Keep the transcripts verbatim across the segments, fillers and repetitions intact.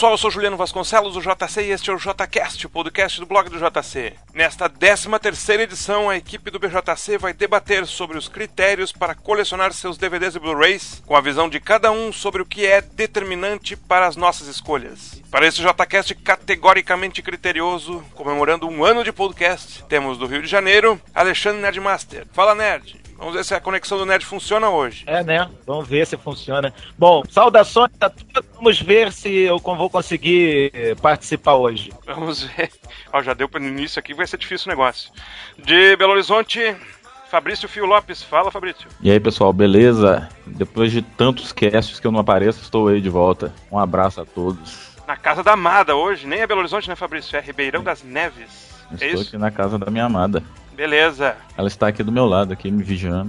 pessoal, eu sou Juliano Vasconcelos, do J C, e este é o JCast, o podcast do blog do J C. Nesta décima terceira edição, a equipe do B J C vai debater sobre os critérios para colecionar seus D V Ds e Blu-rays, com a visão de cada um sobre o que é determinante para as nossas escolhas. Para esse JCast categoricamente criterioso, comemorando um ano de podcast, temos do Rio de Janeiro, Alexandre Nerdmaster. Fala, Nerd! Vamos ver se a conexão do Nerd funciona hoje. É, né? Vamos ver se funciona. Bom, saudações a todos. Vamos ver se eu vou conseguir participar hoje. Vamos ver. Ó, já deu para o início aqui, vai ser difícil o negócio. De Belo Horizonte, Fabrício Fio Lopes. Fala, Fabrício. E aí, pessoal, beleza? Depois de tantos casts que eu não apareço, estou aí de volta. Um abraço a todos. Na casa da amada hoje. Nem é Belo Horizonte, né, Fabrício? É Ribeirão das Neves. Estou é isso? aqui na casa da minha amada. Beleza. Ela está aqui do meu lado, aqui me vigiando.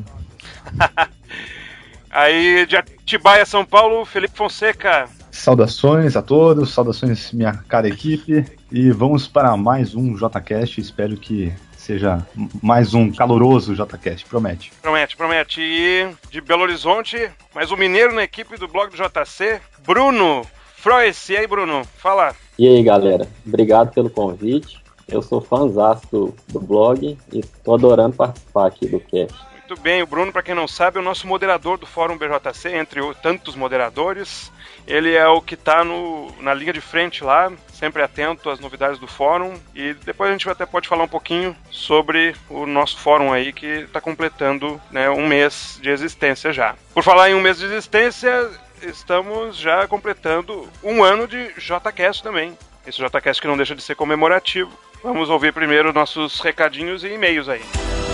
Aí, de Atibaia, São Paulo, Felipe Fonseca. Saudações a todos, saudações minha cara equipe. E vamos para mais um JCast. Espero que seja mais um caloroso JCast, promete. Promete, promete. E de Belo Horizonte, mais um mineiro na equipe do blog do J C, Bruno Frois. E aí, Bruno? Fala. E aí, galera? Obrigado pelo convite. Eu sou fãzaço do, do blog e tô adorando participar aqui do cast. Muito bem, o Bruno, para quem não sabe, é o nosso moderador do Fórum B J C, entre tantos moderadores. Ele é o que está na linha de frente lá, sempre atento às novidades do fórum. E depois a gente até pode falar um pouquinho sobre o nosso fórum aí, que está completando, né, um mês de existência já. Por falar em um mês de existência, estamos já completando um ano de JCast também. Esse JCast que não deixa de ser comemorativo. Vamos ouvir primeiro nossos recadinhos e e-mails aí.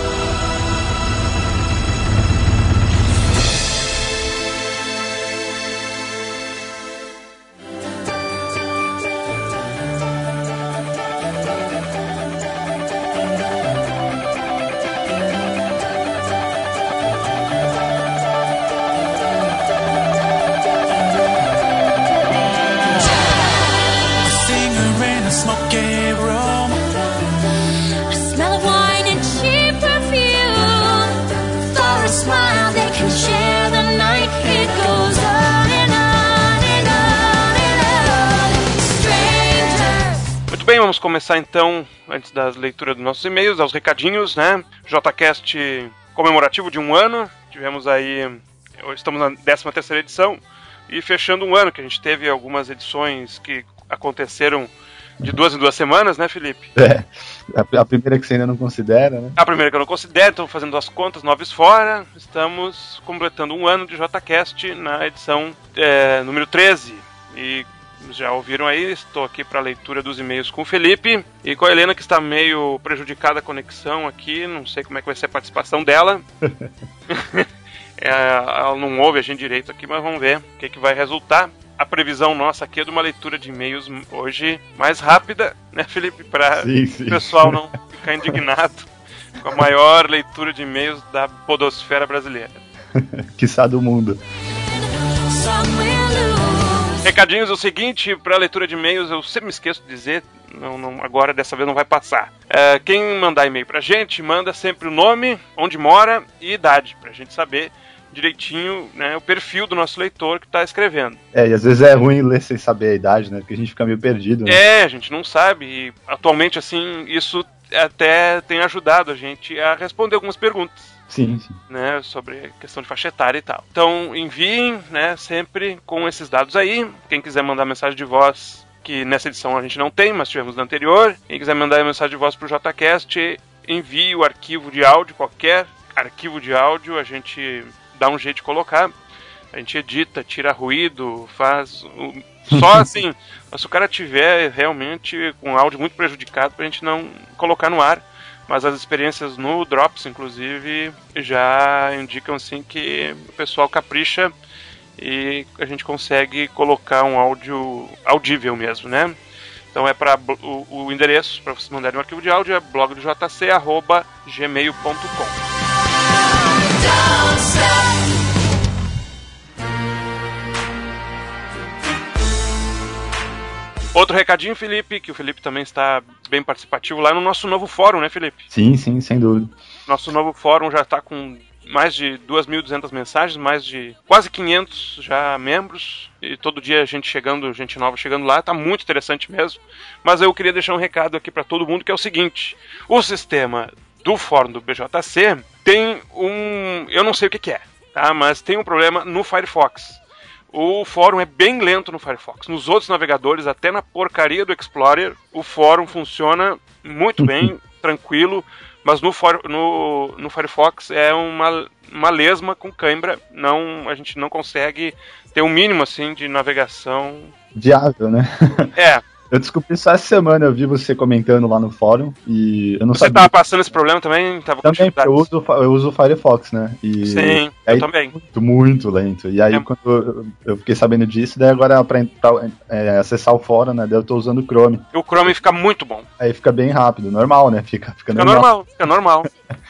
Bem, vamos começar então, antes da leitura dos nossos e-mails, aos recadinhos, né? JCast comemorativo de um ano, tivemos aí, estamos na décima terceira edição, e fechando um ano, que a gente teve algumas edições que aconteceram de duas em duas semanas, né, Felipe? É, a, a primeira que você ainda não considera, né? A primeira que eu não considero, estamos fazendo as contas, noves fora, estamos completando um ano de JCast na edição é, número treze, e já ouviram aí, estou aqui para a leitura dos e-mails com o Felipe e com a Helena, que está meio prejudicada a conexão aqui, não sei como é que vai ser a participação dela. é, ela não ouve a gente direito aqui, mas vamos ver o que, que vai resultar. A previsão nossa aqui é de uma leitura de e-mails hoje mais rápida, né, Felipe? Para o pessoal não ficar indignado com a maior leitura de e-mails da podosfera brasileira. Quiçá do mundo. Recadinhos, o seguinte, para a leitura de e-mails, eu sempre me esqueço de dizer, não, não, agora dessa vez não vai passar. É, quem mandar e-mail pra gente, manda sempre o nome, onde mora e idade, pra gente saber direitinho, né, o perfil do nosso leitor que tá escrevendo. É, e às vezes é ruim ler sem saber a idade, né, porque a gente fica meio perdido, né? É, a gente não sabe, e atualmente, assim, isso até tem ajudado a gente a responder algumas perguntas. Sim, sim. Né, sobre questão de faixa etária e tal. Então enviem, né, sempre com esses dados aí. Quem quiser mandar mensagem de voz, que nessa edição a gente não tem, mas tivemos na anterior. Quem quiser mandar mensagem de voz pro JCast, envie o arquivo de áudio, qualquer arquivo de áudio, a gente dá um jeito de colocar. A gente edita, tira ruído, faz... Só assim, se o cara tiver realmente com áudio muito prejudicado, pra gente não colocar no ar. Mas as experiências no Drops, inclusive, já indicam assim que o pessoal capricha e a gente consegue colocar um áudio audível mesmo, né? Então é para o, o endereço para vocês mandarem um arquivo de áudio é blog do j c arroba gmail ponto com. Outro recadinho, Felipe, que o Felipe também está bem participativo lá no nosso novo fórum, né, Felipe? Sim, sim, sem dúvida. Nosso novo fórum já está com mais de duas mil e duzentas mensagens, mais de quase quinhentos já membros, e todo dia gente chegando, gente nova chegando lá, tá muito interessante mesmo. Mas eu queria deixar um recado aqui para todo mundo, que é o seguinte: o sistema do fórum do B J C tem um... eu não sei o que que é, tá? Mas tem um problema no Firefox. O fórum é bem lento no Firefox. Nos outros navegadores, até na porcaria do Explorer, o fórum funciona muito bem, tranquilo, mas no, for, no, no Firefox é uma, uma lesma com cãibra. Não, a gente não consegue ter um mínimo assim de navegação viável, né? É. Eu descobri só essa semana, eu vi você comentando lá no fórum e eu não você sabia. Você tava passando esse problema também? Tava com também, eu uso, eu uso o Firefox, né? E sim, aí, eu também. Muito, muito lento. E aí, é. quando eu, eu fiquei sabendo disso, daí agora pra entrar, é, acessar o fórum, né? Daí eu tô usando o Chrome. E o Chrome fica muito bom. Aí fica bem rápido, normal, né? Fica, fica, fica normal. normal. Fica normal.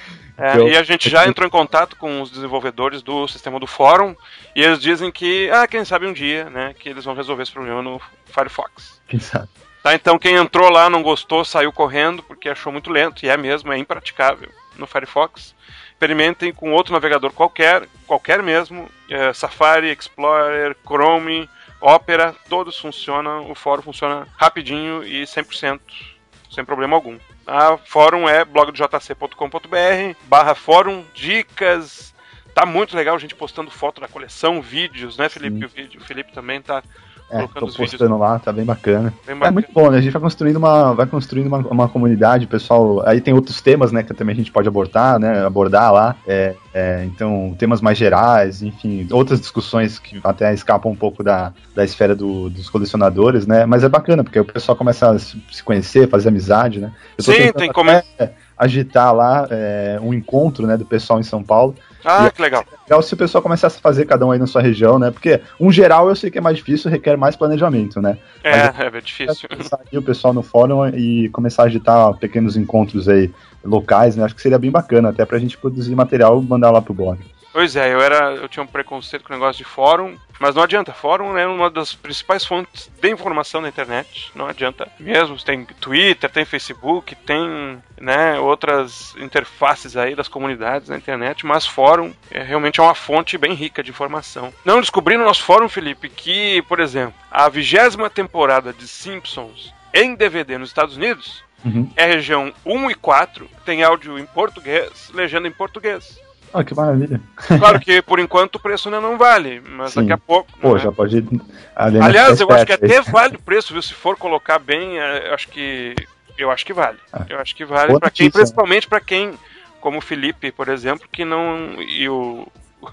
É, eu, e a gente já entrou em contato com os desenvolvedores do sistema do fórum e eles dizem que, ah, quem sabe um dia, né? Que eles vão resolver esse problema no Firefox. Quem sabe? Tá, então quem entrou lá, não gostou, saiu correndo porque achou muito lento, e é mesmo, é impraticável no Firefox. Experimentem com outro navegador qualquer, qualquer mesmo, é, Safari, Explorer, Chrome, Opera, todos funcionam, o fórum funciona rapidinho e cem por cento, sem problema algum. A fórum é blog do j c ponto com ponto b r barra fórum, dicas, tá muito legal a gente postando foto da coleção, vídeos, né, Felipe? O, vídeo, o Felipe também tá... É, tô postando lá, tá bem bacana. bem bacana. É muito bom, né? A gente vai construindo uma, vai construindo uma, uma comunidade, pessoal. Aí tem outros temas, né, que também a gente pode abordar, né? Abordar lá. É, é, então, temas mais gerais, enfim, outras discussões que até escapam um pouco da, da esfera do, dos colecionadores, né? Mas é bacana, porque o pessoal começa a se conhecer, fazer amizade, né? Eu tô Sim, tem como. Agitar lá é, um encontro, né, do pessoal em São Paulo. Ah, e que legal. É legal se o pessoal começasse a fazer cada um aí na sua região, né? Porque, um geral, eu sei que é mais difícil, requer mais planejamento, né? É, Mas, é difícil. Sair o pessoal no fórum e começar a agitar pequenos encontros aí locais, né? Acho que seria bem bacana, até pra gente produzir material e mandar lá pro blog. Pois é, eu, era, eu tinha um preconceito com o negócio de fórum, mas não adianta, fórum é uma das principais fontes de informação na internet, não adianta mesmo, tem Twitter, tem Facebook, tem, né, outras interfaces aí das comunidades na internet, mas fórum é, realmente é uma fonte bem rica de informação. Não descobri no nosso fórum, Felipe, que, por exemplo, a vigésima temporada de Simpsons em D V D nos Estados Unidos uhum. é região um e quatro, tem áudio em português, legenda em português. Ah, que maravilha. Claro que, por enquanto, o preço ainda não vale, mas Sim. daqui a pouco... Pô, né? já pode ir... Aliás, eu acho que até vale o preço, viu? Se for colocar bem, eu acho que... Eu acho que vale. Ah. Eu acho que vale para quem, principalmente para quem, como o Felipe, por exemplo, que não... E o...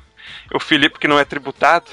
O Felipe que não é tributado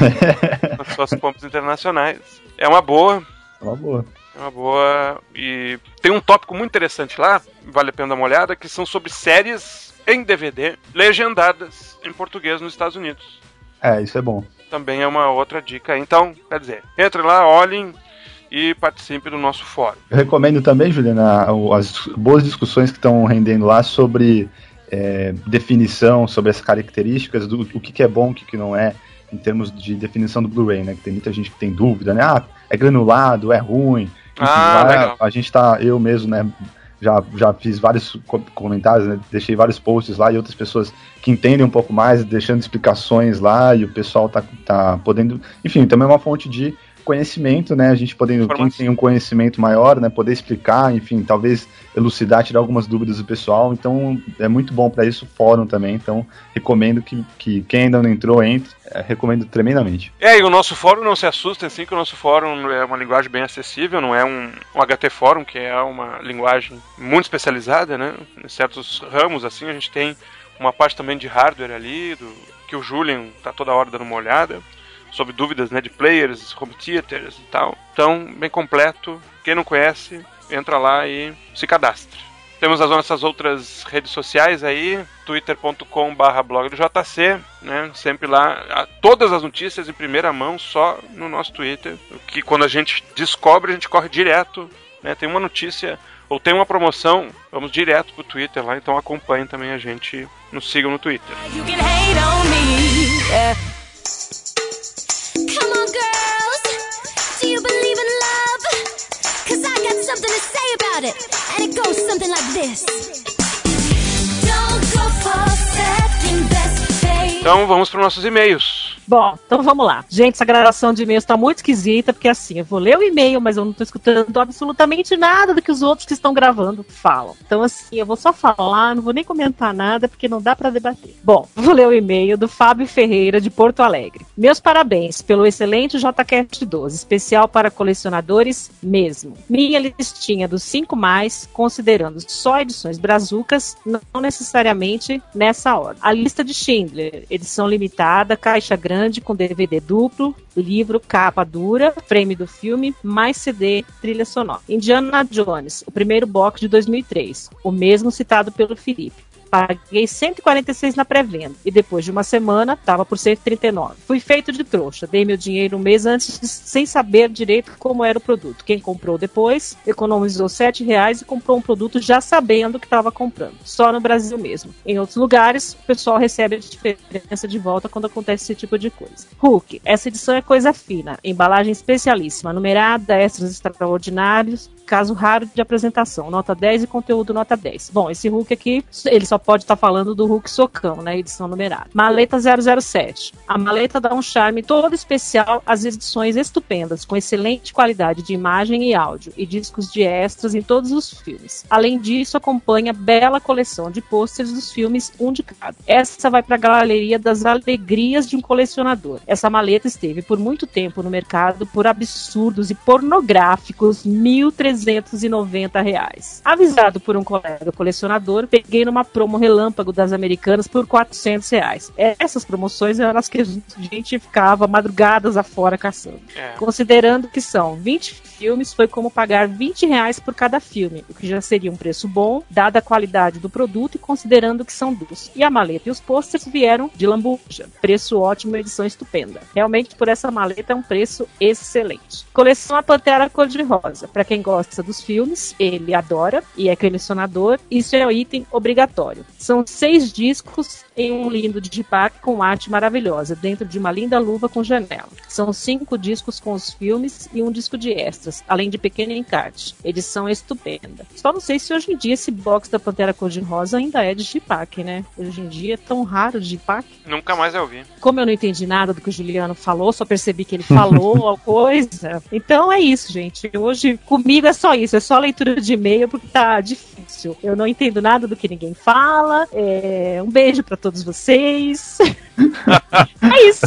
nas suas compras internacionais. É uma boa. É uma boa. É uma boa. E tem um tópico muito interessante lá, vale a pena dar uma olhada, que são sobre séries... em D V D, legendadas em português nos Estados Unidos. É, isso é bom. Também é uma outra dica. Então, quer dizer, entre lá, olhem e participe do nosso fórum. Eu recomendo também, Juliana, as boas discussões que estão rendendo lá sobre é, definição, sobre as características, do o que, que é bom, o que, que não é, em termos de definição do Blu-ray, né? Que tem muita gente que tem dúvida, né? Ah, é granulado, é ruim. Enfim, ah, lá, legal. A gente tá, eu mesmo, né? Já, já fiz vários comentários, né? Deixei vários posts lá e outras pessoas que entendem um pouco mais, deixando explicações lá, e o pessoal tá, tá podendo... Enfim, também é uma fonte de conhecimento, né? A gente podendo, quem tem um conhecimento maior, né? Poder explicar, enfim, talvez elucidar, tirar algumas dúvidas do pessoal. Então, é muito bom para isso o fórum também. Então, recomendo que, que quem ainda não entrou, entre. É, recomendo tremendamente. É, e o nosso fórum, não se assustem, assim, que o nosso fórum é uma linguagem bem acessível, não é um, um H T fórum, que é uma linguagem muito especializada, né? Em certos ramos, assim, a gente tem uma parte também de hardware ali, do, que o Julian tá toda hora dando uma olhada, sobre dúvidas, né, de players, home theaters e tal. Então, bem completo. Quem não conhece, entra lá e se cadastra. Temos as nossas outras redes sociais aí, twitter ponto com barra blog do J C, né? Sempre lá, todas as notícias em primeira mão, só no nosso Twitter. Que quando a gente descobre, a gente corre direto, né? Tem uma notícia ou tem uma promoção, vamos direto pro Twitter lá, então acompanhem também a gente, nos sigam no Twitter. You can hate on me, yeah. Come on girls, do you believe in love? Cause I got something to say about it, and it goes something like this. Don't go for second best. Então vamos para os nossos e-mails. Bom, então vamos lá. Gente, essa gravação de e-mails tá muito esquisita, porque assim, eu vou ler o e-mail, mas eu não tô escutando absolutamente nada do que os outros que estão gravando falam. Então assim, eu vou só falar, não vou nem comentar nada, porque não dá pra debater. Bom, vou ler o e-mail do Fábio Ferreira, de Porto Alegre. Meus parabéns pelo excelente J Q S doze, especial para colecionadores mesmo. Minha listinha dos cinco mais, considerando só edições brazucas, não necessariamente nessa ordem. A lista de Schindler, edição limitada, caixa grande, com D V D duplo, livro, capa dura, frame do filme, mais C D, trilha sonora. Indiana Jones, o primeiro box de dois mil e três, o mesmo citado pelo Felipe. Paguei cento e quarenta e seis na pré-venda e depois de uma semana tava por cento e trinta e nove. Fui feito de trouxa, dei meu dinheiro um mês antes sem saber direito como era o produto. Quem comprou depois economizou sete reais e comprou um produto já sabendo o que estava comprando. Só no Brasil mesmo. Em outros lugares, o pessoal recebe a diferença de volta quando acontece esse tipo de coisa. Hulk, essa edição é coisa fina, embalagem especialíssima, numerada, extras extraordinários, caso raro de apresentação, nota dez e conteúdo nota dez. Bom, esse Hulk aqui, ele só pode estar tá falando do Hulk socão, né, edição numerada. Maleta zero zero sete. A maleta dá um charme todo especial às edições estupendas, com excelente qualidade de imagem e áudio, e discos de extras em todos os filmes. Além disso, acompanha bela coleção de pôsteres dos filmes, um de cada. Essa vai para a galeria das alegrias de um colecionador. Essa maleta esteve por muito tempo no mercado por absurdos e pornográficos mil trezentos e noventa reais. Avisado por um colega colecionador, peguei numa promo relâmpago das Americanas por quatrocentos reais. Essas promoções eram as que a gente ficava madrugadas afora caçando. É. Considerando que são vinte filmes, foi como pagar vinte reais por cada filme, o que já seria um preço bom, dada a qualidade do produto e considerando que são duros. E a maleta e os pôsteres vieram de lambuja. Preço ótimo, edição estupenda. Realmente, por essa maleta é um preço excelente. Coleção A Pantera Cor-de-Rosa. Para quem gosta dos filmes, ele adora e é colecionador, isso é um item obrigatório. São seis discos em um lindo digipack com arte maravilhosa, dentro de uma linda luva com janela. São cinco discos com os filmes e um disco de extras, além de pequeno encarte. Edição estupenda. Só não sei se hoje em dia esse box da Pantera Cor-de-Rosa ainda é digipack, né? Hoje em dia é tão raro o digipack. Nunca mais eu vi. Como eu não entendi nada do que o Juliano falou, só percebi que ele falou alguma coisa. Então é isso, gente. Hoje comigo é só isso, é só leitura de e-mail porque tá difícil. Eu não entendo nada do que ninguém fala. É... Um beijo pra todos vocês. É isso.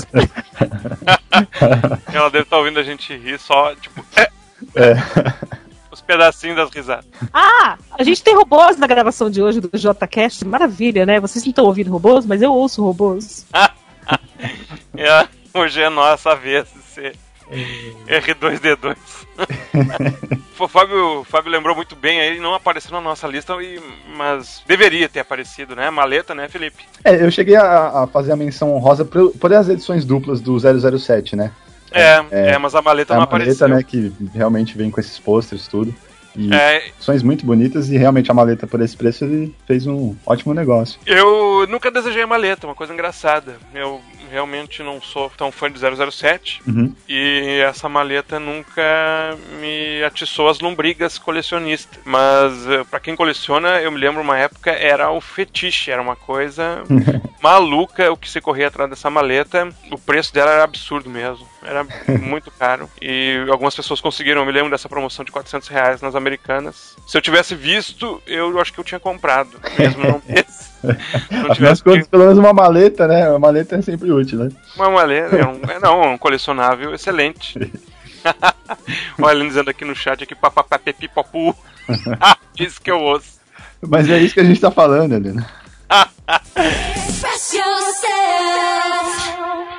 Ela deve estar ouvindo a gente rir só, tipo... É. É. Os pedacinhos das risadas. Ah, a gente tem robôs na gravação de hoje do JCast. Maravilha, né? Vocês não estão ouvindo robôs, mas eu ouço robôs. É, hoje é nossa vez de ser R dois D dois. O Fábio, Fábio lembrou muito bem, ele não apareceu na nossa lista, e, mas deveria ter aparecido, né? Maleta, né, Felipe? É, eu cheguei a, a fazer a menção honrosa por, por as edições duplas do zero zero sete, né? É, é, é mas a maleta é não a apareceu. A maleta, né, que realmente vem com esses posters tudo. E é, edições muito bonitas, e realmente a maleta por esse preço ele fez um ótimo negócio. Eu nunca desejei a maleta, uma coisa engraçada. Eu realmente não sou tão fã de zero zero sete, uhum. E essa maleta nunca me atiçou as lombrigas colecionistas. Mas pra quem coleciona, eu me lembro uma época, era o fetiche, era uma coisa maluca o que se corria atrás dessa maleta. O preço dela era absurdo mesmo, era muito caro. E algumas pessoas conseguiram, eu me lembro dessa promoção de quatrocentos reais nas Americanas. Se eu tivesse visto, eu acho que eu tinha comprado, mesmo não tivesse. Não tivesse que... Pelo menos uma maleta, né? Uma maleta é sempre útil, né? Uma maleta, é um, é, não, um colecionável excelente. Olha, ele dizendo aqui no chat aqui, papapapepipopu. Diz que eu ouço. Mas é isso que a gente tá falando, Helena. Express yourself.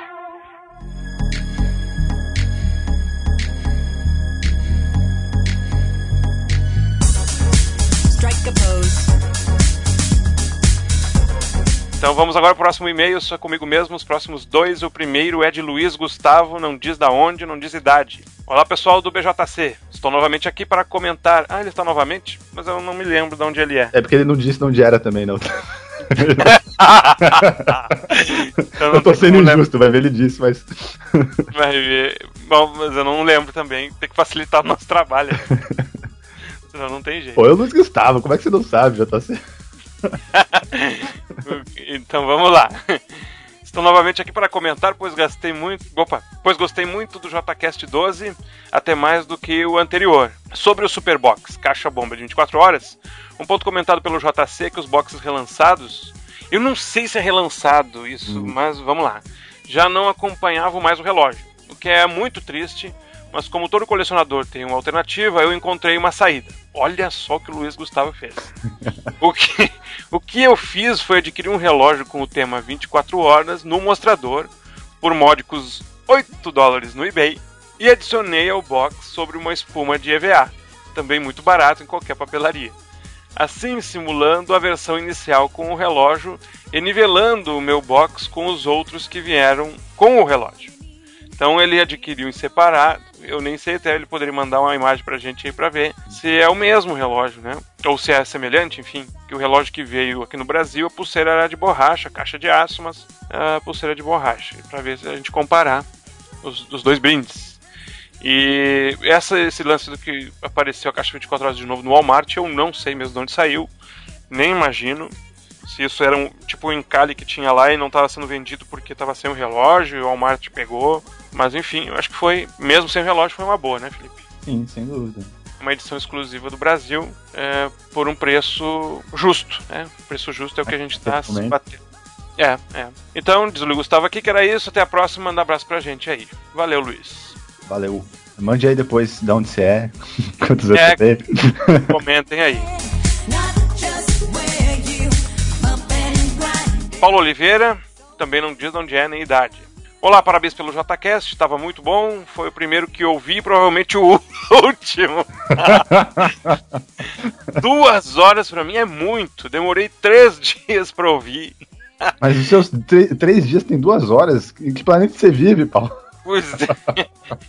Strike a pose. Então vamos agora pro próximo e-mail, só comigo mesmo, os próximos dois. O primeiro é de Luiz Gustavo, não diz da onde, não diz idade. Olá pessoal do B J C, estou novamente aqui para comentar. Ah, ele está novamente? Mas eu não me lembro de onde ele é. É porque ele não disse de onde era também, não. eu, não eu tô sendo injusto, vai ver, ele disse, mas... Vai ver. Bom, mas eu não lembro também, tem que facilitar o nosso trabalho. Senão não tem jeito. Pô, eu Luiz Gustavo, como é que você não sabe, J C? Então vamos lá. Estou novamente aqui para comentar, pois gastei muito. Opa, pois gostei muito do JCast doze, até mais do que o anterior. Sobre o Superbox, caixa bomba de vinte e quatro horas, um ponto comentado pelo J C é que os boxes relançados, eu não sei se é relançado isso, hum. mas vamos lá, já não acompanhavam mais o relógio, o que é muito triste, mas como todo colecionador tem uma alternativa, eu encontrei uma saída. Olha só o que o Luiz Gustavo fez. O que, o que eu fiz foi adquirir um relógio com o tema vinte e quatro horas no mostrador por módicos oito dólares no eBay e adicionei ao box sobre uma espuma de E V A, também muito barato em qualquer papelaria. Assim simulando a versão inicial com o relógio e nivelando o meu box com os outros que vieram com o relógio. Então ele adquiriu em separado, eu nem sei até ele poderia mandar uma imagem pra gente aí pra ver se é o mesmo relógio, né? Ou se é semelhante, enfim. Que o relógio que veio aqui no Brasil, a pulseira era de borracha, caixa de aço, mas a pulseira de borracha. Pra ver se a gente comparar os, os dois brindes. E essa, esse lance do que apareceu a caixa vinte e quatro horas de novo no Walmart, eu não sei mesmo de onde saiu, nem imagino. Se isso era um tipo um encalhe que tinha lá e não estava sendo vendido porque estava sem o relógio e o Walmart pegou. Mas enfim, eu acho que foi, mesmo sem o relógio, foi uma boa, né, Felipe? Sim, sem dúvida. Uma edição exclusiva do Brasil é, por um preço justo, né? O preço justo é o que a gente está se batendo. É, é. Então, diz o Luiz Gustavo aqui que era isso. Até a próxima. Manda um abraço pra gente aí. Valeu, Luiz. Valeu. Mande aí depois de onde você é, quantos anos você teve. Comentem aí. Paulo Oliveira, também não diz de onde é nem idade. Olá, parabéns pelo JCast, estava muito bom. Foi o primeiro que ouvi, provavelmente o último. Duas horas pra mim é muito. Demorei três dias pra ouvir. Mas os seus três dias tem duas horas? Em que planeta você vive, Paulo? Pois é.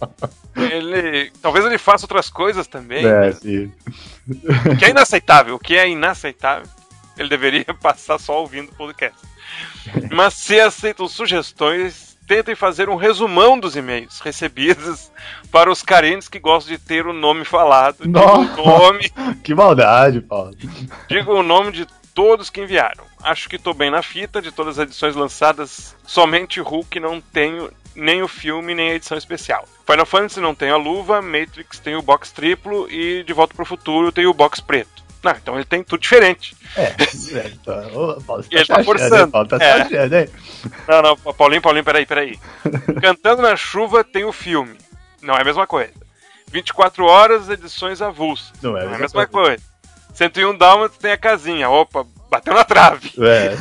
Ele, talvez ele faça outras coisas também. É, né? Sim. O que é inaceitável, o que é inaceitável, ele deveria passar só ouvindo o podcast. Mas se aceitam sugestões, tentem fazer um resumão dos e-mails recebidos para os carentes que gostam de ter o nome falado. Digo o nome. Que maldade, Paulo. Digo o nome de todos que enviaram. Acho que estou bem na fita de todas as edições lançadas. Somente Hulk não tenho nem o filme, nem a edição especial. Final Fantasy não tem a luva, Matrix tem o box triplo e De Volta pro Futuro tem o box preto. Não, então ele tem tudo diferente. É, é tá, ô, Paulo, você e ele tá, tá forçando. Hein, Paulo, tá é. achando, hein? Não, não, Paulinho, Paulinho, peraí, peraí. Cantando na Chuva tem o filme. Não é a mesma coisa. vinte e quatro horas, edições avulsas. Não é a não mesma, é a mesma coisa. coisa. cento e um Dálmatas tem a casinha. Opa, bateu na trave. É.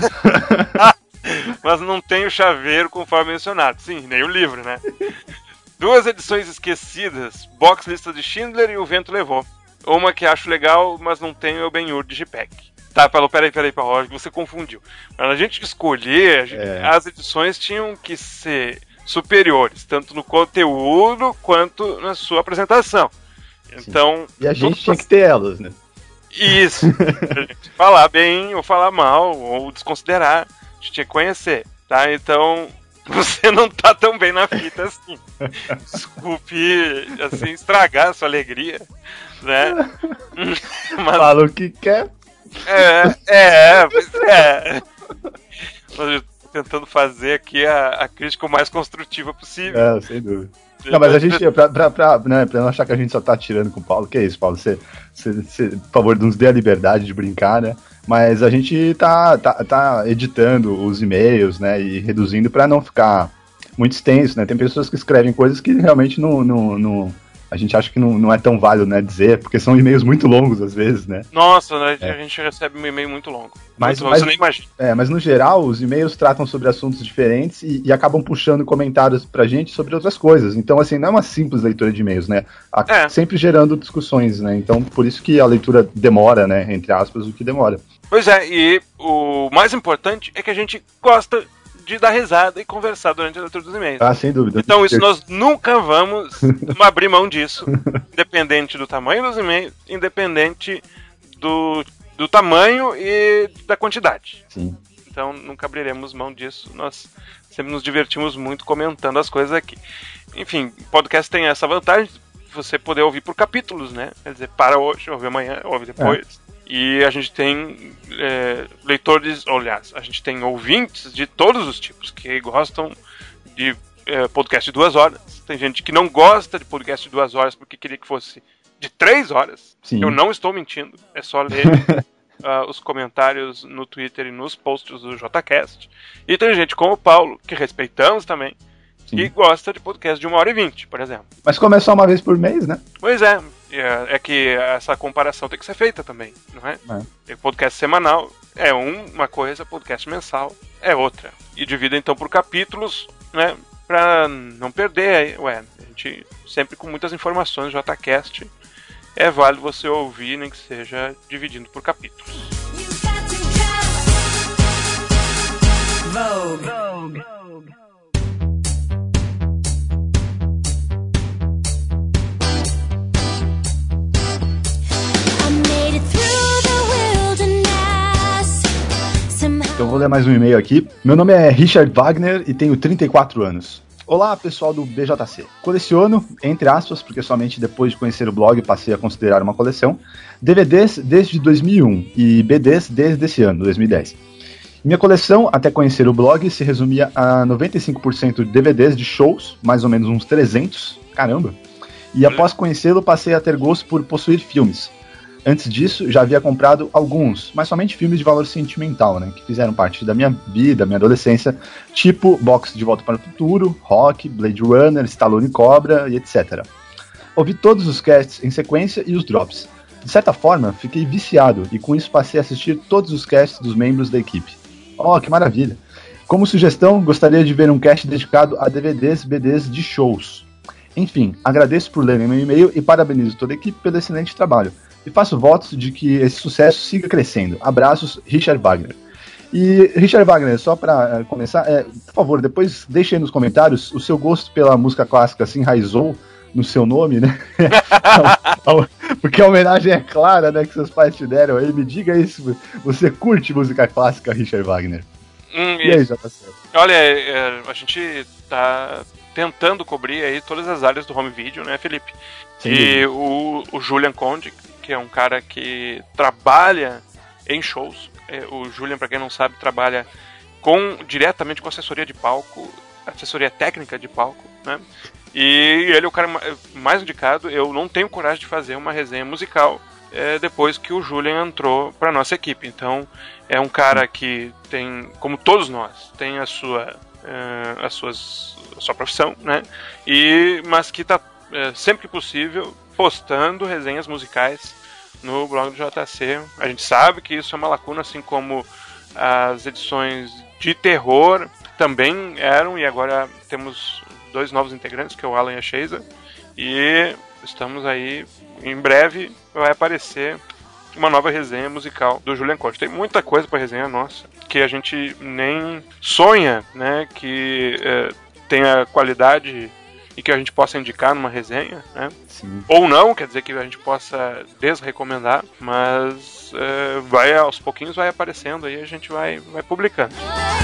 Mas não tem o chaveiro conforme mencionado. Sim, nem o livro, né? Duas edições esquecidas, Box Lista de Schindler e O Vento Levou. Uma que acho legal, mas não tem o Ben-Hur de J P E G. Tá, Paulo, peraí, peraí, Paulo, você confundiu. Para a gente escolher, a gente, é. as edições tinham que ser superiores, tanto no conteúdo quanto na sua apresentação. Então, e a gente tinha que ter elas, né? Isso. A gente falar bem, ou falar mal, ou desconsiderar. A gente tinha que conhecer, tá? Então, você não tá tão bem na fita assim. Desculpe, assim, estragar a sua alegria, né? Mas... Fala o que quer. É, é, pois é. Eu tô tentando fazer aqui a, a crítica o mais construtiva possível. É, sem dúvida. Não, mas a gente, pra, pra, pra, né, pra não achar que a gente só tá tirando com o Paulo, que é isso, Paulo? Você, você, você, por favor, nos dê a liberdade de brincar, né? Mas a gente tá, tá, tá editando os e-mails, né, e reduzindo pra não ficar muito extenso, né? Tem pessoas que escrevem coisas que realmente não, não, não, a gente acha que não, não é tão válido, né, dizer, porque são e-mails muito longos às vezes, né? Nossa, né, é. A gente recebe um e-mail muito longo. Mas, muito longo, mas, você nem imagina. É, mas no geral, os e-mails tratam sobre assuntos diferentes e, e acabam puxando comentários pra gente sobre outras coisas. Então, assim, não é uma simples leitura de e-mails, né? A, é. Sempre gerando discussões, né? Então, por isso que a leitura demora, né? Entre aspas, o que demora. Pois é, e o mais importante é que a gente gosta de dar risada e conversar durante a leitura dos e-mails. Ah, sem dúvida. Então isso nós nunca vamos abrir mão disso, independente do tamanho dos e-mails, independente do, do tamanho e da quantidade. Sim. Então nunca abriremos mão disso, nós sempre nos divertimos muito comentando as coisas aqui. Enfim, o podcast tem essa vantagem de você poder ouvir por capítulos, né? Quer dizer, para hoje, ouve amanhã, ouve depois. É. E a gente tem é, leitores, aliás, a gente tem ouvintes de todos os tipos, que gostam de é, podcast de duas horas. Tem gente que não gosta de podcast de duas horas porque queria que fosse de três horas. Sim. Eu não estou mentindo, é só ler uh, os comentários no Twitter e nos posts do JCast. E tem gente como o Paulo, que respeitamos também, Sim. que gosta de podcast de uma hora e vinte, por exemplo. Mas como é só uma vez por mês, né? Pois é, é, é que essa comparação tem que ser feita também, não é? é. Podcast semanal é um, uma coisa, podcast mensal é outra. E divida então por capítulos, né? Pra não perder, ué, a gente sempre com muitas informações, o JCast é válido você ouvir, nem que seja dividindo por capítulos. Vogue. Vogue. Eu vou ler mais um e-mail aqui. Meu nome é Richard Wagner e tenho trinta e quatro anos. Olá, pessoal do B J C. Coleciono, entre aspas, porque somente depois de conhecer o blog passei a considerar uma coleção, D V Ds desde dois mil e um e B Ds desde esse ano, dois mil e dez. Minha coleção, até conhecer o blog, se resumia a noventa e cinco por cento de D V Ds de shows, mais ou menos uns trezentos, caramba. E após conhecê-lo, passei a ter gosto por possuir filmes. Antes disso, já havia comprado alguns, mas somente filmes de valor sentimental, né, que fizeram parte da minha vida, minha adolescência, tipo Box de Volta para o Futuro, Rock, Blade Runner, Stallone Cobra e etcétera. Ouvi todos os casts em sequência e os drops. De certa forma, fiquei viciado e com isso passei a assistir todos os casts dos membros da equipe. Oh, que maravilha! Como sugestão, gostaria de ver um cast dedicado a D V Ds e B Ds de shows. Enfim, agradeço por lerem meu e-mail e parabenizo toda a equipe pelo excelente trabalho. E faço votos de que esse sucesso siga crescendo. Abraços, Richard Wagner. E, Richard Wagner, só para uh, começar, é, por favor, depois deixe aí nos comentários o seu gosto pela música clássica se enraizou no seu nome, né? Porque a homenagem é clara, né, que seus pais te deram aí. Me diga isso, você curte música clássica, Richard Wagner? Hum, e aí, J C? Olha, é, a gente tá tentando cobrir aí todas as áreas do home video, né, Felipe? Sim. E o, o Julian Conde, que é um cara que trabalha em shows. O Julian, para quem não sabe, trabalha com, diretamente com assessoria de palco, assessoria técnica de palco, né? E ele é o cara mais indicado. Eu não tenho coragem de fazer uma resenha musical é, depois que o Julian entrou para nossa equipe. Então, é um cara que tem, como todos nós, tem a sua, é, as suas, a sua profissão, né? E, mas que está, é, sempre que possível, postando resenhas musicais no blog do J C. A gente sabe que isso é uma lacuna, assim como as edições de terror também eram, e agora temos dois novos integrantes, que é o Alan e a Sheisa, e estamos aí, em breve vai aparecer uma nova resenha musical do Julian Conde. Tem muita coisa para resenha nossa, que a gente nem sonha, né, que é, tenha qualidade e que a gente possa indicar numa resenha, né? Sim. Ou não, quer dizer que a gente possa desrecomendar, mas é, vai aos pouquinhos vai aparecendo aí, a gente vai, vai publicando.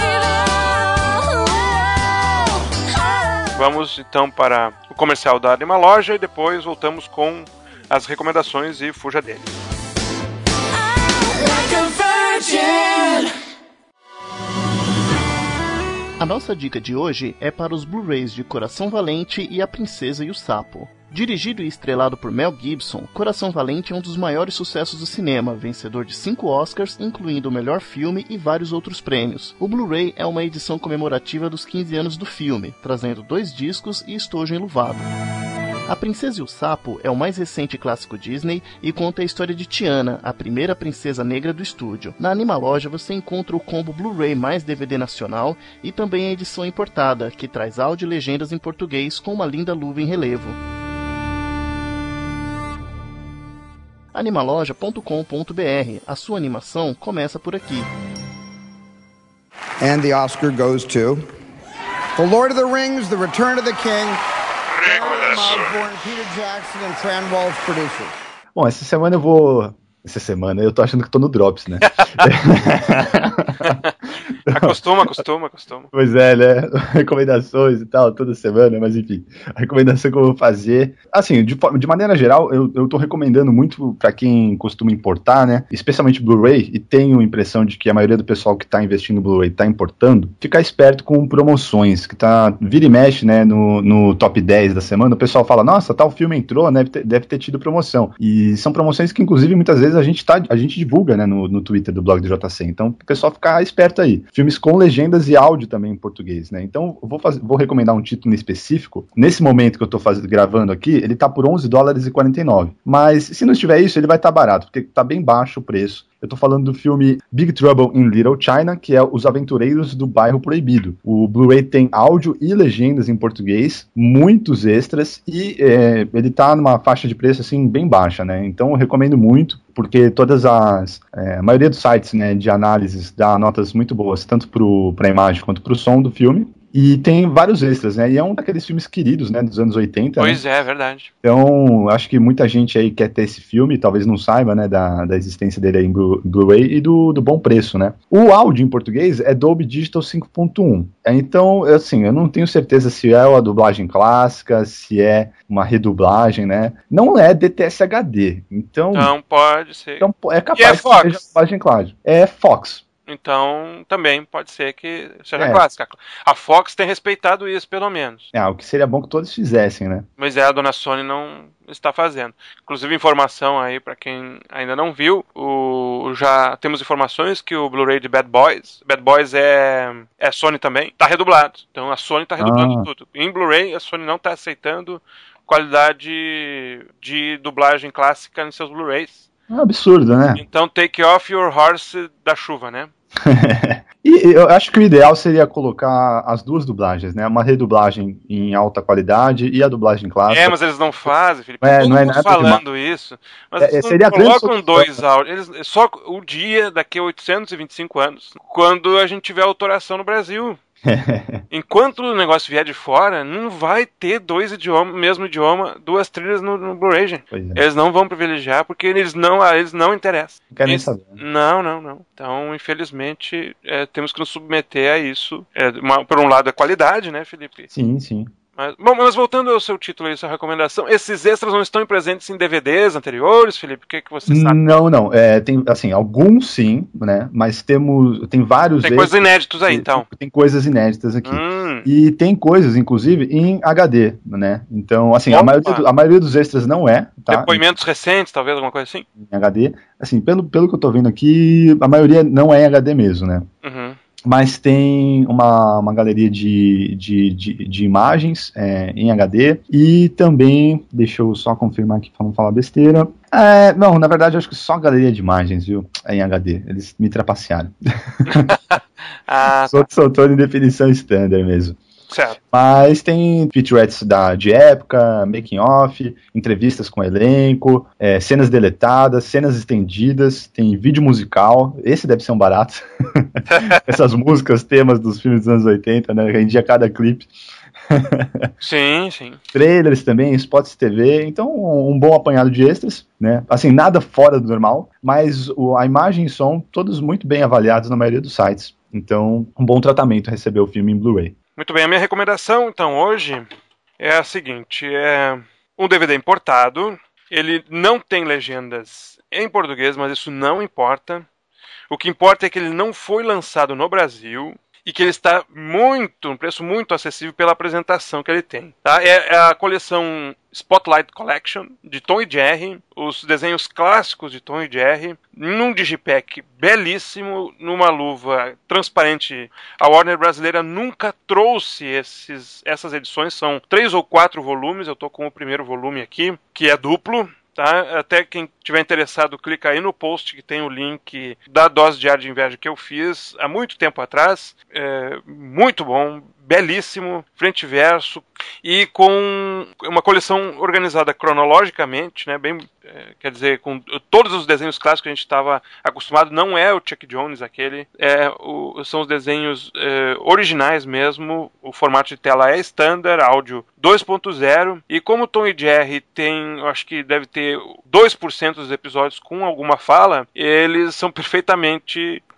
Vamos então para o comercial da Anima Loja e depois voltamos com as recomendações e fuja dele. A nossa dica de hoje é para os Blu-rays de Coração Valente e A Princesa e o Sapo. Dirigido e estrelado por Mel Gibson, Coração Valente é um dos maiores sucessos do cinema, vencedor de cinco Oscars, incluindo o melhor filme e vários outros prêmios. O Blu-ray é uma edição comemorativa dos quinze anos do filme, trazendo dois discos e estojo enluvado. A Princesa e o Sapo é o mais recente clássico Disney e conta a história de Tiana, a primeira princesa negra do estúdio. Na Anima Loja você encontra o combo Blu-ray mais D V D nacional e também a edição importada, que traz áudio e legendas em português com uma linda luva em relevo. animaloja ponto com ponto b r. A sua animação começa por aqui. And the Oscar goes to The Lord of the Rings, The Return of the King. Peter Jackson and Fran Wolf producers. Bom, essa semana eu vou... Essa semana eu tô achando que tô no Drops, né? Acostuma, acostuma, acostuma. Pois é, né? Recomendações e tal, toda semana, mas enfim. A recomendação que eu vou fazer. Assim, de, de maneira geral, eu, eu tô recomendando muito pra quem costuma importar, né? Especialmente Blu-ray, e tenho a impressão de que a maioria do pessoal que tá investindo no Blu-ray tá importando, ficar esperto com promoções, que tá vira e mexe, né? No, no top dez da semana, o pessoal fala, nossa, tal filme entrou, né? Deve ter, deve ter tido promoção. E são promoções que, inclusive, muitas vezes a gente, tá, a gente divulga, né? No, no Twitter do blog do J C. Então, o pessoal ficar esperto aí. Filmes com legendas e áudio também em português, né? Então, eu vou, fazer, vou recomendar um título em específico. Nesse momento que eu tô faz, gravando aqui, ele tá por onze dólares e quarenta e nove. Mas, se não estiver isso, ele vai estar tá barato, porque tá bem baixo o preço. Eu tô falando do filme Big Trouble in Little China, que é Os Aventureiros do Bairro Proibido. O Blu-ray tem áudio e legendas em português, muitos extras, e é, ele tá numa faixa de preço, assim, bem baixa, né? Então eu recomendo muito, porque todas as... É, a maioria dos sites, né, de análises dá notas muito boas, tanto pro, pra imagem quanto pro som do filme. E tem vários extras, né? E é um daqueles filmes queridos, né? Dos anos oitenta. Pois né? é, é verdade. Então, acho que muita gente aí quer ter esse filme, talvez não saiba, né? Da, da existência dele aí em Blu- Blu-ray e do, do bom preço, né? O áudio em português é Dolby Digital cinco ponto um. Então, assim, eu não tenho certeza se é a dublagem clássica, se é uma redublagem, né? Não é D T S H D. Então, Então pode ser. então é E é capaz que Fox? seja a dublagem clássica. É Fox. Então, também pode ser que seja É. clássica. A Fox tem respeitado isso, pelo menos. É, o que seria bom que todos fizessem, né? Mas é, a dona Sony não está fazendo. Inclusive, informação aí para quem ainda não viu, o, já temos informações que o Blu-ray de Bad Boys, Bad Boys é, é Sony também, tá redublado. Então a Sony tá redublando Ah. tudo. Em Blu-ray, a Sony não tá aceitando qualidade de dublagem clássica em seus Blu-rays. É um absurdo, né? Então take off your horse da chuva, né? E eu acho que o ideal seria colocar as duas dublagens, né? Uma redublagem em alta qualidade e a dublagem clássica. É, mas eles não fazem, Felipe. É, Todo não é mundo nada falando isso. Mas É, eles seria a não grande colocam solução. dois áudios. Eles, só o dia daqui a oitocentos e vinte e cinco anos, quando a gente tiver autoração no Brasil. Enquanto o negócio vier de fora, não vai ter dois idiomas, mesmo idioma, duas trilhas no, no Blu-ray, gente. Pois é. Eles não vão privilegiar porque eles não, a eles não interessam. Não querem Eles- saber. Não, não, não. Então, infelizmente, é, temos que nos submeter a isso. É, uma- por um lado, a qualidade, né, Felipe? Sim, sim. Mas, bom, mas voltando ao seu título e sua recomendação, esses extras não estão presentes em D V Ds anteriores, Felipe? O que, que você sabe? Não, não. É, tem, assim, alguns sim, né? Mas temos, tem vários Tem extras, coisas inéditas aí, então. Tem coisas inéditas aqui. Hum, E tem coisas, inclusive, em H D, né? Então, assim, a Opa! maioria, do- a maioria dos extras não é, tá? depoimentos recentes, talvez, alguma coisa assim? Em H D. Assim, pelo, pelo que eu tô vendo aqui, a maioria não é em H D mesmo, né? Uhum. Mas tem uma, uma galeria de, de, de, de imagens é, em H D e também, deixa eu só confirmar aqui para não falar besteira. É, não, na verdade, eu acho que só a galeria de imagens, viu? É em H D. Eles me trapacearam. Ah, Só soltou em definição standard mesmo. certo. Mas tem featurettes da, de época, making off, entrevistas com o elenco, é, cenas deletadas, cenas estendidas, tem vídeo musical, esse deve ser um barato. Essas músicas, temas dos filmes dos anos oitenta, né? Rendia cada clipe. Sim, sim. Trailers também, spots T V, então um, um bom apanhado de extras, né? Assim, nada fora do normal, mas o, a imagem e som, todos muito bem avaliados na maioria dos sites. Então, um bom tratamento receber o filme em Blu-ray. Muito bem, a minha recomendação, então, hoje é a seguinte: é um D V D importado, ele não tem legendas em português, mas isso não importa. O que importa é que ele não foi lançado no Brasil e que ele está muito, um preço muito acessível pela apresentação que ele tem. Tá? É, é a coleção Spotlight Collection de Tom e Jerry, os desenhos clássicos de Tom e Jerry, num digipack belíssimo, numa luva transparente. A Warner brasileira nunca trouxe esses, essas edições, são três ou quatro volumes, eu estou com o primeiro volume aqui, que é duplo. Tá? Até quem tiver interessado, clica aí no post que tem o link da dose diária de inveja que eu fiz há muito tempo atrás. É, muito bom, belíssimo, frente e verso, e com uma coleção organizada cronologicamente, né, bem, é, quer dizer, com todos os desenhos clássicos que a gente estava acostumado. Não é o Chuck Jones aquele, é, o, são os desenhos é, originais mesmo. O formato de tela é standard, áudio dois ponto zero, e como Tom e Jerry tem, eu acho que deve ter dois por cento dos episódios com alguma fala, eles são perfeitamente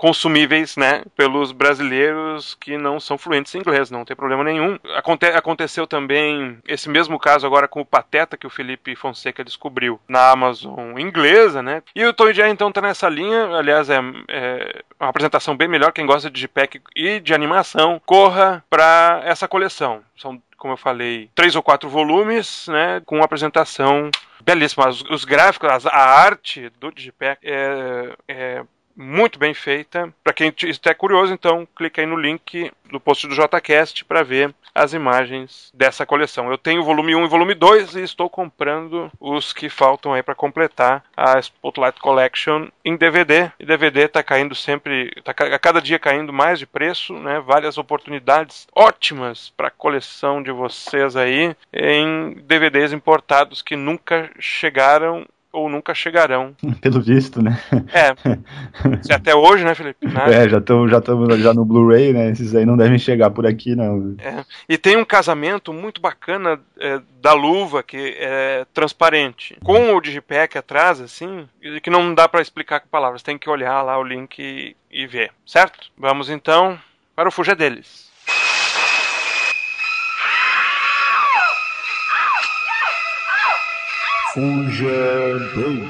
consumíveis, né, pelos brasileiros que não são fluentes em inglês, não tem problema nenhum. Aconte- aconteceu também esse mesmo caso agora com o Pateta, que o Felipe Fonseca descobriu na Amazon inglesa, né, e o Tom e Jerry então tá nessa linha, aliás é, é uma apresentação bem melhor, quem gosta de digipack e de animação, corra para essa coleção. São, como eu falei, três ou quatro volumes, né, com uma apresentação belíssima. Os, os gráficos, a arte do digipack é, é muito bem feita. Para quem estiver curioso, então, clica aí no link do post do JCast para ver as imagens dessa coleção. Eu tenho o volume um e o volume dois e estou comprando os que faltam aí para completar a Spotlight Collection em D V D. E D V D está caindo sempre, tá a cada dia caindo mais de preço, né? Várias oportunidades ótimas para a coleção de vocês aí em D V Ds importados que nunca chegaram ou nunca chegarão. Pelo visto, né? É. Se até hoje, né, Felipe? Nada. É, já estamos já já no Blu-ray, né? Esses aí não devem chegar por aqui, não. É. E tem um casamento muito bacana é, da luva, que é transparente. Com o digipack atrás, assim, que não dá para explicar com palavras. Tem que olhar lá o link e, e ver, certo? Vamos então para o Fuja deles. Fuja deles.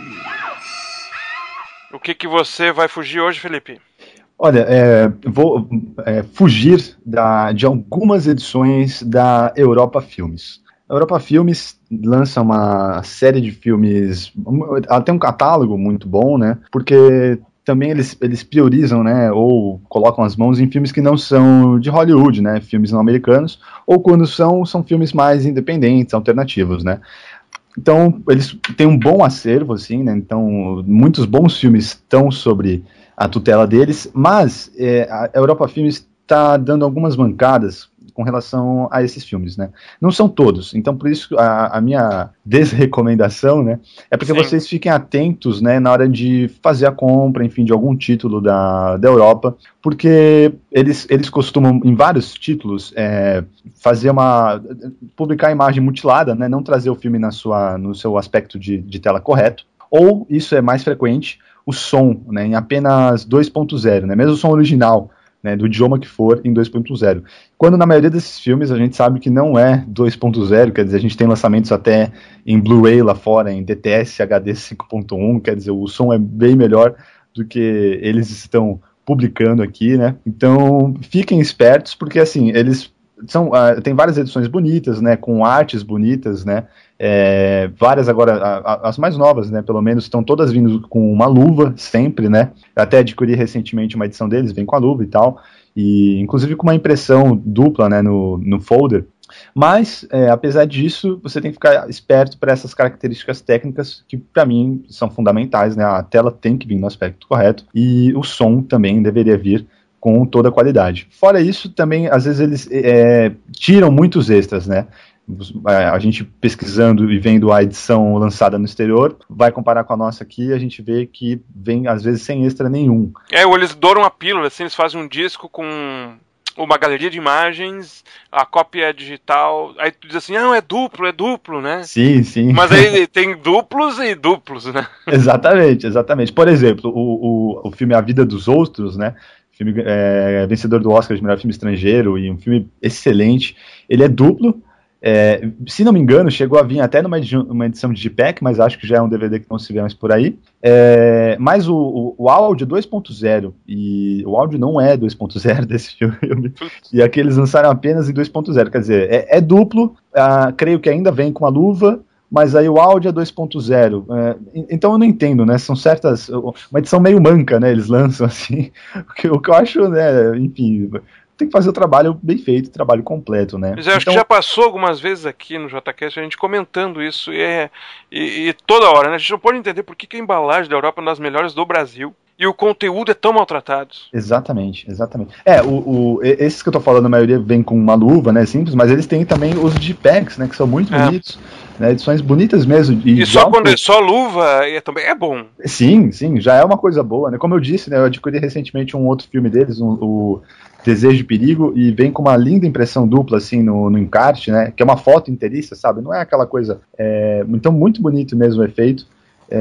O que que você vai fugir hoje, Felipe? Olha, é, vou é, fugir da, de algumas edições da Europa Filmes. A Europa Filmes lança uma série de filmes, ela tem um catálogo muito bom, né? Porque também eles, eles priorizam, né, ou colocam as mãos em filmes que não são de Hollywood, né? Filmes não americanos, ou quando são, são filmes mais independentes, alternativos, né? Então, eles têm um bom acervo, assim, né? Então, muitos bons filmes estão sobre a tutela deles, mas é, a Europa Filmes está dando algumas mancadas com relação a esses filmes, né? Não são todos, então por isso a, a minha desrecomendação, né, é porque Sim. vocês fiquem atentos, né, na hora de fazer a compra, enfim, de algum título da, da Europa, porque eles, eles costumam, em vários títulos, é, fazer uma... publicar a imagem mutilada, né, não trazer o filme na sua, no seu aspecto de, de tela correto, ou, isso é mais frequente, o som, né, em apenas dois ponto zero, né, mesmo o som original, né, do idioma que for, em dois ponto zero. Quando na maioria desses filmes a gente sabe que não é dois ponto zero, quer dizer, a gente tem lançamentos até em Blu-ray lá fora, em D T S H D cinco ponto um, quer dizer, o som é bem melhor do que eles estão publicando aqui, né? Então, fiquem espertos, porque assim, eles são, uh, tem várias edições bonitas, né, com artes bonitas, né, é, várias agora, a, a, as mais novas, né, pelo menos, estão todas vindo com uma luva, sempre, né, eu até adquiri recentemente uma edição deles, vem com a luva e tal, e inclusive com uma impressão dupla, né, no, no folder, mas, é, apesar disso, você tem que ficar esperto para essas características técnicas que, para mim, são fundamentais, né, a tela tem que vir no aspecto correto, e o som também deveria vir com toda a qualidade. Fora isso, também, às vezes, eles é, tiram muitos extras, né? A gente pesquisando e vendo a edição lançada no exterior, vai comparar com a nossa aqui, a gente vê que vem, às vezes, sem extra nenhum. É, ou eles douram a pílula, assim, eles fazem um disco com uma galeria de imagens, a cópia é digital, aí tu diz assim, não, é duplo, é duplo, né? Sim, sim. Mas aí tem duplos e duplos, né? Exatamente, exatamente. Por exemplo, o, o, o filme A Vida dos Outros, né? Filme é, vencedor do Oscar de melhor filme estrangeiro e um filme excelente. Ele é duplo, é, se não me engano, chegou a vir até numa edição, uma edição de digipack, mas acho que já é um D V D que não se vê mais por aí. É, mas o, o, o áudio é dois ponto zero e o áudio não é dois ponto zero desse filme. E aqui eles lançaram apenas em dois ponto zero, quer dizer, é, é duplo, ah, creio que ainda vem com a luva, mas aí o áudio é dois ponto zero. É, então eu não entendo, né? São certas... Uma edição meio manca, né? Eles lançam assim. O que, o que eu acho, né? Enfim, tem que fazer o trabalho bem feito, o trabalho completo, né? Mas eu acho então, que já passou algumas vezes aqui no JCast a gente comentando isso e, é, e, e toda hora, né? A gente não pode entender por que, que a embalagem da Europa é uma das melhores do Brasil e o conteúdo é tão maltratado. Exatamente, exatamente. É, o, o, esses que eu tô falando, a maioria vem com uma luva, né? Simples, mas eles têm também os digipacks, né? Que são muito é. bonitos. Né, edições bonitas mesmo. E, e só alto... quando é só luva é, também é bom. Sim, sim, já é uma coisa boa, né? Como eu disse, né, eu adquiri recentemente um outro filme deles, um, o Desejo de Perigo, e vem com uma linda impressão dupla, assim, no, no encarte, né? Que é uma foto inteiriça, sabe? Não é aquela coisa... É, então, muito bonito mesmo o efeito. É,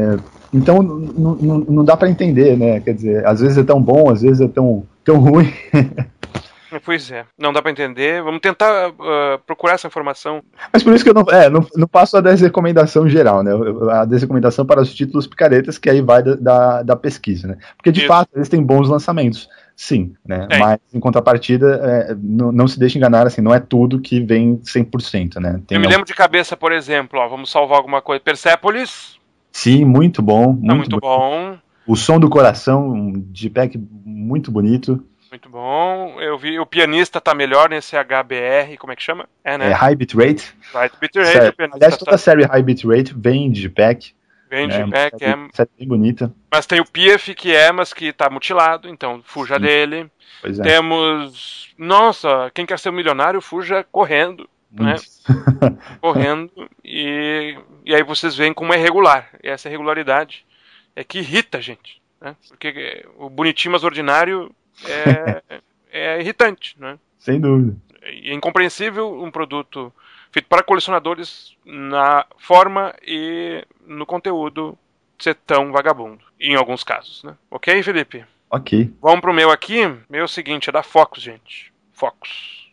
Então n- n- não dá pra entender, né? Quer dizer, às vezes é tão bom, às vezes é tão, tão ruim. Pois é, não dá pra entender. Vamos tentar uh, procurar essa informação. Mas por isso que eu não, é, não, não passo a desrecomendação geral, né? Eu- A desrecomendação para os títulos picaretas, que aí vai da, da, da pesquisa, né? Porque de Isso. fato eles têm bons lançamentos, sim, né? É. Mas em contrapartida, é, não, não se deixe enganar, assim, não é tudo que vem cem por cento, né? Tem Eu me al- lembro de cabeça, por exemplo, ó, vamos salvar alguma coisa. Persepolis, Sim, muito bom, tá muito, muito bom. bom. O Som do Coração, um J-Pack muito bonito. Muito bom. Eu vi o pianista tá melhor nesse H B R, como é que chama? É, né? É, High Bit Rate. Right Bitrate, Sério. o pianista Aliás, toda tá a série High Bit Rate vem de J-Pack. bem né? de back, é. Série bem bonita. Mas tem o P F que é, mas que tá mutilado, então fuja Sim. dele. Pois é. Temos. Nossa, quem quer ser um milionário, fuja correndo. Né? Correndo. E, e aí vocês veem como é irregular. E essa irregularidade é que irrita a gente. Né? Porque o bonitinho, mas ordinário é, é irritante. Né? Sem dúvida. E é incompreensível um produto feito para colecionadores na forma e no conteúdo ser tão vagabundo. Em alguns casos, né? Ok, Felipe? Ok. Vamos pro meu aqui. Meu é o seguinte, é da Focus, gente. Focus.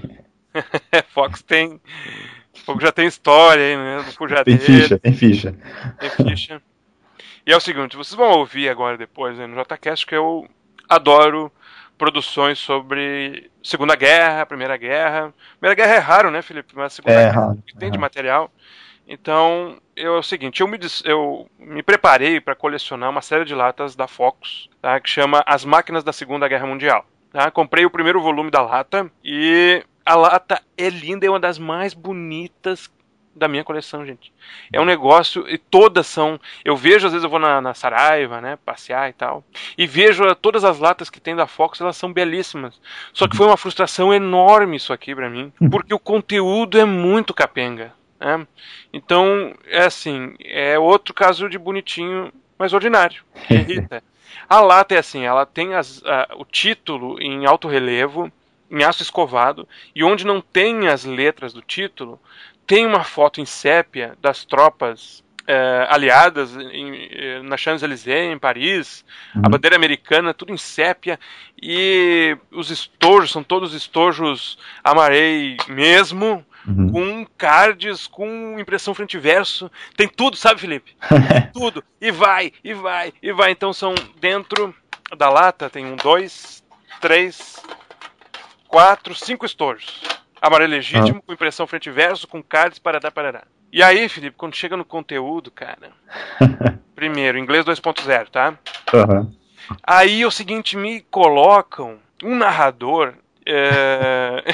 Fox tem. Fox já tem história aí, né? Do Fujadeiro. Tem ficha, tem ficha. Tem ficha. E é o seguinte, vocês vão ouvir agora depois né, no JCast que eu adoro produções sobre Segunda Guerra, Primeira Guerra. Primeira Guerra é raro, né, Felipe? Mas a Segunda É Guerra raro, que tem é de raro. material. Então, eu, é o seguinte, eu me, dis- eu me preparei para colecionar uma série de latas da Focus, tá, que chama As Máquinas da Segunda Guerra Mundial. Tá? Comprei o primeiro volume da lata e a lata é linda, é uma das mais bonitas da minha coleção, gente. É um negócio, e todas são... Eu vejo, às vezes eu vou na, na Saraiva, né, passear e tal, e vejo uh, todas as latas que tem da Fox, elas são belíssimas. Só que foi uma frustração enorme isso aqui pra mim, porque o conteúdo é muito capenga. Né? Então, é assim, é outro caso de bonitinho, mas ordinário. Que irrita. A lata é assim, ela tem as, a, o título em alto relevo, em aço escovado, e onde não tem as letras do título, tem uma foto em sépia das tropas eh, aliadas em, eh, na Champs-Élysées, em Paris, Uhum. a bandeira americana, tudo em sépia, e os estojos são todos estojos amarei mesmo, Uhum. com cards, com impressão frente e verso, tem tudo, sabe, Felipe? Tudo, e vai, e vai, e vai. Então são dentro da lata, tem um, dois, três, quatro, cinco estojos. Amarelo legítimo, com impressão frente e verso, com cards, parará, parará. E aí, Felipe, quando chega no conteúdo, cara, primeiro, inglês dois ponto zero, tá? Aham. Aí é o seguinte, me colocam um narrador é,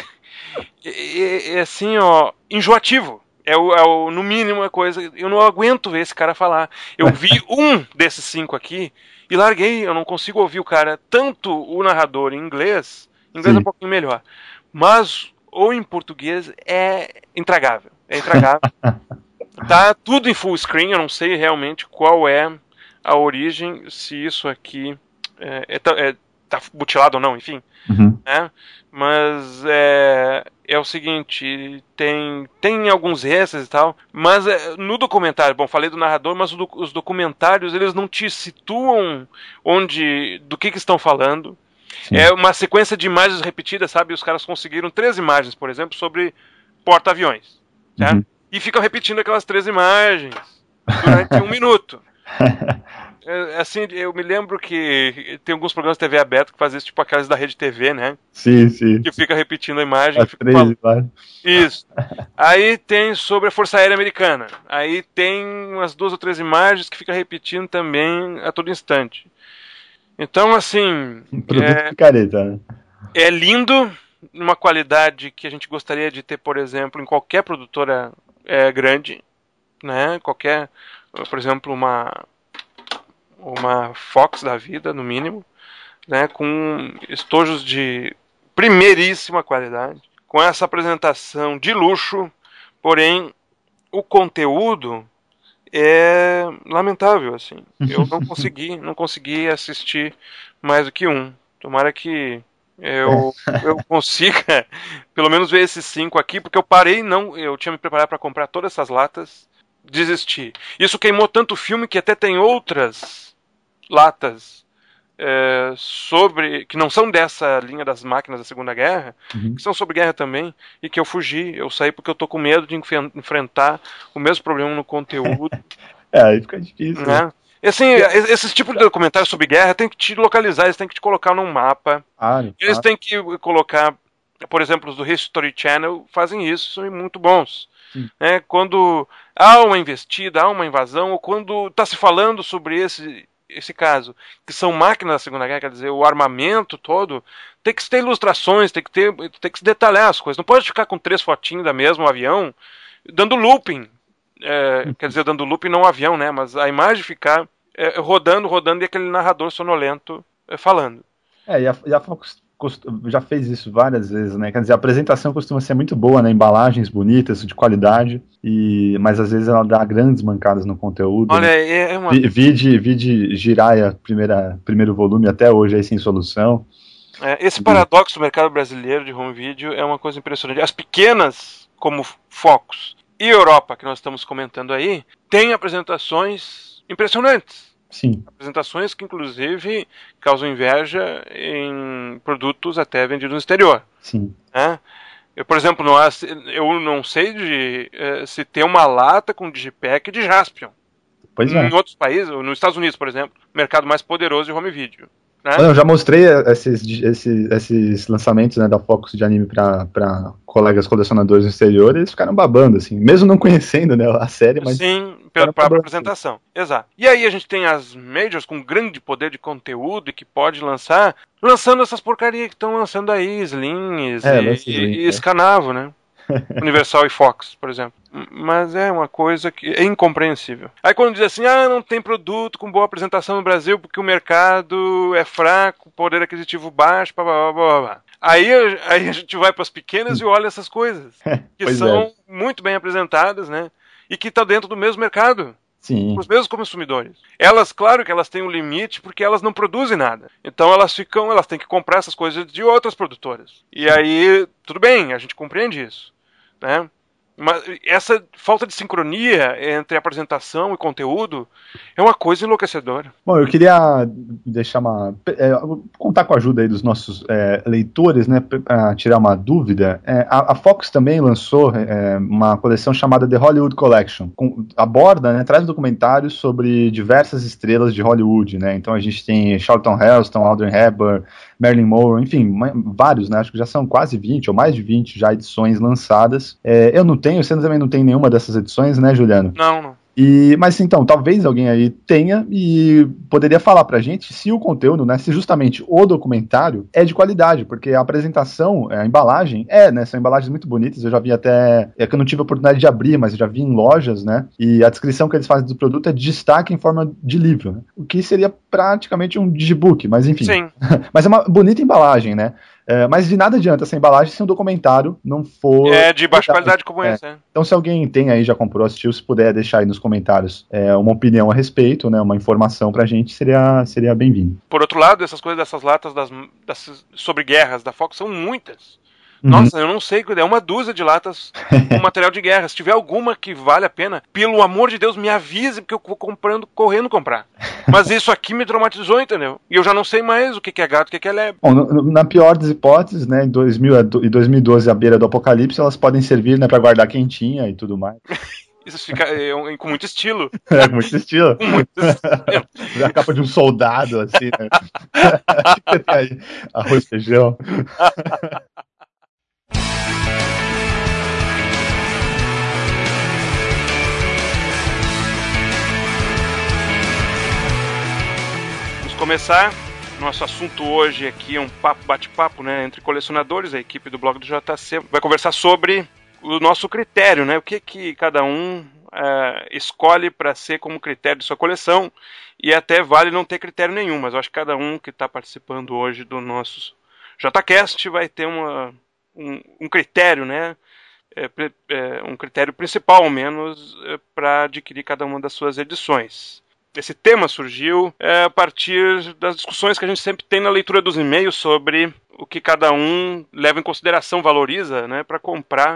é, é assim, ó, enjoativo. É, o, é o, no mínimo a coisa. Eu não aguento ver esse cara falar. Eu vi um desses cinco aqui e larguei. Eu não consigo ouvir o cara, tanto o narrador em inglês, inglês é Sim. um pouquinho melhor, mas ou em português é intragável. É intragável. Tá tudo em full screen. Eu não sei realmente qual é a origem, se isso aqui é, é, tá- é, tá mutilado ou não, enfim. Uhum. Né? Mas é, é o seguinte, tem, tem alguns extras e tal, mas é, no documentário, bom, falei do narrador, mas o do- os documentários, eles não te situam onde, do que que estão falando. Sim. É uma sequência de imagens repetidas, sabe? Os caras conseguiram três imagens, por exemplo, sobre porta-aviões, certo? Uhum. E ficam repetindo aquelas três imagens durante um minuto. É, assim, eu me lembro que tem alguns programas de T V aberta que fazem isso, tipo aquelas da Rede T V, né? Sim, sim. Que fica repetindo a imagem. As fica três, falando. claro. Isso. Aí tem sobre a Força Aérea Americana. Aí tem umas duas ou três imagens que fica repetindo também a todo instante. Então, assim, Um produto é, picareta, né? é lindo, numa qualidade que a gente gostaria de ter, por exemplo, em qualquer produtora é, grande, né? Qualquer, por exemplo, uma uma Fox da vida, no mínimo, né? Com estojos de primeiríssima qualidade, com essa apresentação de luxo, porém o conteúdo é lamentável, assim. Eu não consegui, não consegui assistir mais do que um. Tomara que eu, eu consiga pelo menos ver esses cinco aqui, porque eu parei, não, eu tinha me preparado para comprar todas essas latas desistir. Isso queimou tanto o filme que até tem outras latas é, sobre que não são dessa linha das máquinas da Segunda Guerra, Uhum. que são sobre guerra também, e que eu fugi, eu saí porque eu tô com medo de enf- enfrentar o mesmo problema no conteúdo, É, aí fica difícil. né? né? E assim, es- esses tipos de documentários sobre guerra tem que te localizar, eles têm que te colocar num mapa, Claro, eles claro. têm que colocar, por exemplo, os do History Channel fazem isso, são muito bons. Sim. Né? Quando há uma investida, há uma invasão, ou quando está se falando sobre esse, esse caso, que são máquinas da Segunda Guerra, quer dizer, o armamento todo, tem que ter ilustrações, tem que ter, tem que se detalhar as coisas. Não pode ficar com três fotinhos da mesma avião, dando looping. É, quer dizer, dando looping não um avião, né? Mas a imagem ficar é, rodando, rodando e aquele narrador sonolento é, falando. É, e a, e a Fox cost- já fez isso várias vezes, né? Quer dizer, a apresentação costuma ser muito boa, né? Embalagens bonitas, de qualidade, e, mas às vezes ela dá grandes mancadas no conteúdo. Olha, né? é, é uma. Vi- Vide, vide Jiraiya, primeira, primeiro volume, até hoje aí sem solução. É, esse paradoxo do mercado brasileiro de home video é uma coisa impressionante. As pequenas, como Focus e Europa, que nós estamos comentando aí, têm apresentações impressionantes. Sim. Apresentações que, inclusive, causam inveja em produtos até vendidos no exterior. Sim. Né? Eu, por exemplo, não há, eu não sei de, eh, se tem uma lata com digipack de Jaspion. Pois é. Em outros países, nos Estados Unidos, por exemplo, mercado mais poderoso de home video. Né? Eu já mostrei esses, esses, esses lançamentos, né, da Focus de anime para colegas colecionadores no exterior, e eles ficaram babando, assim, mesmo não conhecendo, né, a série, mas... Sim, pela própria apresentação. Exato. E aí a gente tem as majors com grande poder de conteúdo e que pode lançar, lançando essas porcarias que estão lançando aí, Slings É, e, lança Sling, e é. Escanavo, né? Universal e Fox, por exemplo. Mas é uma coisa que é incompreensível. Aí quando diz assim, ah, não tem produto com boa apresentação no Brasil porque o mercado é fraco, poder aquisitivo baixo, blá, blá, blá, blá, blá. Aí, aí a gente vai para as pequenas e olha essas coisas, que Pois são é. muito bem apresentadas, né? E que estão dentro do mesmo mercado. Sim. Os mesmos consumidores. Elas, claro que elas têm um limite porque elas não produzem nada. Então elas ficam, elas têm que comprar essas coisas de outras produtoras. E aí, tudo bem, a gente compreende isso, né? Mas essa falta de sincronia entre apresentação e conteúdo é uma coisa enlouquecedora. Bom, eu queria deixar uma... É, contar com a ajuda aí dos nossos é, leitores, né, para tirar uma dúvida. É, a, a Fox também lançou é, uma coleção chamada The Hollywood Collection. Com, aborda, né, traz documentários sobre diversas estrelas de Hollywood, né? Então a gente tem Charlton Heston, Audrey Hepburn, Marilyn Monroe, enfim, uma, vários, né? Acho que já são quase vinte ou mais de vinte já edições lançadas. É, eu não tenho, você também não tem nenhuma dessas edições, né, Juliano? Não, não. E, mas então, talvez alguém aí tenha e poderia falar pra gente se o conteúdo, né, se justamente o documentário é de qualidade, porque a apresentação, a embalagem, é, né, são embalagens muito bonitas, eu já vi até, é que eu não tive a oportunidade de abrir, mas eu já vi em lojas, né, e a descrição que eles fazem do produto é de destaque em forma de livro, né, o que seria praticamente um digibook, mas enfim. Sim. Mas é uma bonita embalagem, né. É, mas de nada adianta essa embalagem se um documentário não for... É de baixa qualidade como é. esse, né? Então, se alguém tem aí, já comprou, assistiu, se puder deixar aí nos comentários é, uma opinião a respeito, né, uma informação pra gente, seria, seria bem-vindo. Por outro lado, essas coisas dessas latas das, das, sobre guerras da Fox são muitas. Uhum. Nossa, eu não sei, é uma dúzia de latas com material de guerra. Se tiver alguma que vale a pena, pelo amor de Deus, me avise, porque eu vou comprando, correndo comprar. Mas isso aqui me traumatizou, entendeu? E eu já não sei mais o que é gato, o que é lebre. Bom, no, na pior das hipóteses, né, em dois mil e dois mil e doze, à beira do apocalipse, elas podem servir, né, pra guardar quentinha e tudo mais. Isso fica é, um, com muito estilo. É, com muito estilo. Com muito estilo. A capa de um soldado, assim, né? Que tem aí? Arroz, feijão. Começar, nosso assunto hoje aqui é um papo, bate-papo, né, entre colecionadores, a equipe do blog do J C vai conversar sobre o nosso critério, né, o que que cada um uh, escolhe para ser como critério de sua coleção, e até vale não ter critério nenhum, mas eu acho que cada um que está participando hoje do nosso JCast vai ter uma, um, um critério, né, é, é, um critério principal, ao menos, é, para adquirir cada uma das suas edições. Esse tema surgiu é, a partir das discussões que a gente sempre tem na leitura dos e-mails sobre o que cada um leva em consideração, valoriza, né, para comprar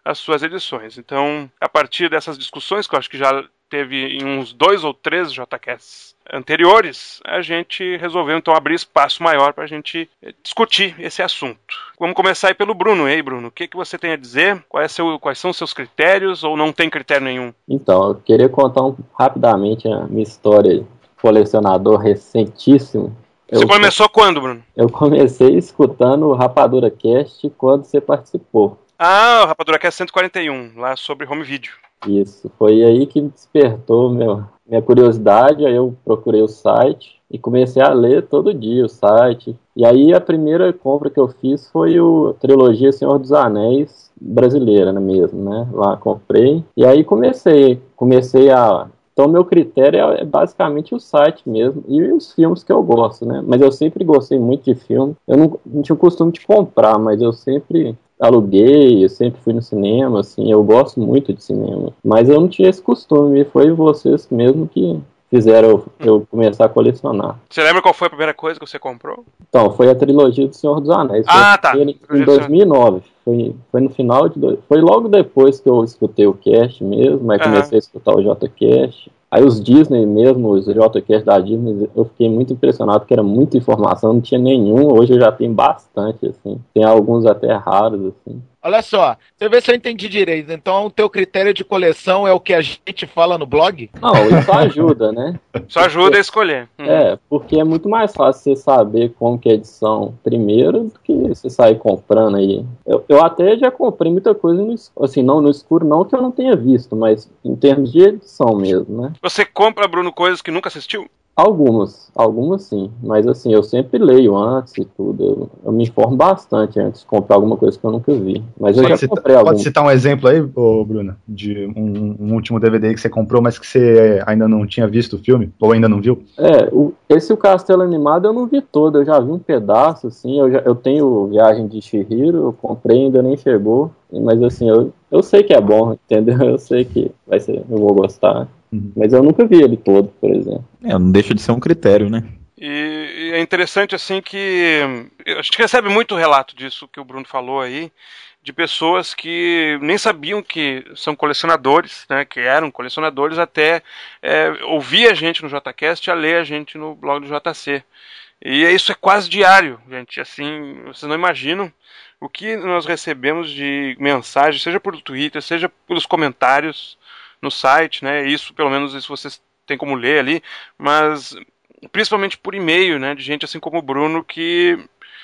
as suas edições. Então, a partir dessas discussões, que eu acho que já teve em uns dois ou três J K S anteriores, a gente resolveu então abrir espaço maior para a gente discutir esse assunto. Vamos começar aí pelo Bruno. Ei, Bruno, o que, que você tem a dizer? Qual é seu, quais são os seus critérios ou não tem critério nenhum? Então, eu queria contar um, rapidamente a minha história de colecionador recentíssimo. Você eu, começou quando, Bruno? Eu comecei escutando o Rapadura Cast quando você participou. Ah, o Rapadura Cast cento e quarenta e um, lá sobre home video. Isso, foi aí que despertou meu, minha curiosidade, aí eu procurei o site e comecei a ler todo dia o site. E aí a primeira compra que eu fiz foi o, a trilogia Senhor dos Anéis brasileira, né, mesmo, né? Lá comprei. E aí comecei, comecei a... Então meu critério é, é basicamente o site mesmo e os filmes que eu gosto, né? Mas eu sempre gostei muito de filme. Eu não, não tinha o costume de comprar, mas eu sempre... aluguei, eu sempre fui no cinema, assim, eu gosto muito de cinema, mas eu não tinha esse costume, e foi vocês mesmo que fizeram eu, eu começar a colecionar. Você lembra qual foi a primeira coisa que você comprou? Então, foi a trilogia do Senhor dos Anéis. Ah, tá. Em, em dois mil e nove, foi, foi no final de... Do... Foi logo depois que eu escutei o cast mesmo, aí comecei uhum. a escutar o J-Cast. Aí os Disney mesmo, os J-Cast da Disney, eu fiquei muito impressionado, porque era muita informação, não tinha nenhum, hoje eu já tenho bastante, assim. Tem alguns até raros, assim. Olha só, deixa eu ver se eu entendi direito. Então o teu critério de coleção é o que a gente fala no blog? Não, isso ajuda, né? Só ajuda a escolher. Hum. É, porque é muito mais fácil você saber como que é a edição primeiro do que você sair comprando aí. Eu, eu até já comprei muita coisa, no, assim, não no escuro, não que eu não tenha visto, mas em termos de edição mesmo, né? Você compra, Bruno, coisas que nunca assistiu? Algumas, algumas sim, mas assim, eu sempre leio antes e tudo, eu, eu me informo bastante antes de comprar alguma coisa que eu nunca vi, mas eu pode já cita, comprei algumas. Pode citar um exemplo aí, ô, Bruno, de um, um último D V D que você comprou, mas que você ainda não tinha visto o filme, ou ainda não viu? É, o, esse O Castelo Animado eu não vi todo, eu já vi um pedaço, assim, eu, já, eu tenho Viagem de Chihiro, eu comprei, ainda nem chegou, mas assim, eu, eu sei que é bom, entendeu? Eu sei que vai ser, eu vou gostar. Uhum. Mas eu nunca vi ele todo, por exemplo. É, não deixa de ser um critério, né? E, e é interessante, assim, que a gente recebe muito relato disso que o Bruno falou aí, de pessoas que nem sabiam que são colecionadores, né, que eram colecionadores, até é, ouvir a gente no J-Cast e a ler a gente no blog do J C. E isso é quase diário, gente. Assim, vocês não imaginam o que nós recebemos de mensagem, seja por Twitter, seja pelos comentários no site, né? Isso, pelo menos, isso vocês têm como ler ali, mas principalmente por e-mail, né? De gente assim como o Bruno que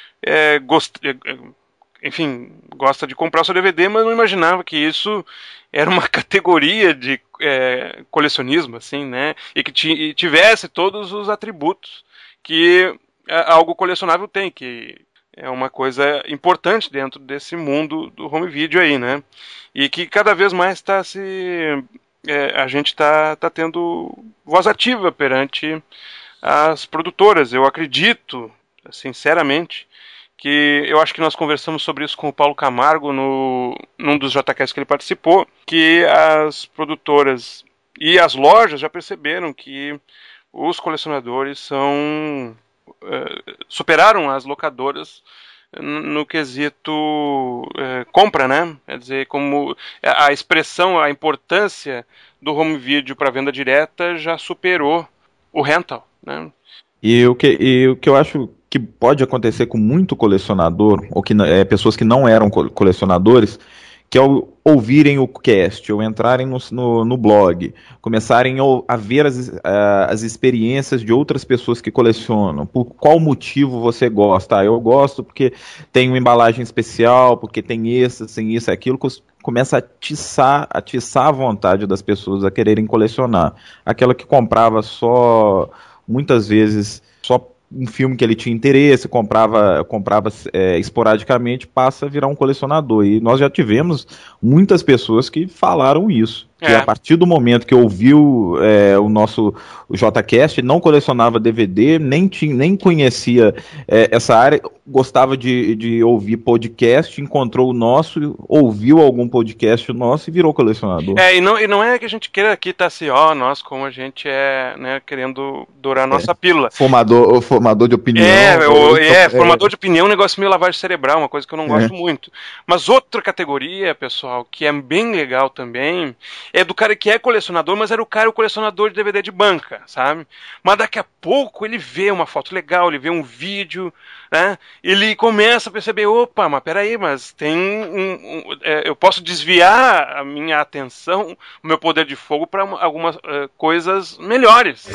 é, gost... enfim, gosta de comprar o seu D V D, mas não imaginava que isso era uma categoria de é, colecionismo, assim, né? E que t- tivesse todos os atributos que algo colecionável tem, que é uma coisa importante dentro desse mundo do home video aí, né? E que cada vez mais está se... É, a gente está tá tendo voz ativa perante as produtoras. Eu acredito, sinceramente, que eu acho que nós conversamos sobre isso com o Paulo Camargo no, num dos J Ks que ele participou, que as produtoras e as lojas já perceberam que os colecionadores são... Uh, superaram as locadoras no quesito é, compra, né? Quer dizer, como a expressão, a importância do home video para venda direta já superou o rental, né? E o que, e o que eu acho que pode acontecer com muito colecionador, ou que é, pessoas que não eram colecionadores, que ao ouvirem o cast, ou entrarem no, no, no blog, começarem a ver as, as experiências de outras pessoas que colecionam, por qual motivo você gosta. Ah, eu gosto porque tem uma embalagem especial, porque tem isso, tem isso, aquilo, começa a atiçar, atiçar a vontade das pessoas a quererem colecionar. Aquela que comprava só, muitas vezes, só um filme que ele tinha interesse, comprava, comprava é, esporadicamente, passa a virar um colecionador. E nós já tivemos muitas pessoas que falaram isso. Que É. a partir do momento que ouviu é, o nosso o JCast, não colecionava D V D, nem, tinha, nem conhecia é, essa área, gostava de, de ouvir podcast, encontrou o nosso, ouviu algum podcast nosso e virou colecionador. É, e não, e não é que a gente queira aqui tá assim, ó, nós como a gente é, né, querendo dourar a nossa É. pílula. Formador, formador de opinião. É, o, ou- é, formador de opinião é um negócio meio lavagem cerebral, uma coisa que eu não gosto É. muito. Mas outra categoria, pessoal, que é bem legal também, é do cara que é colecionador, mas era o cara o colecionador de D V D de banca, sabe? Mas daqui a pouco ele vê uma foto legal, ele vê um vídeo, né? Ele começa a perceber, opa, mas peraí, mas tem um, um, é, eu posso desviar a minha atenção, o meu poder de fogo para algumas é, coisas melhores.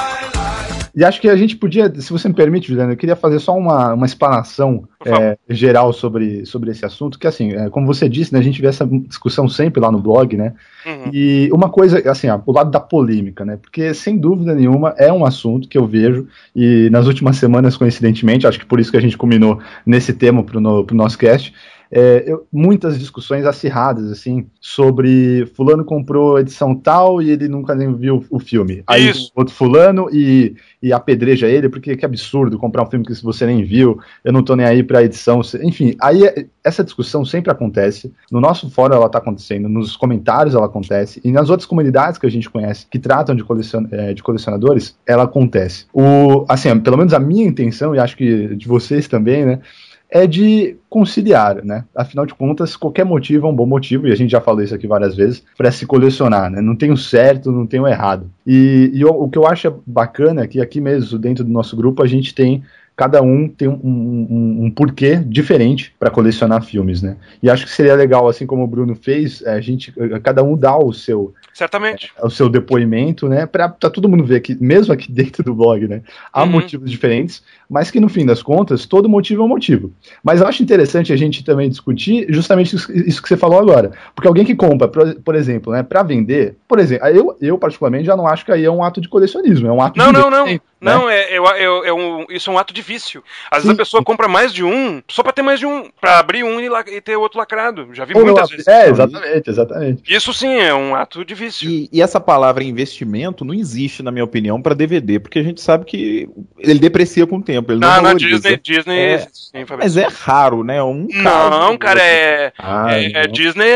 E acho que a gente podia, se você me permite, Juliano, eu queria fazer só uma, uma explanação é, geral sobre, sobre esse assunto, que assim, é, como você disse, né, a gente vê essa discussão sempre lá no blog, né? Uhum. E uma coisa, assim, ó, o lado da polêmica, né? Porque, sem dúvida nenhuma, é um assunto que eu vejo, e nas últimas semanas, coincidentemente, acho que por isso que a gente combinou nesse tema pro, no, pro nosso cast, é, eu, muitas discussões acirradas, assim, sobre fulano comprou edição tal e ele nunca nem viu o filme. Aí Isso. tem outro fulano e, e apedreja ele, porque que absurdo comprar um filme que você nem viu, eu não tô nem aí pra edição. Enfim, aí é- essa discussão sempre acontece, no nosso fórum ela tá acontecendo, nos comentários ela acontece, e nas outras comunidades que a gente conhece, que tratam de, colecion, é, de colecionadores, ela acontece. O, assim, pelo menos a minha intenção, e acho que de vocês também, né, é de conciliar, né? Afinal de contas, qualquer motivo é um bom motivo, e a gente já falou isso aqui várias vezes, para se colecionar, né? Não tem o certo, não tem o errado. E, e o, o que eu acho bacana é que aqui mesmo, dentro do nosso grupo, a gente tem, cada um tem um, um, um, um porquê diferente para colecionar filmes, né? E acho que seria legal, assim como o Bruno fez, a gente, cada um dá o seu, Certamente. o seu depoimento, né, pra, pra todo mundo ver que, mesmo aqui dentro do blog, né, há Uhum. motivos diferentes, mas que no fim das contas, todo motivo é um motivo. Mas eu acho interessante a gente também discutir justamente isso, isso que você falou agora, porque alguém que compra, por, por exemplo, né, pra vender, por exemplo, eu, eu particularmente já não acho que aí é um ato de colecionismo, é um ato Não, de não, não. investimento, né? Não, é, é, é, é um, isso é um ato de vício. Às vezes Sim. a pessoa compra mais de um só pra ter mais de um, pra abrir um e, la- e ter outro lacrado. Já vi Ou muitas não, vezes. é, exatamente, exatamente. Isso sim é um ato de vício. E, e essa palavra investimento não existe, na minha opinião, para D V D, porque a gente sabe que ele deprecia com o tempo, ele não Na, na valoriza. Disney, Disney É, existe, sim, Fabrício. Mas é raro, né? Um Não, caso cara, ou outro. é, Ah, é, é não. Disney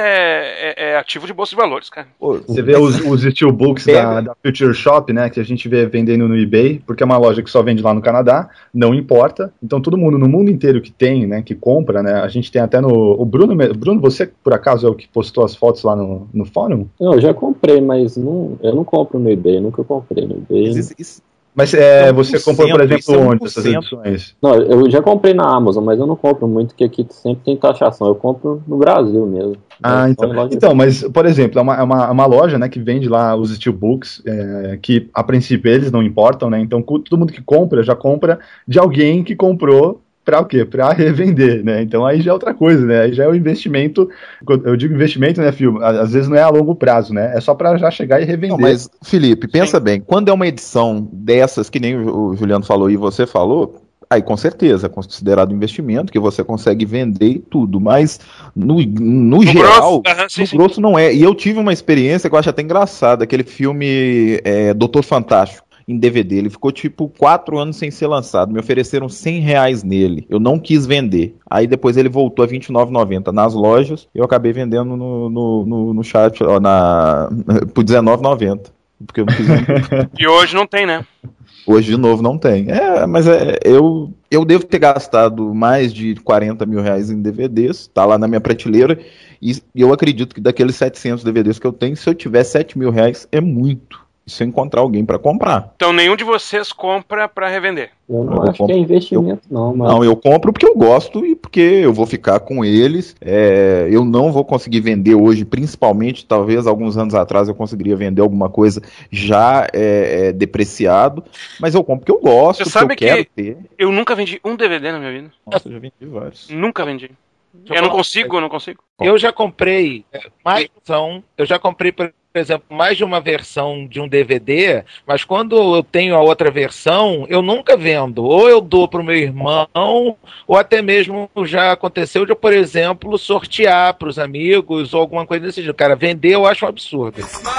é, é, é ativo de bolsa de valores, cara. Pô, Você vê os, os steelbooks Pega. da, da Future Shop, né, que a gente vê vendendo no eBay, porque é uma loja que só vende lá no Canadá, não importa. Então todo mundo no mundo inteiro que tem, né, que compra, né, a gente tem até no... O Bruno, Bruno, você por acaso é o que postou as fotos lá no, no fórum? Não, eu já comprei, mas não, eu não compro no eBay, nunca comprei no eBay. Mas isso- isso- Mas é, É um você por comprou, por cento, exemplo, isso é um onde por essas cento. edições? Não, eu já comprei na Amazon, mas eu não compro muito, porque aqui sempre tem taxação. Eu compro no Brasil mesmo. Ah, É, então. só em loja- Então, mas, por exemplo, é uma, é uma, é uma loja, né, que vende lá os steelbooks, é, que a princípio eles não importam, né, então cu- todo mundo que compra, já compra de alguém que comprou para o quê? Para revender, né, então aí já é outra coisa, né, aí já é o investimento, eu digo investimento, né, Fio, Á- às vezes não é a longo prazo, né, é só para já chegar e revender. Não, mas, Felipe, pensa bem, quando é uma edição dessas, que nem o o Juliano falou e você falou, aí com certeza é considerado investimento, que você consegue vender e tudo, mas no, no, geral, grosso, aham, sim, no sim. grosso não é. E eu tive uma experiência que eu acho até engraçada, aquele filme é, Doutor Fantástico, em D V D, ele ficou tipo quatro anos sem ser lançado, me ofereceram cem reais nele, eu não quis vender, aí depois ele voltou a vinte e nove reais e noventa centavos nas lojas, eu acabei vendendo no, no, no, no chat, ó, na, por dezenove reais e noventa centavos, porque eu não quis vender. E hoje não tem, né? Hoje, de novo, não tem. É, mas é, eu, eu devo ter gastado mais de quarenta mil reais em D V Ds, tá lá na minha prateleira, e eu acredito que daqueles setecentos D V Ds que eu tenho, se eu tiver sete mil reais, é muito. E se eu encontrar alguém para comprar. Então nenhum de vocês compra pra revender. Eu não Eu acho compro- que é investimento, não, mas Não, eu compro porque eu gosto e porque eu vou ficar com eles. É, eu não vou conseguir vender hoje, principalmente, talvez alguns anos atrás eu conseguiria vender alguma coisa já é, é, depreciado, mas eu compro porque eu gosto, Você porque sabe eu quero que- ter. Eu nunca vendi um D V D na minha vida. Nossa, eu já vendi vários. Nunca vendi. Deixa eu Eu não falar- consigo, eu não consigo. Eu já comprei é, mais um, eu já comprei, por exemplo, mais de uma versão de um D V D, mas quando eu tenho a outra versão, eu nunca vendo. Ou eu dou pro meu irmão, ou até mesmo já aconteceu de eu, por exemplo, sortear pros amigos ou alguma coisa desse tipo. Cara, vender eu acho um absurdo.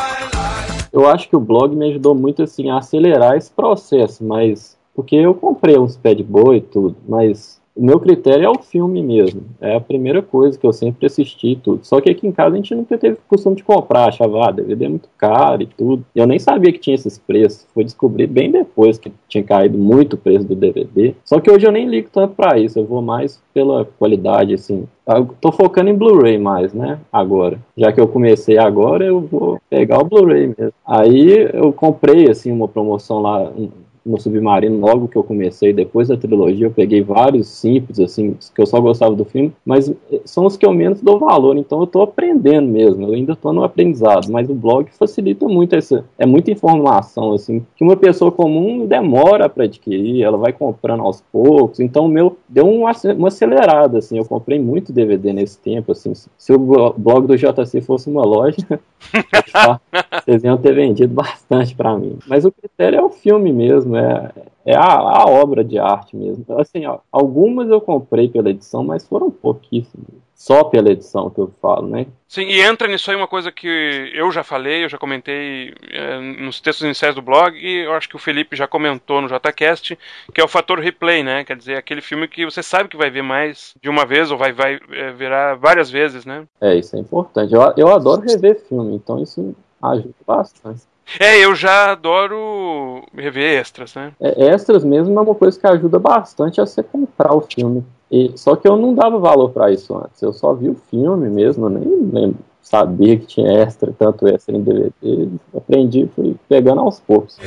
Eu acho que o blog me ajudou muito assim a acelerar esse processo, mas porque eu comprei uns pad boy e tudo, mas o meu critério é o filme mesmo. É a primeira coisa que eu sempre assisti e tudo. Só que aqui em casa a gente nunca teve costume de comprar, achava, ah, D V D é muito caro e tudo. Eu nem sabia que tinha esses preços. Foi descobrir bem depois que tinha caído muito o preço do D V D. Só que hoje eu nem ligo tanto pra isso. Eu vou mais pela qualidade, assim. Eu tô focando em Blu-ray mais, né? Agora. Já que eu comecei agora, eu vou pegar o Blu-ray mesmo. Aí eu comprei, assim, uma promoção lá no Submarino, logo que eu comecei, depois da trilogia, eu peguei vários simples, assim, que eu só gostava do filme, mas são os que eu menos dou valor, então eu tô aprendendo mesmo, eu ainda tô no aprendizado, mas o blog facilita muito essa, é muita informação, assim, que uma pessoa comum demora para adquirir, ela vai comprando aos poucos, então o meu deu uma, uma acelerada, assim, eu comprei muito D V D nesse tempo, assim, se o blog do J C fosse uma loja, vocês iam ter vendido bastante para mim, mas o critério é o filme mesmo, É, é a, a obra de arte mesmo. Assim, ó, algumas eu comprei pela edição, mas foram pouquíssimas. Só pela edição que eu falo, né? Sim, e entra nisso aí uma coisa que eu já falei, eu já comentei é, nos textos iniciais do blog, e eu acho que o Felipe já comentou no JCast, que é o fator replay, né? Quer dizer, aquele filme que você sabe que vai ver mais de uma vez, ou vai, vai é, virar várias vezes, né? É, isso é importante. Eu, eu adoro rever filme, então isso ajuda bastante. É, eu já adoro rever extras, né? É, extras mesmo é uma coisa que ajuda bastante a você comprar o filme. E, só que eu não dava valor pra isso antes. Eu só vi o filme mesmo, eu nem lembro, sabia que tinha extra, tanto extra em D V D. Aprendi, fui pegando aos poucos.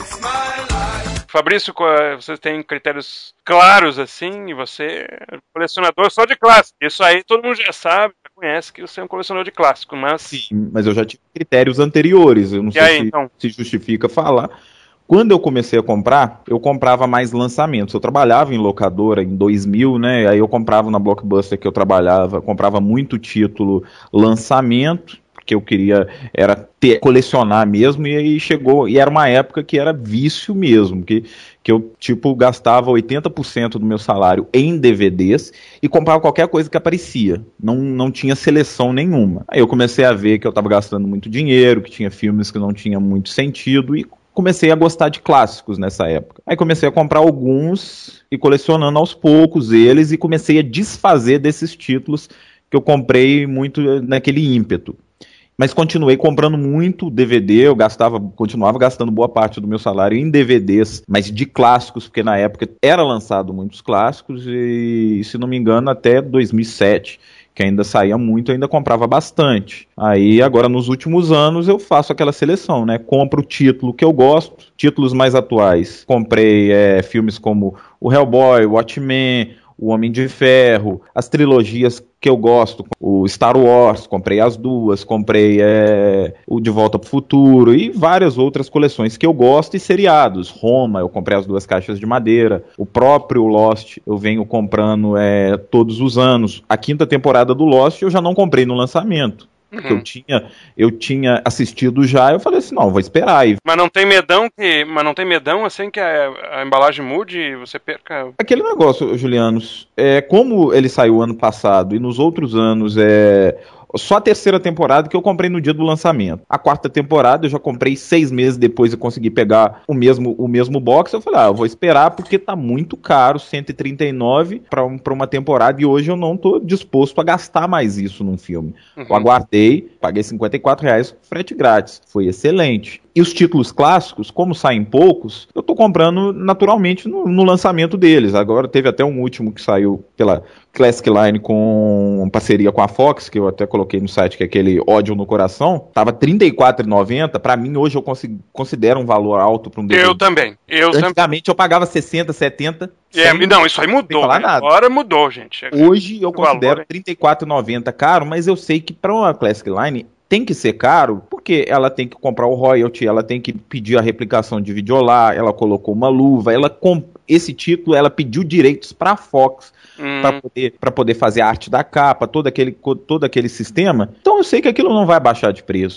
Fabrício, você tem critérios claros assim, e você é colecionador só de clássico. Isso aí todo mundo já sabe, já conhece que você é um colecionador de clássico, mas... Sim, mas eu já tive critérios anteriores, eu não e sei aí, se, então? se justifica falar. Quando eu comecei a comprar, eu comprava mais lançamentos. Eu trabalhava em locadora em dois mil, né? Aí eu comprava na Blockbuster que eu trabalhava, comprava muito título lançamento, que eu queria era ter, colecionar mesmo, e aí chegou, e era uma época que era vício mesmo, que, que eu, tipo, gastava oitenta por cento do meu salário em D V Ds e comprava qualquer coisa que aparecia, não, não tinha seleção nenhuma. Aí eu comecei a ver que eu estava gastando muito dinheiro, que tinha filmes que não tinham muito sentido, e comecei a gostar de clássicos nessa época. Aí comecei a comprar alguns e colecionando aos poucos eles, e comecei a desfazer desses títulos que eu comprei muito naquele ímpeto. Mas continuei comprando muito D V D, eu gastava, continuava gastando boa parte do meu salário em D V Ds, mas de clássicos, porque na época era lançado muitos clássicos, e se não me engano até dois mil e sete, que ainda saía muito, eu ainda comprava bastante. Aí agora nos últimos anos eu faço aquela seleção, né? Compro o título que eu gosto, títulos mais atuais. Comprei é, filmes como o Hellboy, o Watchmen, o Homem de Ferro, as trilogias que eu gosto, o Star Wars, comprei as duas, comprei é, o De Volta pro Futuro e várias outras coleções que eu gosto, e seriados. Roma, eu comprei as duas caixas de madeira, o próprio Lost eu venho comprando é, todos os anos. A quinta temporada do Lost eu já não comprei no lançamento. Porque uhum. eu, tinha, eu tinha assistido já, eu falei assim, não, vou esperar. E... Mas não tem medão que, mas não tem medão assim que a, a embalagem mude e você perca... Aquele negócio, Julianos, é, como ele saiu ano passado e nos outros anos é... Só a terceira temporada que eu comprei no dia do lançamento. A quarta temporada eu já comprei seis meses depois e consegui pegar o mesmo, o mesmo box. Eu falei, ah, eu vou esperar porque tá muito caro, cento e trinta e nove para um, pra uma temporada, e hoje eu não tô disposto a gastar mais isso num filme. Uhum. Eu aguardei, paguei cinquenta e quatro reais, frete grátis. Foi excelente. E os títulos clássicos, como saem poucos, eu tô comprando naturalmente no, no lançamento deles. Agora teve até um último que saiu pela Classic Line com parceria com a Fox, que eu até coloquei no site, que é aquele Ódio no Coração. Tava trinta e quatro reais e noventa centavos. Pra mim, hoje eu consigo, considero um valor alto para um D V D. Eu também. Eu Antigamente sempre... eu pagava sessenta, setenta. É, não, isso aí mudou. Né? Agora mudou, gente. Hoje eu considero trinta e quatro reais e noventa centavos caro, mas eu sei que para uma Classic Line tem que ser caro, porque ela tem que comprar o royalty, ela tem que pedir a replicação de videolar, ela colocou uma luva, ela comp... esse título ela pediu direitos para a Fox, hum. para poder, para poder fazer a arte da capa, todo aquele, todo aquele sistema. Então eu sei que aquilo não vai baixar de preço.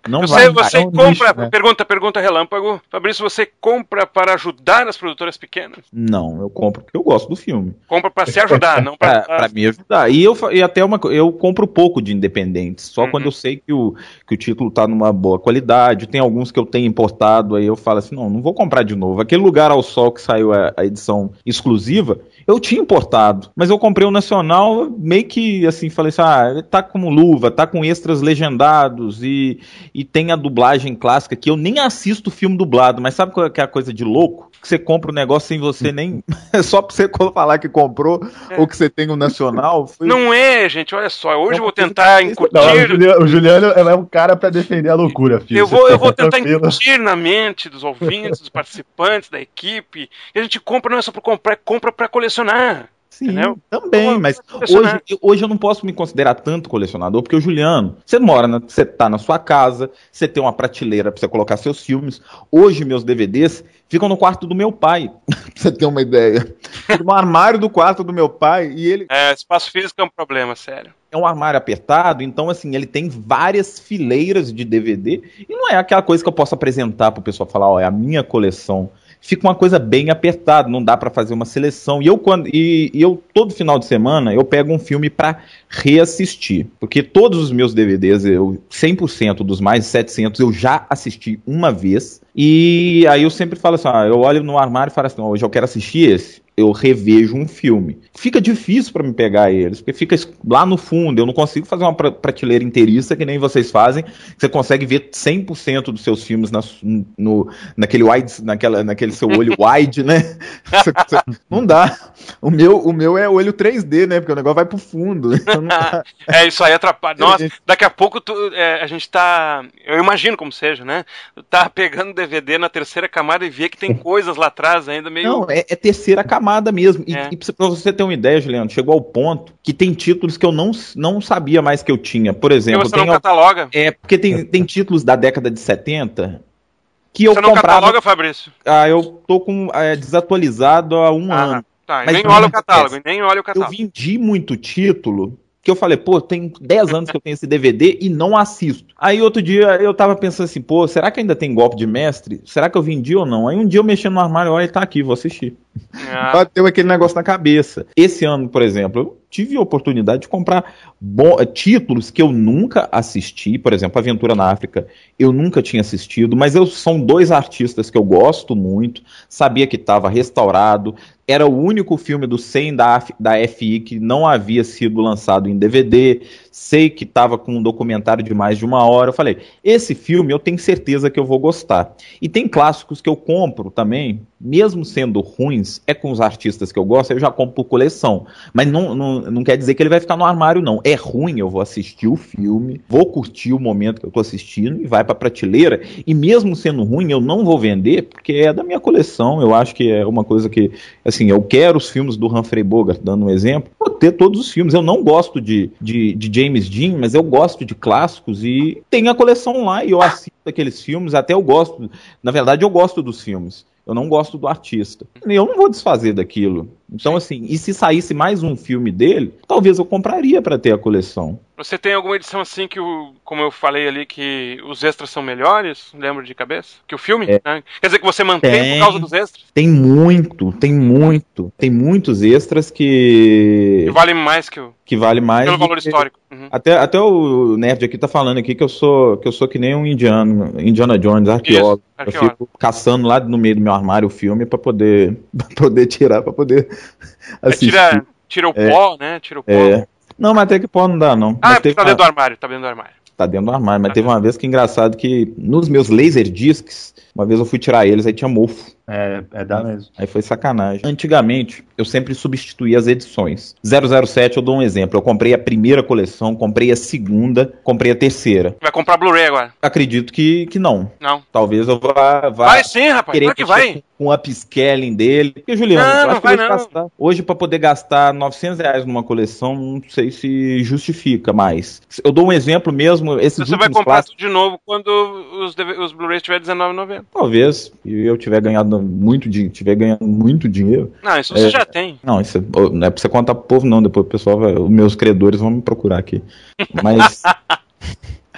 Não Você, vai. você é um compra, nicho, né? pergunta, pergunta relâmpago. Fabrício, você compra para ajudar as produtoras pequenas? Não, eu compro porque eu gosto do filme. Compra para se ajudar, não Pra, para... pra me ajudar. E, eu, fa- e até uma, co- eu compro pouco de independentes, só Uhum. quando eu sei que o, que o título tá numa boa qualidade. Tem alguns que eu tenho importado, aí eu falo assim, não, não vou comprar de novo. Aquele Lugar ao Sol que saiu a, a edição exclusiva, eu tinha importado, mas eu comprei o nacional meio que assim, falei assim, ah, ele tá como luva, tá com extras legendados e, e tem a dublagem clássica, que eu nem assisto filme dublado, mas sabe qual é que é a coisa de louco? Que você compra o negócio sem você nem... só pra você falar que comprou É. ou que você tem o nacional. Foi... Não é, gente, olha só. Hoje É eu vou uma coisa tentar que- incutir... Não, o Juliano, o Juliano é um cara pra defender a loucura, filho. Eu vou, eu vou tentar Tranquilo. incutir na mente dos ouvintes, dos participantes, da equipe, que a gente compra não é só pra comprar, é compra pra colecionar. Sim, Entendeu? também, Vamos mas colecionar. hoje, eu- hoje eu não posso me considerar tanto colecionador, porque o Juliano, você mora, na, você tá na sua casa, você tem uma prateleira pra você colocar seus filmes. Hoje meus D V Ds ficam no quarto do meu pai, pra você ter uma ideia. Fica no armário do quarto do meu pai e ele É, espaço físico é um problema, sério. é um armário apertado, então assim, ele tem várias fileiras de D V D e não é aquela coisa que eu posso apresentar pro pessoal falar, ó, é a minha coleção. Fica uma coisa bem apertada, não dá pra fazer uma seleção. E eu quando e, e eu todo final de semana eu pego um filme pra reassistir, porque todos os meus D V Ds, eu cem por cento dos mais de setecentos eu já assisti uma vez. E aí eu sempre falo assim, ah, eu olho no armário e falo assim, hoje eu quero assistir esse. Eu revejo um filme. Fica difícil pra me pegar eles, porque fica es- lá no fundo, eu não consigo fazer uma pra- prateleira inteiriça que nem vocês fazem, que você consegue ver cem por cento dos seus filmes na, su- no, naquele, wide, naquela, naquele seu olho wide, né? Você- você- não dá. O meu, o meu é olho três D, né? Porque o negócio vai pro fundo. Então não dá. É, isso aí atrapalha. Nossa, daqui a pouco tu, é, a gente tá. Eu imagino como seja, né? Tá pegando D V D na terceira camada e vê que tem coisas lá atrás ainda meio. Não, é, é terceira camada mesmo. E, É. e pra você ter uma ideia, Juliano, chegou ao ponto que tem títulos que eu não, não sabia mais que eu tinha. Por Porque exemplo, você tem, não cataloga. é, porque tem, tem títulos da década de setenta que eu Você não comprava. cataloga, Fabrício? Ah, eu tô com é, desatualizado há um Ah, ano. tá. E Mas nem não olha o acontece. catálogo, e nem olha o Eu catálogo. vendi muito título que eu falei, pô, tem dez anos que eu tenho esse D V D e não assisto. Aí outro dia eu tava pensando assim, pô, será que ainda tem golpe de mestre? Será que eu vendi ou não? Aí um dia eu mexendo no armário, olha, ele tá aqui, vou assistir. Ah, Bateu aquele negócio na cabeça. Esse ano, por exemplo, eu tive a oportunidade de comprar bo- títulos que eu nunca assisti. Por exemplo, Aventura na África, eu nunca tinha assistido, mas eu, são dois artistas que eu gosto muito, sabia que estava restaurado, era o único filme do cem da, Af- da F I que não havia sido lançado em D V D, sei que estava com um documentário de mais de uma hora. Eu falei, esse filme eu tenho certeza que eu vou gostar. E tem clássicos que eu compro também, mesmo sendo ruins, é com os artistas que eu gosto, eu já compro por coleção. Mas não, não, não quer dizer que ele vai ficar no armário, não. É ruim, eu vou assistir o filme, vou curtir o momento que eu tô assistindo e vai pra prateleira. E mesmo sendo ruim, eu não vou vender, porque é da minha coleção. Eu acho que é uma coisa que, assim, eu quero os filmes do Humphrey Bogart, dando um exemplo, vou ter todos os filmes. Eu não gosto de, de, de James Dean, mas eu gosto de clássicos e tem a coleção lá e eu assisto aqueles filmes, até eu gosto. Na verdade, eu gosto dos filmes. Eu não gosto do artista. E eu não vou desfazer daquilo. Então, assim, e se saísse mais um filme dele, talvez eu compraria para ter a coleção. você tem alguma edição assim que, o, como eu falei ali, que os extras são melhores? Lembra de cabeça? Que o filme? É. Né? Quer dizer que você mantém Tem. por causa dos extras? Tem muito, tem muito. Tem muitos extras que. Que vale mais que o que vale mais. pelo do valor que- histórico. Uhum. Até, até o Nerd aqui tá falando aqui que eu sou que eu sou que nem um indiano, Indiana Jones, arqueólogo. Isso, Eu arqueólogo. fico caçando lá no meio do meu armário o filme pra poder, pra poder tirar, pra poder É, assistir. tira, tira o É. pó, né? Tira o pó. É. Não, mas até que pó não dá, não. Ah, Mas é porque teve tá uma- dentro do armário, tá dentro do armário. Tá dentro do armário, mas teve uma vez que engraçado que nos meus Laserdiscs, uma vez eu fui tirar eles, aí tinha mofo. É, é dá mesmo. Aí foi sacanagem. Antigamente, eu sempre substituía as edições. zero zero sete, eu dou um exemplo. Eu comprei a primeira coleção, comprei a segunda, comprei a terceira. Vai comprar Blu-ray agora? Acredito que, que não. Não. Talvez eu vá, vá Vai sim, rapaz. querer Claro que mexer vai. com o upscaling dele. Porque, Juliano, Não, eu não acho que vai hoje, não. gastar, hoje para poder gastar novecentos reais numa coleção, não sei se justifica mais. Eu dou um exemplo mesmo, esses Você vai últimos comprar clássicos, tudo de novo quando os, D V os Blu-rays tiver dezenove reais e noventa centavos. talvez, e eu tiver ganhado muito, di- tiver ganhando muito dinheiro. Não, isso você É. já tem. Não, isso é- não é pra você contar pro povo, não. Depois o pessoal vai. Os meus credores vão me procurar aqui. Mas.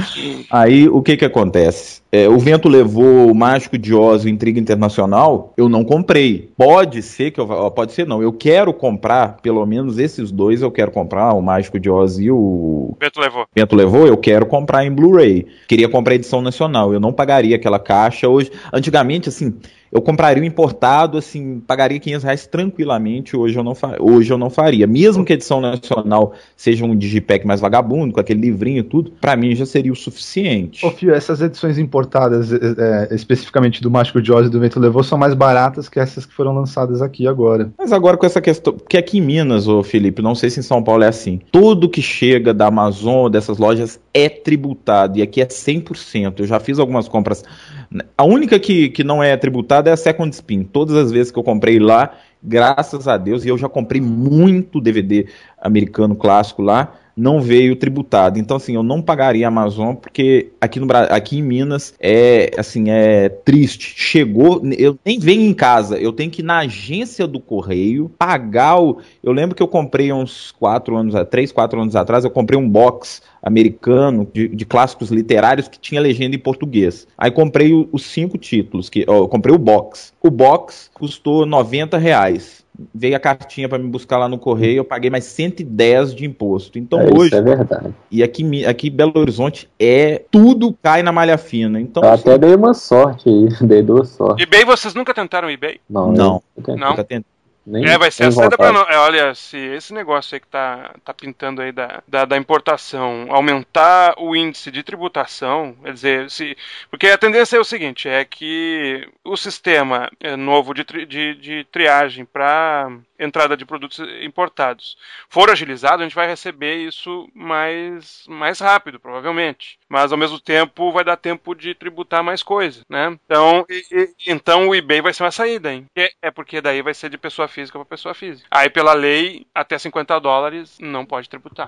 Aí, o que que acontece? É, o Vento Levou, o Mágico de Oz, o Intriga Internacional, eu não comprei. Pode ser que eu... ó, pode ser não, eu quero comprar, pelo menos esses dois eu quero comprar, o Mágico de Oz e o... Vento Levou. Vento Levou, eu quero comprar em Blu-ray. Queria comprar a edição nacional, eu não pagaria aquela caixa hoje. Antigamente, assim... eu compraria o importado, assim, pagaria quinhentos reais tranquilamente, hoje eu, não fa... hoje eu não faria. Mesmo que a edição nacional seja um digipack mais vagabundo, com aquele livrinho e tudo, pra mim já seria o suficiente. Ô Fio, essas edições importadas, é, é, especificamente do Mágico de Oz e do Vento Levou, são mais baratas que essas que foram lançadas aqui agora. Mas agora com essa questão, porque aqui em Minas, ô Felipe, não sei se em São Paulo é assim, tudo que chega da Amazon, dessas lojas, é tributado, e aqui é cem por cento. Eu já fiz algumas compras, a única que, que não é tributada é a Second Spin. Todas as vezes que eu comprei lá, graças a Deus, e eu já comprei muito D V D americano clássico lá, não veio tributado. Então, assim, eu não pagaria a Amazon, porque aqui, no, aqui em Minas é, assim, é triste. Chegou, eu nem venho em casa, eu tenho que ir na agência do correio, pagar o... Eu lembro que eu comprei uns quatro anos, três, quatro anos atrás, eu comprei um box americano de, de clássicos literários que tinha legenda em português. Aí comprei o, os cinco títulos, que, ó, eu comprei o box. O box custou noventa reais. Veio a cartinha para me buscar lá no correio, eu paguei mais cento e dez de imposto. Então é, hoje... Isso é verdade. E aqui, aqui em Belo Horizonte é... tudo cai na malha fina. Então, eu assim, até dei uma sorte aí, dei duas sortes. eBay, vocês nunca tentaram eBay? Não. Não. Eu, não. Nunca tentei. Nem, é, vai ser nem a saída pra vontade. nós. É, olha, se esse negócio aí que tá, tá pintando aí da, da, da importação aumentar o índice de tributação, quer dizer, se, porque a tendência é o seguinte, é que o sistema é, novo de, tri, de, de triagem para entrada de produtos importados for agilizado, a gente vai receber isso mais, mais rápido, provavelmente. Mas, ao mesmo tempo, vai dar tempo de tributar mais coisa, né? Então, e, e, então o eBay vai ser uma saída, hein? É, é porque daí vai ser de pessoa física para pessoa física. Aí, pela lei, até cinquenta dólares não pode tributar.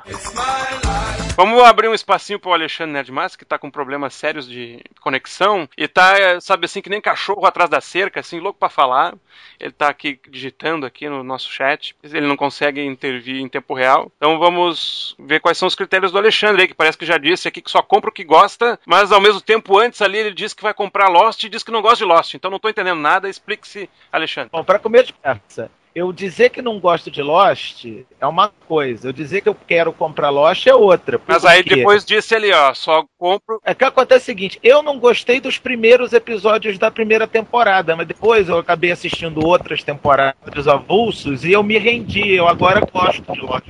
Vamos abrir um espacinho pro Alexandre Nerdmaster, que tá com problemas sérios de conexão, e tá, sabe assim, que nem cachorro atrás da cerca, assim, louco pra falar. Ele tá aqui digitando aqui no nosso chat, ele não consegue intervir em tempo real. Então vamos ver quais são os critérios do Alexandre aí, que parece que já disse aqui que só compra o que gosta, mas ao mesmo tempo antes ali ele disse que vai comprar Lost e diz que não gosta de Lost. Então não tô entendendo nada, explique-se, Alexandre. Bom, para comer de conversa, eu dizer que não gosto de Lost é uma coisa, eu dizer que eu quero comprar Lost é outra. Mas aí depois disse ali, ó, só compro... É que acontece o seguinte, eu não gostei dos primeiros episódios da primeira temporada, mas depois eu acabei assistindo outras temporadas avulsos e eu me rendi, eu agora gosto de Lost.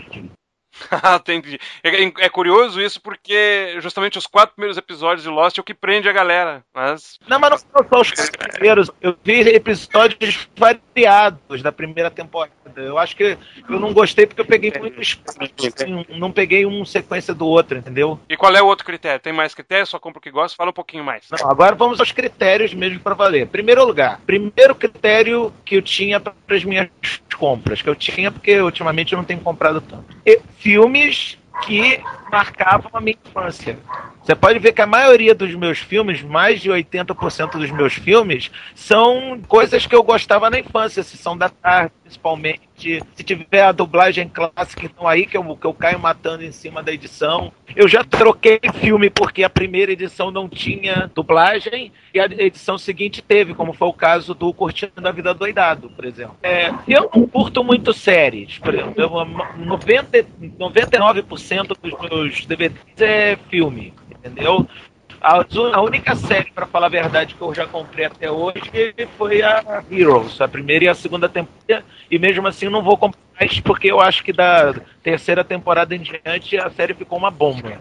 Entendi. É, é curioso isso porque justamente os quatro primeiros episódios de Lost é o que prende a galera. Mas... Não, mas não são só os quatro primeiros. Eu vi episódios variados da primeira temporada. Eu acho que eu não gostei porque eu peguei muito espaço. Assim, não peguei um sequência do outro, entendeu? E qual é o outro critério? Tem mais critérios? Só compra o que gosta? Fala um pouquinho mais. Não, agora vamos aos critérios mesmo para valer. Primeiro lugar, primeiro critério que eu tinha para as minhas compras, que eu tinha porque ultimamente eu não tenho comprado tanto. E filmes que marcavam a minha infância. Você pode ver que a maioria dos meus filmes, mais de oitenta por cento dos meus filmes, são coisas que eu gostava na infância, Sessão da Tarde, principalmente. Se tiver a dublagem clássica, então aí que eu, que eu caio matando em cima da edição. Eu já troquei filme porque a primeira edição não tinha dublagem e a edição seguinte teve, como foi o caso do Curtindo a Vida Doidado, por exemplo. É, eu não curto muito séries, por exemplo. Eu, noventa, noventa e nove por cento dos meus D V Ds é filme, entendeu? A, a única série, para falar a verdade, que eu já comprei até hoje foi a Heroes, a primeira e a segunda temporada, e mesmo assim eu não vou comprar mais, porque eu acho que da terceira temporada em diante a série ficou uma bomba.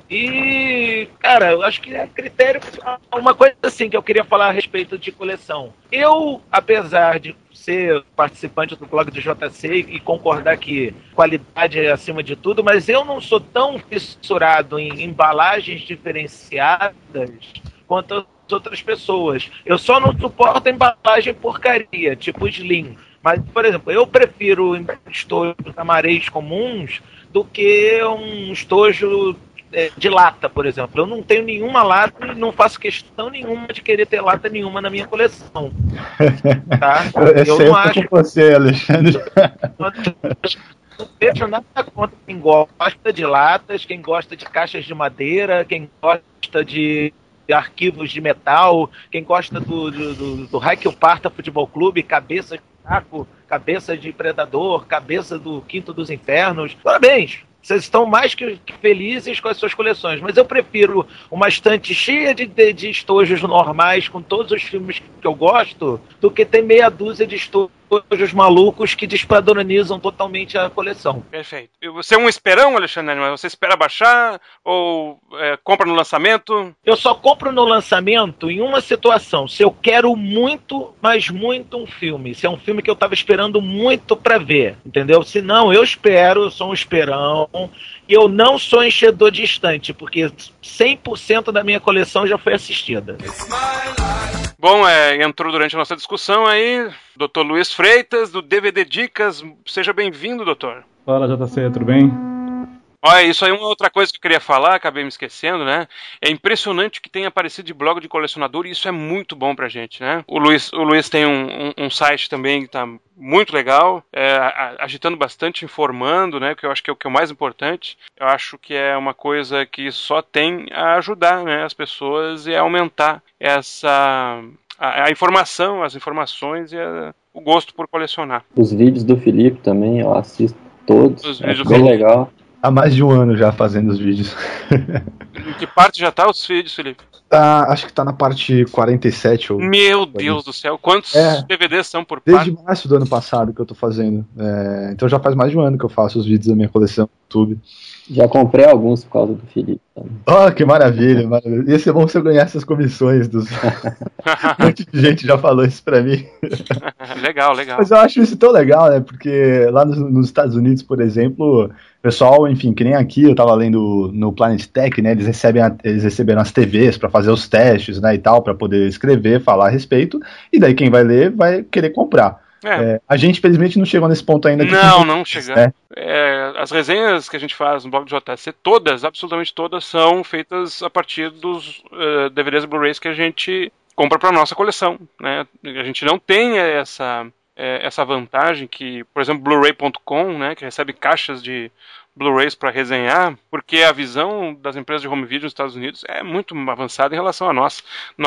E, cara, eu acho que é critério, uma coisa assim que eu queria falar a respeito de coleção. Eu, apesar de ser participante do blog do J C e concordar que qualidade é acima de tudo, mas eu não sou tão fissurado em embalagens diferenciadas quanto as outras pessoas. Eu só não suporto embalagem porcaria, tipo Slim. Mas, por exemplo, eu prefiro estojos amarellos comuns do que um estojo de lata, por exemplo. Eu não tenho nenhuma lata e não faço questão nenhuma de querer ter lata nenhuma na minha coleção. Tá? Eu, eu não acho com você, Alexandre. Não vejo nada contra quem gosta de latas, quem gosta de caixas de madeira, quem gosta de arquivos de metal, quem gosta do, do, do, do Raikkonen Parta Futebol Clube, cabeça de saco, cabeça de predador, cabeça do Quinto dos Infernos. Parabéns! Vocês estão mais que felizes com as suas coleções, mas eu prefiro uma estante cheia de, de, de estojos normais com todos os filmes que eu gosto do que ter meia dúzia de estojos malucos que despadronizam totalmente a coleção. Perfeito. E você é um esperão, Alexandre? Mas você espera baixar ou é, compra no lançamento? Eu só compro no lançamento em uma situação. Se eu quero muito, mas muito um filme. Se é um filme que eu tava esperando muito pra ver, entendeu? Se não, eu espero, eu sou um esperão. E eu não sou enchedor de estante, porque cem por cento da minha coleção já foi assistida. Bom, é, entrou durante a nossa discussão aí, doutor Luiz Freitas, do D V D Dicas. Seja bem-vindo, doutor. Fala, J C, tudo bem? Olha, isso aí é uma outra coisa que eu queria falar, acabei me esquecendo, né? É impressionante que tenha aparecido de blog de colecionador e isso é muito bom pra gente, né? O Luiz, o Luiz tem um, um, um site também que tá muito legal, é, agitando bastante, informando, né? Que eu acho que é o que é o mais importante. Eu acho que é uma coisa que só tem a ajudar, né, as pessoas e a aumentar essa... A, a informação, as informações e a, o gosto por colecionar. Os vídeos do Felipe também, eu assisto todos. Os é vídeos bem do... legal. Há mais de um ano já fazendo os vídeos. Em que parte já tá os vídeos, Felipe? Tá, acho que tá na parte quarenta e sete. Ou... Meu Deus do céu, quantos é, D V Ds são por desde parte? março do ano passado que eu tô fazendo. É, então já faz mais de um ano que eu faço os vídeos da minha coleção no YouTube. Já comprei alguns por causa do Felipe também. Oh, que maravilha, maravilha. Ia ser bom se eu ganhasse as comissões dos... um monte de gente já falou isso pra mim. Legal, legal. Mas eu acho isso tão legal, né? Porque lá nos, nos Estados Unidos, por exemplo, o pessoal, enfim, que nem aqui, eu tava lendo no Planet Tech, né? Eles, recebem a, eles receberam as T Vs pra fazer os testes, né, e tal, pra poder escrever, falar a respeito, e daí quem vai ler vai querer comprar. É. É, a gente, infelizmente, não chegou nesse ponto ainda. Não, não chegamos. É. É, as resenhas que a gente faz no blog do J C, todas, absolutamente todas, são feitas a partir dos uh, D V Ds e Blu-rays que a gente compra para nossa coleção, né? A gente não tem essa, é, essa vantagem que, por exemplo, Blu-ray ponto com, né, que recebe caixas de Blu-rays para resenhar, porque a visão das empresas de home video nos Estados Unidos é muito avançada em relação a nós.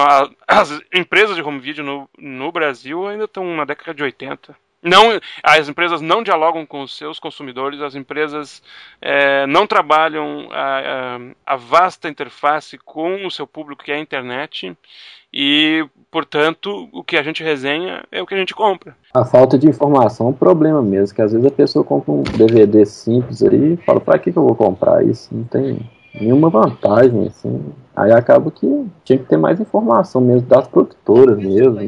As empresas de home video no, no Brasil ainda estão na década de oitenta. Não, as empresas não dialogam com os seus consumidores, as empresas é, não trabalham a, a, a vasta interface com o seu público, que é a internet, e, portanto, o que a gente resenha é o que a gente compra. A falta de informação é um problema mesmo, que às vezes a pessoa compra um D V D simples aí e fala, pra que, que eu vou comprar isso? Não tem nenhuma vantagem, assim. Aí acaba que tinha que ter mais informação mesmo, das produtoras mesmo.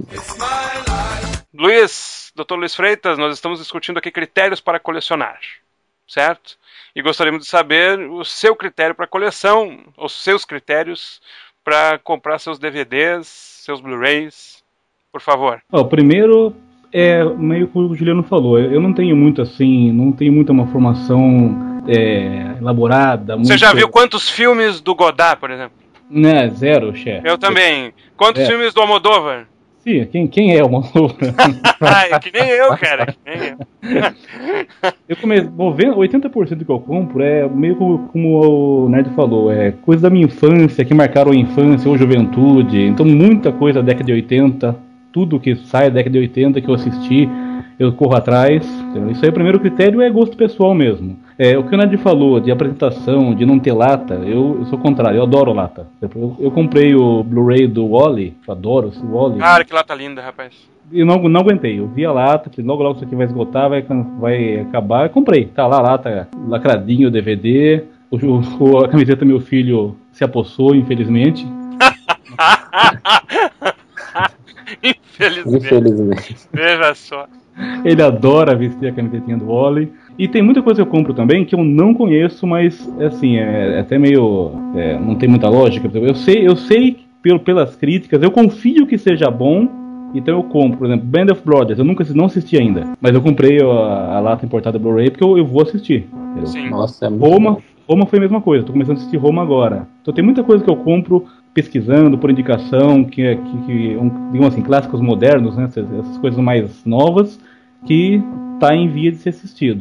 Luiz, doutor Luiz Freitas, nós estamos discutindo aqui critérios para colecionar, certo? E gostaríamos de saber o seu critério para coleção, os seus critérios para comprar seus D V Ds, seus Blu-rays, por favor. O primeiro é meio que o Juliano falou, eu não tenho muito assim, não tenho muita uma formação é, elaborada. Você muito... já viu quantos filmes do Godard, por exemplo? Né, zero, chefe. Eu também. Quantos é. filmes do Almodóvar? Sim, quem, quem é o Almodóvar? É que nem eu, cara, que nem eu. Eu comecei, oitenta por cento que eu compro é meio como, como o Nerd falou, é coisa da minha infância, que marcaram a infância ou juventude, então muita coisa da década de oitenta, tudo que sai da década de oitenta que eu assisti, eu corro atrás, entendeu? Isso aí, o primeiro critério é gosto pessoal mesmo. É, o que o Nerd falou de apresentação, de não ter lata, eu, eu sou o contrário, eu adoro lata. Eu, eu comprei o Blu-ray do Wall-E, eu adoro esse Wall-E. Cara, que lata linda, rapaz. Eu não, não aguentei, eu vi a lata, falei, logo logo isso aqui vai esgotar, vai, vai acabar, eu comprei, tá lá a lata, lacradinho, o D V D, o, o, a camiseta do meu filho se apossou, infelizmente. Infelizmente. Infelizmente. Veja só. Ele adora vestir a camisetinha do Wall-E. E tem muita coisa que eu compro também que eu não conheço, mas assim, é, é até meio... É, não tem muita lógica. Eu sei, eu sei pelo, pelas críticas, eu confio que seja bom, então eu compro. Por exemplo, Band of Brothers, eu nunca não assisti ainda, mas eu comprei a, a lata importada Blu-ray porque eu, eu vou assistir. Sim. Nossa, é muito Roma, bom. Roma foi a mesma coisa, tô começando a assistir Roma agora. Então tem muita coisa que eu compro pesquisando, por indicação, que é, que, que, um, digamos assim, clássicos modernos, né, essas, essas coisas mais novas, que tá em via de ser assistido.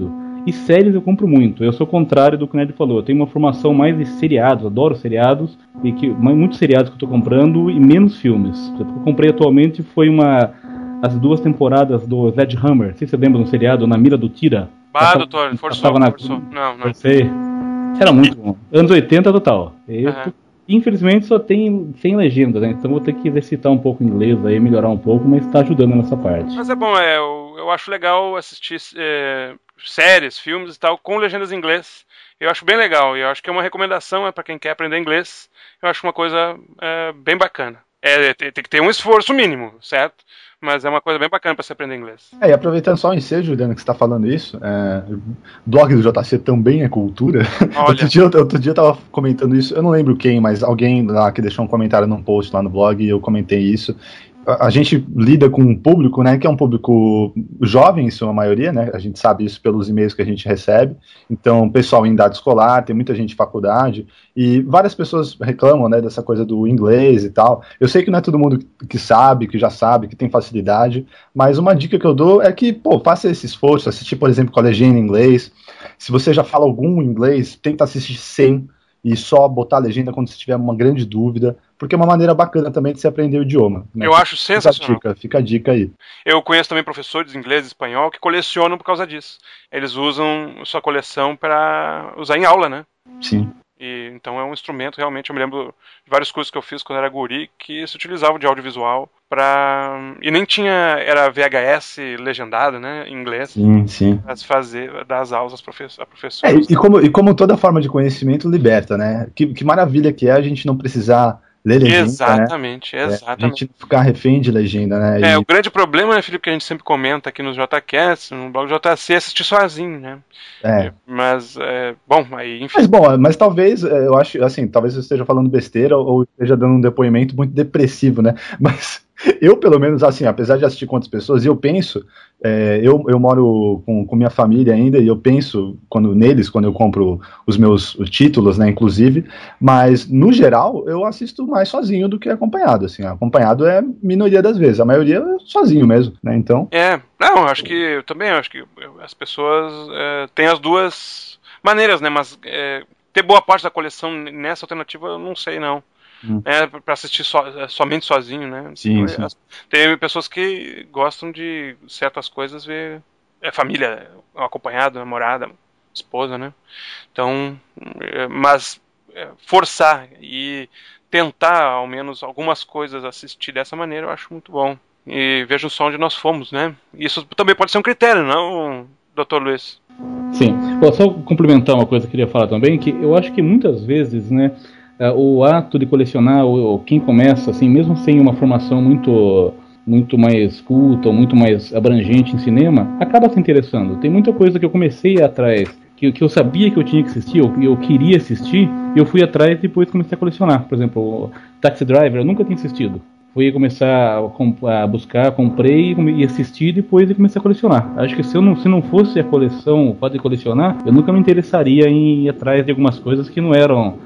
E séries eu compro muito. Eu sou o contrário do que o Ned falou. Eu tenho uma formação mais de seriados, adoro seriados, e que muitos seriados que eu tô comprando e menos filmes. O que eu comprei atualmente foi uma as duas temporadas do Sledgehammer. Não sei se você lembra do seriado Na Mira do Tira. Ah, Passava- doutor, forçou, passava na- forçou. Não, não. Forcei. Era muito bom. Anos oitenta total. Eu, Aham. Infelizmente só tem sem legendas, né? Então vou ter que exercitar um pouco o inglês aí, melhorar um pouco, mas tá ajudando nessa parte. Mas é bom, é, eu, eu acho legal assistir é, séries, filmes e tal com legendas em inglês. Eu acho bem legal, e eu acho que é uma recomendação é, para quem quer aprender inglês. Eu acho uma coisa é, bem bacana. É, tem, tem que ter um esforço mínimo, certo? Mas é uma coisa bem bacana para você aprender inglês. É, e aproveitando só o ensejo, Juliana, que você está falando isso, é, o blog do J C também é cultura. Olha. Outro dia, outro dia eu tava comentando isso, eu não lembro quem, mas alguém lá que deixou um comentário num post lá no blog e eu comentei isso. A, a gente lida com um público, né, que é um público jovem, em sua maioria, né, a gente sabe isso pelos e-mails que a gente recebe. Então, pessoal em idade escolar, tem muita gente de faculdade, e várias pessoas reclamam, né, dessa coisa do inglês e tal. Eu sei que não é todo mundo que sabe, que já sabe, que tem facilidade, mas uma dica que eu dou é que, pô, faça esse esforço, assistir, por exemplo, com a legenda em inglês. Se você já fala algum inglês, tenta assistir sem e só botar a legenda quando você tiver uma grande dúvida, porque é uma maneira bacana também de se aprender o idioma. Né? Eu acho Fica a sensacional. dica, fica a dica aí. Eu conheço também professores de inglês e espanhol que colecionam por causa disso. Eles usam sua coleção para usar em aula, né? Sim. E, então é um instrumento realmente. Eu me lembro de vários cursos que eu fiz quando era guri que se utilizavam de audiovisual para e nem tinha era V H S legendado, né, em inglês. Sim, sim. Para se fazer dar as aulas aos professores. A É, professores. e, e como, e como toda forma de conhecimento liberta, né? Que, que maravilha que é a gente não precisar ler legenda, Exatamente, né? É, a exatamente. gente não ficar refém de legenda, né? É, E- o grande problema, né, Felipe, que a gente sempre comenta aqui no JCast, no blog J C, é assistir sozinho, né? é. Mas, é, bom, aí, enfim. Mas bom, mas talvez, é, eu acho, assim, talvez eu esteja falando besteira ou esteja dando um depoimento muito depressivo, né? Mas eu, pelo menos, assim, apesar de assistir com outras pessoas, eu penso, é, eu, eu moro com, com minha família ainda, e eu penso quando, neles, quando eu compro os meus títulos, né, inclusive, mas, no geral, eu assisto mais sozinho do que acompanhado, assim, acompanhado é minoria das vezes, a maioria é sozinho mesmo, né, então... É, não, eu acho que, eu também acho que as pessoas é, têm as duas maneiras, né, mas é, ter boa parte da coleção nessa alternativa, eu não sei, não. Hum. É, pra assistir so, é, somente sozinho, né? Sim, Então, sim. as- Tem pessoas que gostam de certas coisas ver é, família, acompanhado, namorada, esposa, né? Então, é, mas é, forçar e tentar, ao menos, algumas coisas assistir dessa maneira, eu acho muito bom. E veja só onde nós fomos, né? Isso também pode ser um critério, não, doutor Luiz? Sim. Bom, só complementar uma coisa que eu queria falar também, que eu acho que muitas vezes, né, eh, o ato de colecionar, ou, ou quem começa, assim, mesmo sem uma formação muito, muito mais culta, ou muito mais abrangente em cinema, acaba se interessando. Tem muita coisa que eu comecei atrás, que, que eu sabia que eu tinha que assistir, ou eu queria assistir, e eu fui atrás e depois comecei a colecionar. Por exemplo, o Taxi Driver eu nunca tinha assistido. Fui começar a, comp- a buscar, comprei e assisti depois e comecei a colecionar. Acho que se, eu não, se não fosse a coleção, o fato de colecionar, eu nunca me interessaria em ir atrás de algumas coisas que não eram,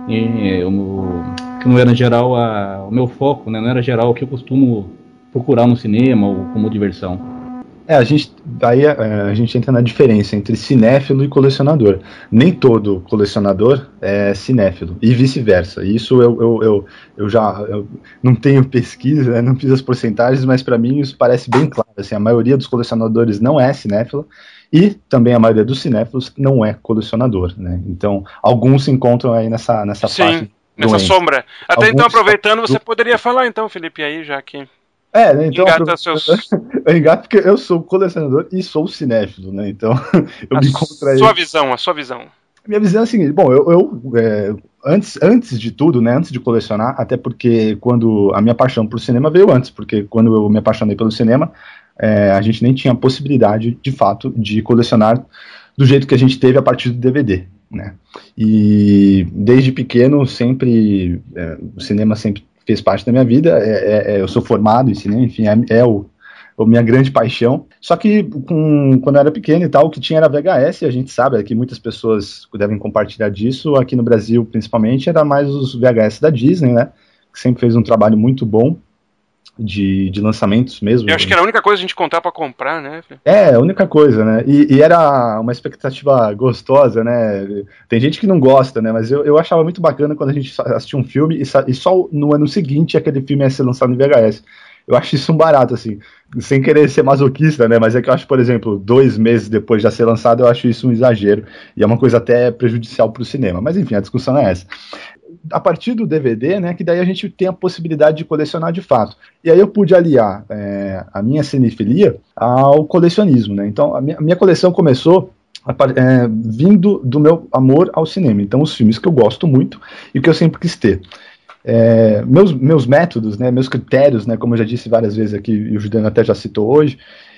eh, o- que não era em geral a- o meu foco, né? Não era geral o que eu costumo procurar no cinema ou como diversão. É, a gente, daí é, a gente entra na diferença entre cinéfilo e colecionador. Nem todo colecionador é cinéfilo, e vice-versa. Isso eu, eu, eu, eu já eu não tenho pesquisa, né, não fiz as porcentagens, mas para mim isso parece bem claro. Assim, a maioria dos colecionadores não é cinéfilo, e também a maioria dos cinéfilos não é colecionador. Né? Então, alguns se encontram aí nessa, nessa Sim, faixa. nessa doente. sombra. Até Alguns então, aproveitando, você são- poderia falar então, Felipe, aí, já que É, né, então engata aprove- seus, eu engato porque eu sou colecionador e sou cinéfilo, né? Então eu a me encontro aí. sua visão, a sua visão. Minha visão é a seguinte, bom, eu, eu, é, antes, antes de tudo, né, antes de colecionar, até porque quando a minha paixão por cinema veio antes, porque quando eu me apaixonei pelo cinema, é, a gente nem tinha possibilidade, de fato, de colecionar do jeito que a gente teve a partir do D V D, né, e desde pequeno sempre, é, o cinema sempre fez parte da minha vida, é, é, eu sou formado em cinema, enfim, é, é o a minha grande paixão, só que com, quando eu era pequeno e tal, o que tinha era V H S, e a gente sabe que muitas pessoas devem compartilhar disso, aqui no Brasil principalmente, era mais os V H S da Disney, né, que sempre fez um trabalho muito bom, de, de lançamentos mesmo. Eu acho que era a única coisa a gente contar pra comprar, né? É, a única coisa, né? E, e era uma expectativa gostosa, né? Tem gente que não gosta, né? Mas eu, eu achava muito bacana quando a gente assistia um filme e, e só no ano seguinte aquele filme ia ser lançado em V H S. Eu acho isso um barato, assim, sem querer ser masoquista, né? Mas é que eu acho, por exemplo, dois meses depois de já ser lançado, eu acho isso um exagero. E é uma coisa até prejudicial pro cinema. Mas enfim, a discussão é essa. A partir do D V D, né, que daí a gente tem a possibilidade de colecionar de fato. E aí eu pude aliar é, a minha cinefilia ao colecionismo, né? Então a minha, a minha coleção começou é, vindo do meu amor ao cinema. Então os filmes que eu gosto muito e que eu sempre quis ter. É, meus, meus métodos, né, meus critérios, né, como eu já disse várias vezes aqui, e o Juliano até já citou hoje,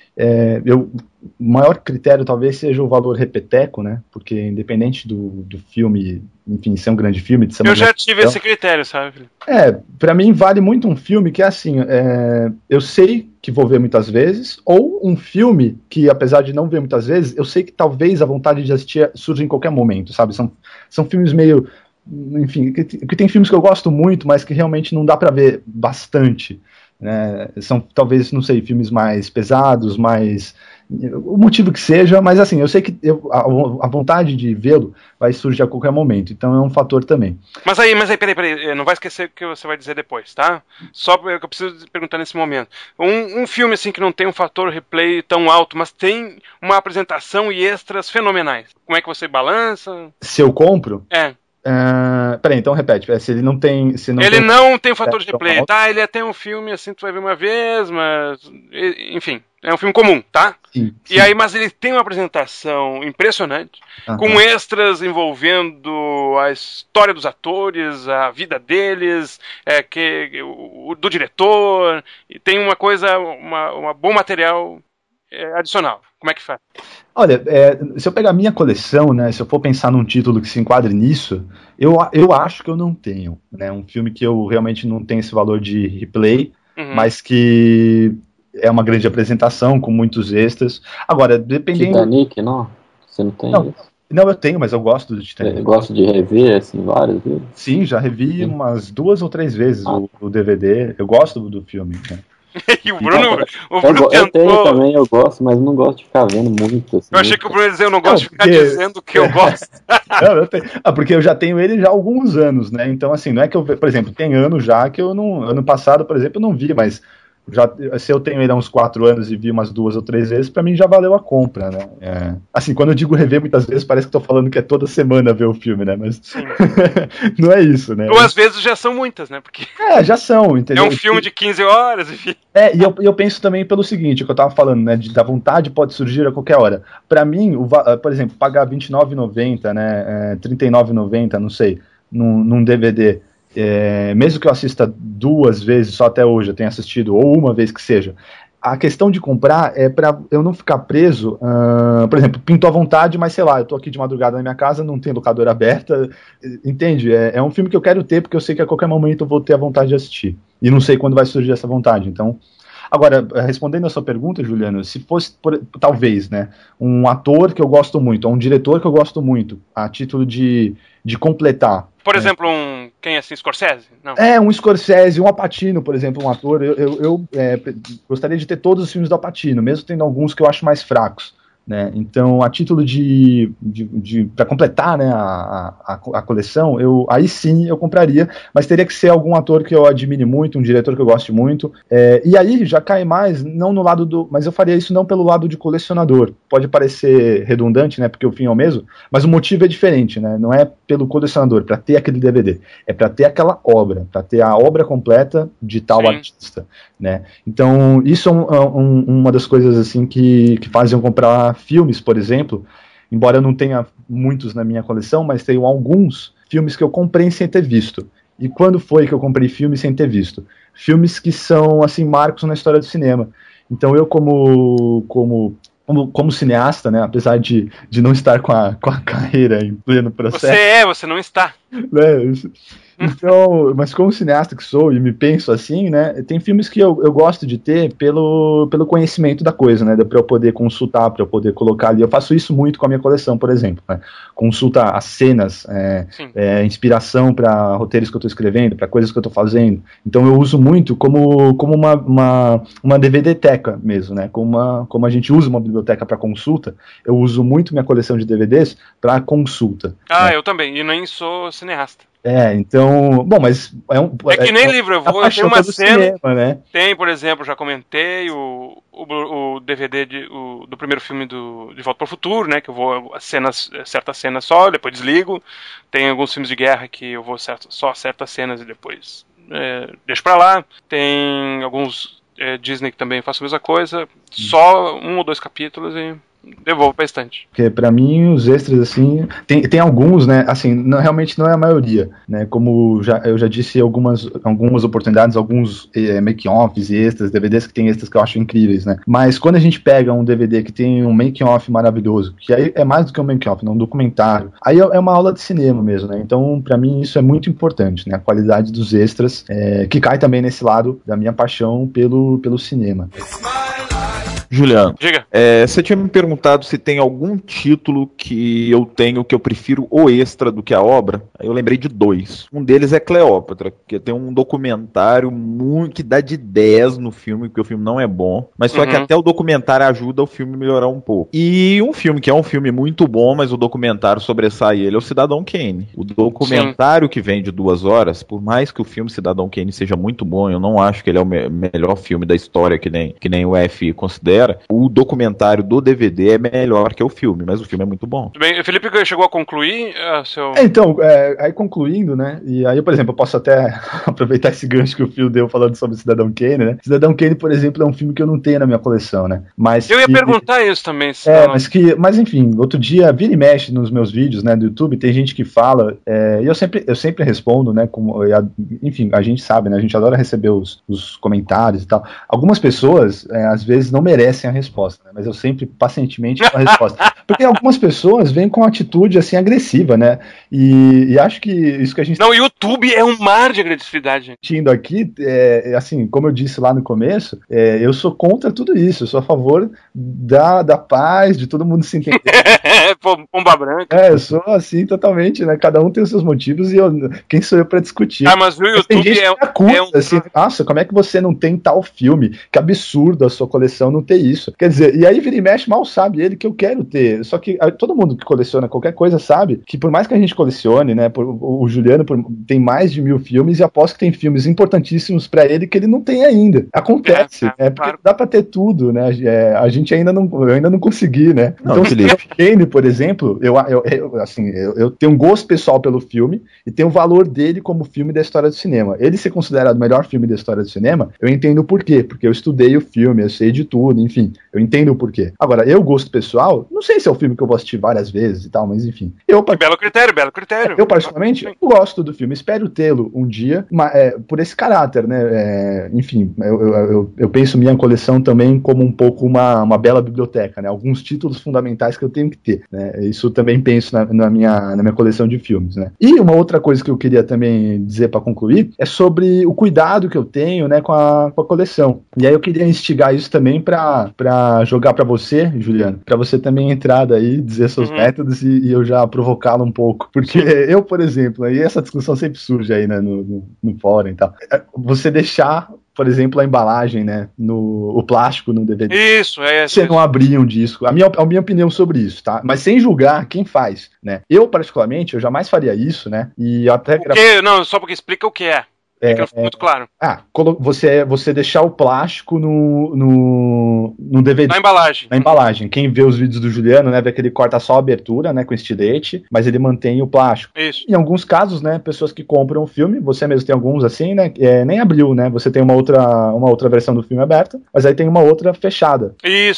é, eu, o maior critério talvez seja o valor repeteco, né, porque independente do, do filme, enfim, ser um grande filme... De ser eu já tive esse critério, sabe? É, pra mim vale muito um filme que é assim, é, eu sei que vou ver muitas vezes, ou um filme que, apesar de não ver muitas vezes, eu sei que talvez a vontade de assistir surja em qualquer momento, sabe? São, são filmes meio... Enfim, que, que tem filmes que eu gosto muito, mas que realmente não dá pra ver bastante, né? São talvez, não sei, filmes mais pesados, mais... o motivo que seja, mas assim, eu sei que eu, a, a vontade de vê-lo vai surgir a qualquer momento, então é um fator também. Mas aí, mas aí, peraí, peraí, não vai esquecer o que você vai dizer depois, tá? Só que eu preciso perguntar nesse momento. Um, um filme assim que não tem um fator replay tão alto, mas tem uma apresentação e extras fenomenais, como é que você balança? Se eu compro? É. Uh, peraí, então repete. Se ele não tem. Se não ele tem... não tem fator de replay, tá? Ele é até um filme assim, tu vai ver uma vez, mas. Enfim, é um filme comum, tá? Sim, sim. E aí, mas ele tem uma apresentação impressionante, uh-huh. com extras envolvendo a história dos atores, a vida deles, é, que, o, do diretor, e tem uma coisa, uma, uma bom material é, adicional. Como é que faz? Olha, é, se eu pegar a minha coleção, né, se eu for pensar num título que se enquadre nisso, eu, eu acho que eu não tenho, né, um filme que eu realmente não tenho esse valor de replay, uhum. mas que é uma grande apresentação com muitos extras. Agora, dependendo... Titanic, não? Você não tem não, isso? Não, eu tenho, mas eu gosto do Titanic. Eu gosto de rever, assim, várias vezes? Sim, já revi Sim. umas duas ou três vezes ah. o, o D V D. Eu gosto do, do filme, né? E o Bruno, o eu, Bruno eu tenho também, eu gosto, mas não gosto de ficar vendo muito. Assim, eu achei muito. que o Bruno ia dizer, eu não gosto não, de ficar porque... dizendo que eu gosto. não, eu tenho... Ah, porque eu já tenho ele já há alguns anos, né? Então, assim, não é que eu... Por exemplo, tem anos já que eu não... Ano passado, por exemplo, eu não vi, mas... Já, se eu tenho ele há uns quatro anos e vi umas duas ou três vezes, pra mim já valeu a compra, né? É. Assim, quando eu digo rever muitas vezes, parece que tô falando que é toda semana ver o filme, né? Mas não é isso, né? Ou às vezes já são muitas, né? Porque é, já são, entendeu? É um filme de quinze horas, enfim. É, e eu, eu penso também pelo seguinte, o que eu tava falando, né? De, da vontade pode surgir a qualquer hora. Pra mim, o, por exemplo, pagar vinte e nove reais e noventa centavos, né? É, trinta e nove reais e noventa centavos, não sei, num, num D V D. É, mesmo que eu assista duas vezes só até hoje, eu tenha assistido, ou uma vez que seja, a questão de comprar é para eu não ficar preso, uh, por exemplo, pintou à vontade, mas sei lá, eu tô aqui de madrugada na minha casa, não tem locadora aberta, entende? É, é um filme que eu quero ter, porque eu sei que a qualquer momento eu vou ter a vontade de assistir, e não sei quando vai surgir essa vontade, então... Agora, respondendo a sua pergunta, Juliano, se fosse, por, talvez, né, um ator que eu gosto muito, ou um diretor que eu gosto muito, a título de, de completar... Por exemplo, um... Quem é assim? Scorsese? Não. É, um Scorsese, um Al Pacino, por exemplo, um ator. Eu, eu, eu é, gostaria de ter todos os filmes do Al Pacino, mesmo tendo alguns que eu acho mais fracos. Né? Então, a título de, de, de para completar, né, a, a, a coleção, eu, aí sim eu compraria, mas teria que ser algum ator que eu admire muito, um diretor que eu goste muito, é, e aí já cai mais, não no lado do, mas eu faria isso não pelo lado de colecionador, pode parecer redundante, né, porque o fim é o mesmo, mas o motivo é diferente, né, não é pelo colecionador, para ter aquele D V D, é para ter aquela obra, para ter a obra completa de tal sim. artista, né, então isso é um, um, uma das coisas assim que, que fazem eu comprar filmes, por exemplo, embora eu não tenha muitos na minha coleção, mas tenho alguns filmes que eu comprei sem ter visto. E quando foi que eu comprei filmes sem ter visto? Filmes que são, assim, marcos na história do cinema. Então eu, como, como, como, como cineasta, né, apesar de, de não estar com a, com a carreira em pleno processo... Você é, você não está. né? Então, mas como cineasta que sou e me penso assim, né, tem filmes que eu, eu gosto de ter pelo, pelo conhecimento da coisa, né, para eu poder consultar, para eu poder colocar ali. Eu faço isso muito com a minha coleção, por exemplo, né, consulta as cenas, é, é, inspiração para roteiros que eu estou escrevendo, para coisas que eu estou fazendo. Então eu uso muito como, como uma, uma, uma D V D-teca mesmo, né, como, uma, como a gente usa uma biblioteca para consulta, eu uso muito minha coleção de D V Ds para consulta. Ah, né. eu também, e nem sou cineasta. É, então, bom, mas é um... É que nem é, livro, eu vou, a eu tenho uma do cena, cinema, né? tem, por exemplo, já comentei o, o, o D V D de, o, do primeiro filme do, de Volta para o Futuro, né, que eu vou cenas, certas cenas só, depois desligo. Tem alguns filmes de guerra que eu vou certo, só certas cenas e depois é, deixo pra lá. Tem alguns é, Disney que também faço a mesma coisa, só um ou dois capítulos e devolvo pra estante. Porque pra mim os extras, assim, tem, tem alguns, né, assim, não, realmente não é a maioria, né, como já, eu já disse algumas, algumas oportunidades, alguns é, making-offs e extras, D V Ds que tem extras que eu acho incríveis, né, mas quando a gente pega um D V D que tem um making-off maravilhoso, que aí é mais do que um making-off, né, um documentário, aí é uma aula de cinema mesmo, né, então pra mim isso é muito importante, né, a qualidade dos extras, é, que cai também nesse lado da minha paixão pelo, pelo cinema. Juliano, Diga. É, você tinha me perguntado se tem algum título que eu tenho que eu prefiro o extra do que a obra. Aí eu lembrei de dois. Um deles é Cleópatra, que tem um documentário muito, que dá de dez no filme, porque o filme não é bom, mas só Uhum. que até o documentário ajuda o filme a melhorar um pouco. E um filme que é um filme muito bom, mas o documentário sobressai ele, é o Cidadão Kane. O documentário Sim. que vem de duas horas, por mais que o filme Cidadão Kane seja muito bom, eu não acho que ele é o me- melhor filme da história, que nem, que nem o F considera. O documentário do D V D é melhor que o filme, mas o filme é muito bom. Tudo bem, o Felipe chegou a concluir uh, seu... É, então, é, aí concluindo, né, e aí, por exemplo, eu posso até aproveitar esse gancho que o Phil deu falando sobre Cidadão Kane, né, Cidadão Kane, por exemplo, é um filme que eu não tenho na minha coleção, né, mas... Eu ia que... perguntar isso também. É, mas que, mas enfim, outro dia, vira e mexe nos meus vídeos, né, do YouTube, tem gente que fala, é, e eu sempre, eu sempre respondo, né, como, enfim, a gente sabe, né, a gente adora receber os, os comentários e tal. Algumas pessoas, é, às vezes, não merecem a resposta, né? Mas eu sempre pacientemente dou a resposta. Porque algumas pessoas vêm com atitude assim agressiva, né? E, e acho que isso que a gente... Não, o YouTube é um mar de agressividade, gente. Indo aqui, é, assim, como eu disse lá no começo, é, eu sou contra tudo isso, eu sou a favor da, da paz, de todo mundo se entender. Pomba branca. É, eu sou assim totalmente, né? Cada um tem os seus motivos e eu, quem sou eu pra discutir? Ah, mas o YouTube tem gente é, que acusa, é um... assim, nossa, como é que você não tem tal filme? Que absurdo a sua coleção não ter isso. Quer dizer, e aí vira e mexe, mal sabe ele que eu quero ter. Só que a, todo mundo que coleciona qualquer coisa sabe que por mais que a gente colecione, né, por, o, o Juliano por, tem mais de mil filmes e aposto que tem filmes importantíssimos pra ele que ele não tem ainda. Acontece, é, é, é, porque dá pra ter tudo, né? É, a gente ainda não, eu ainda não consegui, né? Não, então, Felipe. Kane, por exemplo, eu, eu, eu assim, eu, eu tenho um gosto pessoal pelo filme e tenho o valor dele como filme da história do cinema. Ele ser considerado o melhor filme da história do cinema, eu entendo o porquê, porque eu estudei o filme, eu sei de tudo, enfim, eu entendo o porquê. Agora, eu, gosto pessoal, não sei se é um filme que eu vou assistir várias vezes e tal, mas enfim. Eu, que belo critério, belo critério. Eu, particularmente, eu gosto do filme, espero tê-lo um dia, mas, é, por esse caráter, né? É, enfim, eu, eu, eu, eu penso minha coleção também como um pouco uma, uma bela biblioteca, né? Alguns títulos fundamentais que eu tenho que ter, né? Isso também penso na, na, minha, na minha coleção de filmes, né? E uma outra coisa que eu queria também dizer para concluir é sobre o cuidado que eu tenho, né, com a, com a coleção. E aí eu queria instigar isso também para jogar para você, Juliano, para você também entrar daí, dizer seus uhum. métodos e, e eu já provocá-lo um pouco. Porque Sim. eu, por exemplo, aí essa discussão sempre surge aí, né, no, no, no fórum e tal. Você deixar, por exemplo, a embalagem, né, no, o plástico no D V D. Isso, é isso. Você não abrir um disco. A minha, a minha opinião sobre isso, tá? Mas sem julgar quem faz, né? Eu, particularmente, eu jamais faria isso, né? E até... Porque, não, só porque explica o que é. É, é, muito claro. Ah, você, você deixar o plástico no, no, no D V D. Na embalagem. Na embalagem. Quem vê os vídeos do Juliano, né, vê que ele corta só a abertura, né, com estilete, mas ele mantém o plástico. Isso. Em alguns casos, né, pessoas que compram o filme, você mesmo tem alguns assim, né, é, nem abriu, né, você tem uma outra, uma outra versão do filme aberta, mas aí tem uma outra fechada. Isso.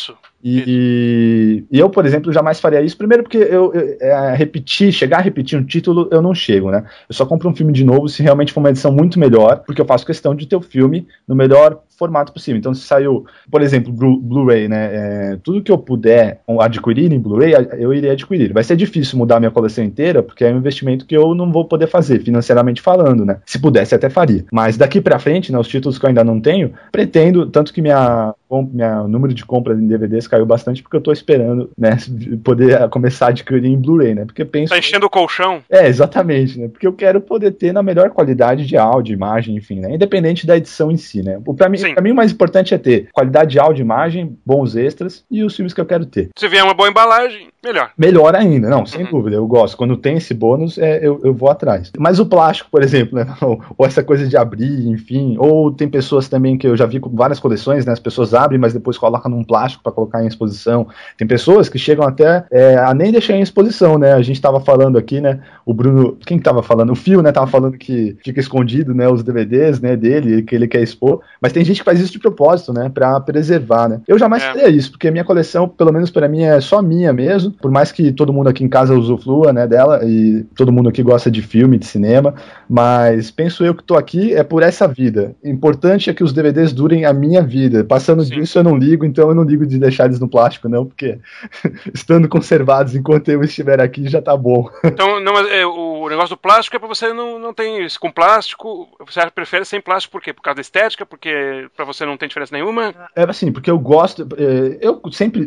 E, e eu, por exemplo, jamais faria isso. Primeiro porque eu, eu é, repetir, chegar a repetir um título, eu não chego, né? Eu só compro um filme de novo se realmente for uma edição muito melhor, porque eu faço questão de ter o filme no melhor formato possível. Então, se saiu, por exemplo, Blu- Blu-ray, né? É, tudo que eu puder adquirir em Blu-ray, eu irei adquirir. Vai ser difícil mudar minha coleção inteira, porque é um investimento que eu não vou poder fazer, financeiramente falando, né? Se pudesse, até faria. Mas daqui pra frente, né? Os títulos que eu ainda não tenho, pretendo, tanto que minha, minha número de compras em D V Ds caiu bastante, porque eu tô esperando, né? Poder começar a adquirir em Blu-ray, né? Porque penso... Tá enchendo o colchão? É, exatamente, né? Porque eu quero poder ter na melhor qualidade de áudio, imagem, enfim, né? Independente da edição em si, né? Pra mim, pra mim o mais importante é ter qualidade de áudio, imagem, bons extras e os filmes que eu quero ter. Se vier uma boa embalagem, melhor. Melhor ainda, não, sem uhum. dúvida, eu gosto. Quando tem esse bônus, é, eu, eu vou atrás. Mas o plástico, por exemplo, né? Ou, ou essa coisa de abrir, enfim, ou tem pessoas também que eu já vi com várias coleções, né? As pessoas abrem, mas depois colocam num plástico para colocar em exposição. Tem pessoas que chegam até é, a nem deixar em exposição, né? A gente tava falando aqui, né? O Bruno, quem que tava falando? O Fio, né? Tava falando que fica escondido, né? Os D V Ds, né? Dele, que ele quer expor. Mas tem gente que faz isso de propósito, né? Pra preservar, né? Eu jamais é. faria isso, porque a minha coleção, pelo menos pra mim, é só minha mesmo. Por mais que todo mundo aqui em casa usufrua, né? Dela, e todo mundo aqui gosta de filme, de cinema. Mas penso eu que tô aqui é por essa vida. Importante é que os D V Ds durem a minha vida. Passando Sim. disso eu não ligo, então eu não ligo de deixar eles no plástico, não, porque estando conservados enquanto eu estiver aqui já tá bom. Então, não, é, o negócio do plástico é pra você não, não tem isso. Com plástico, você prefere sem plástico por quê? Por causa da estética? Porque pra você não tem diferença nenhuma? É assim, porque eu gosto, eu sempre,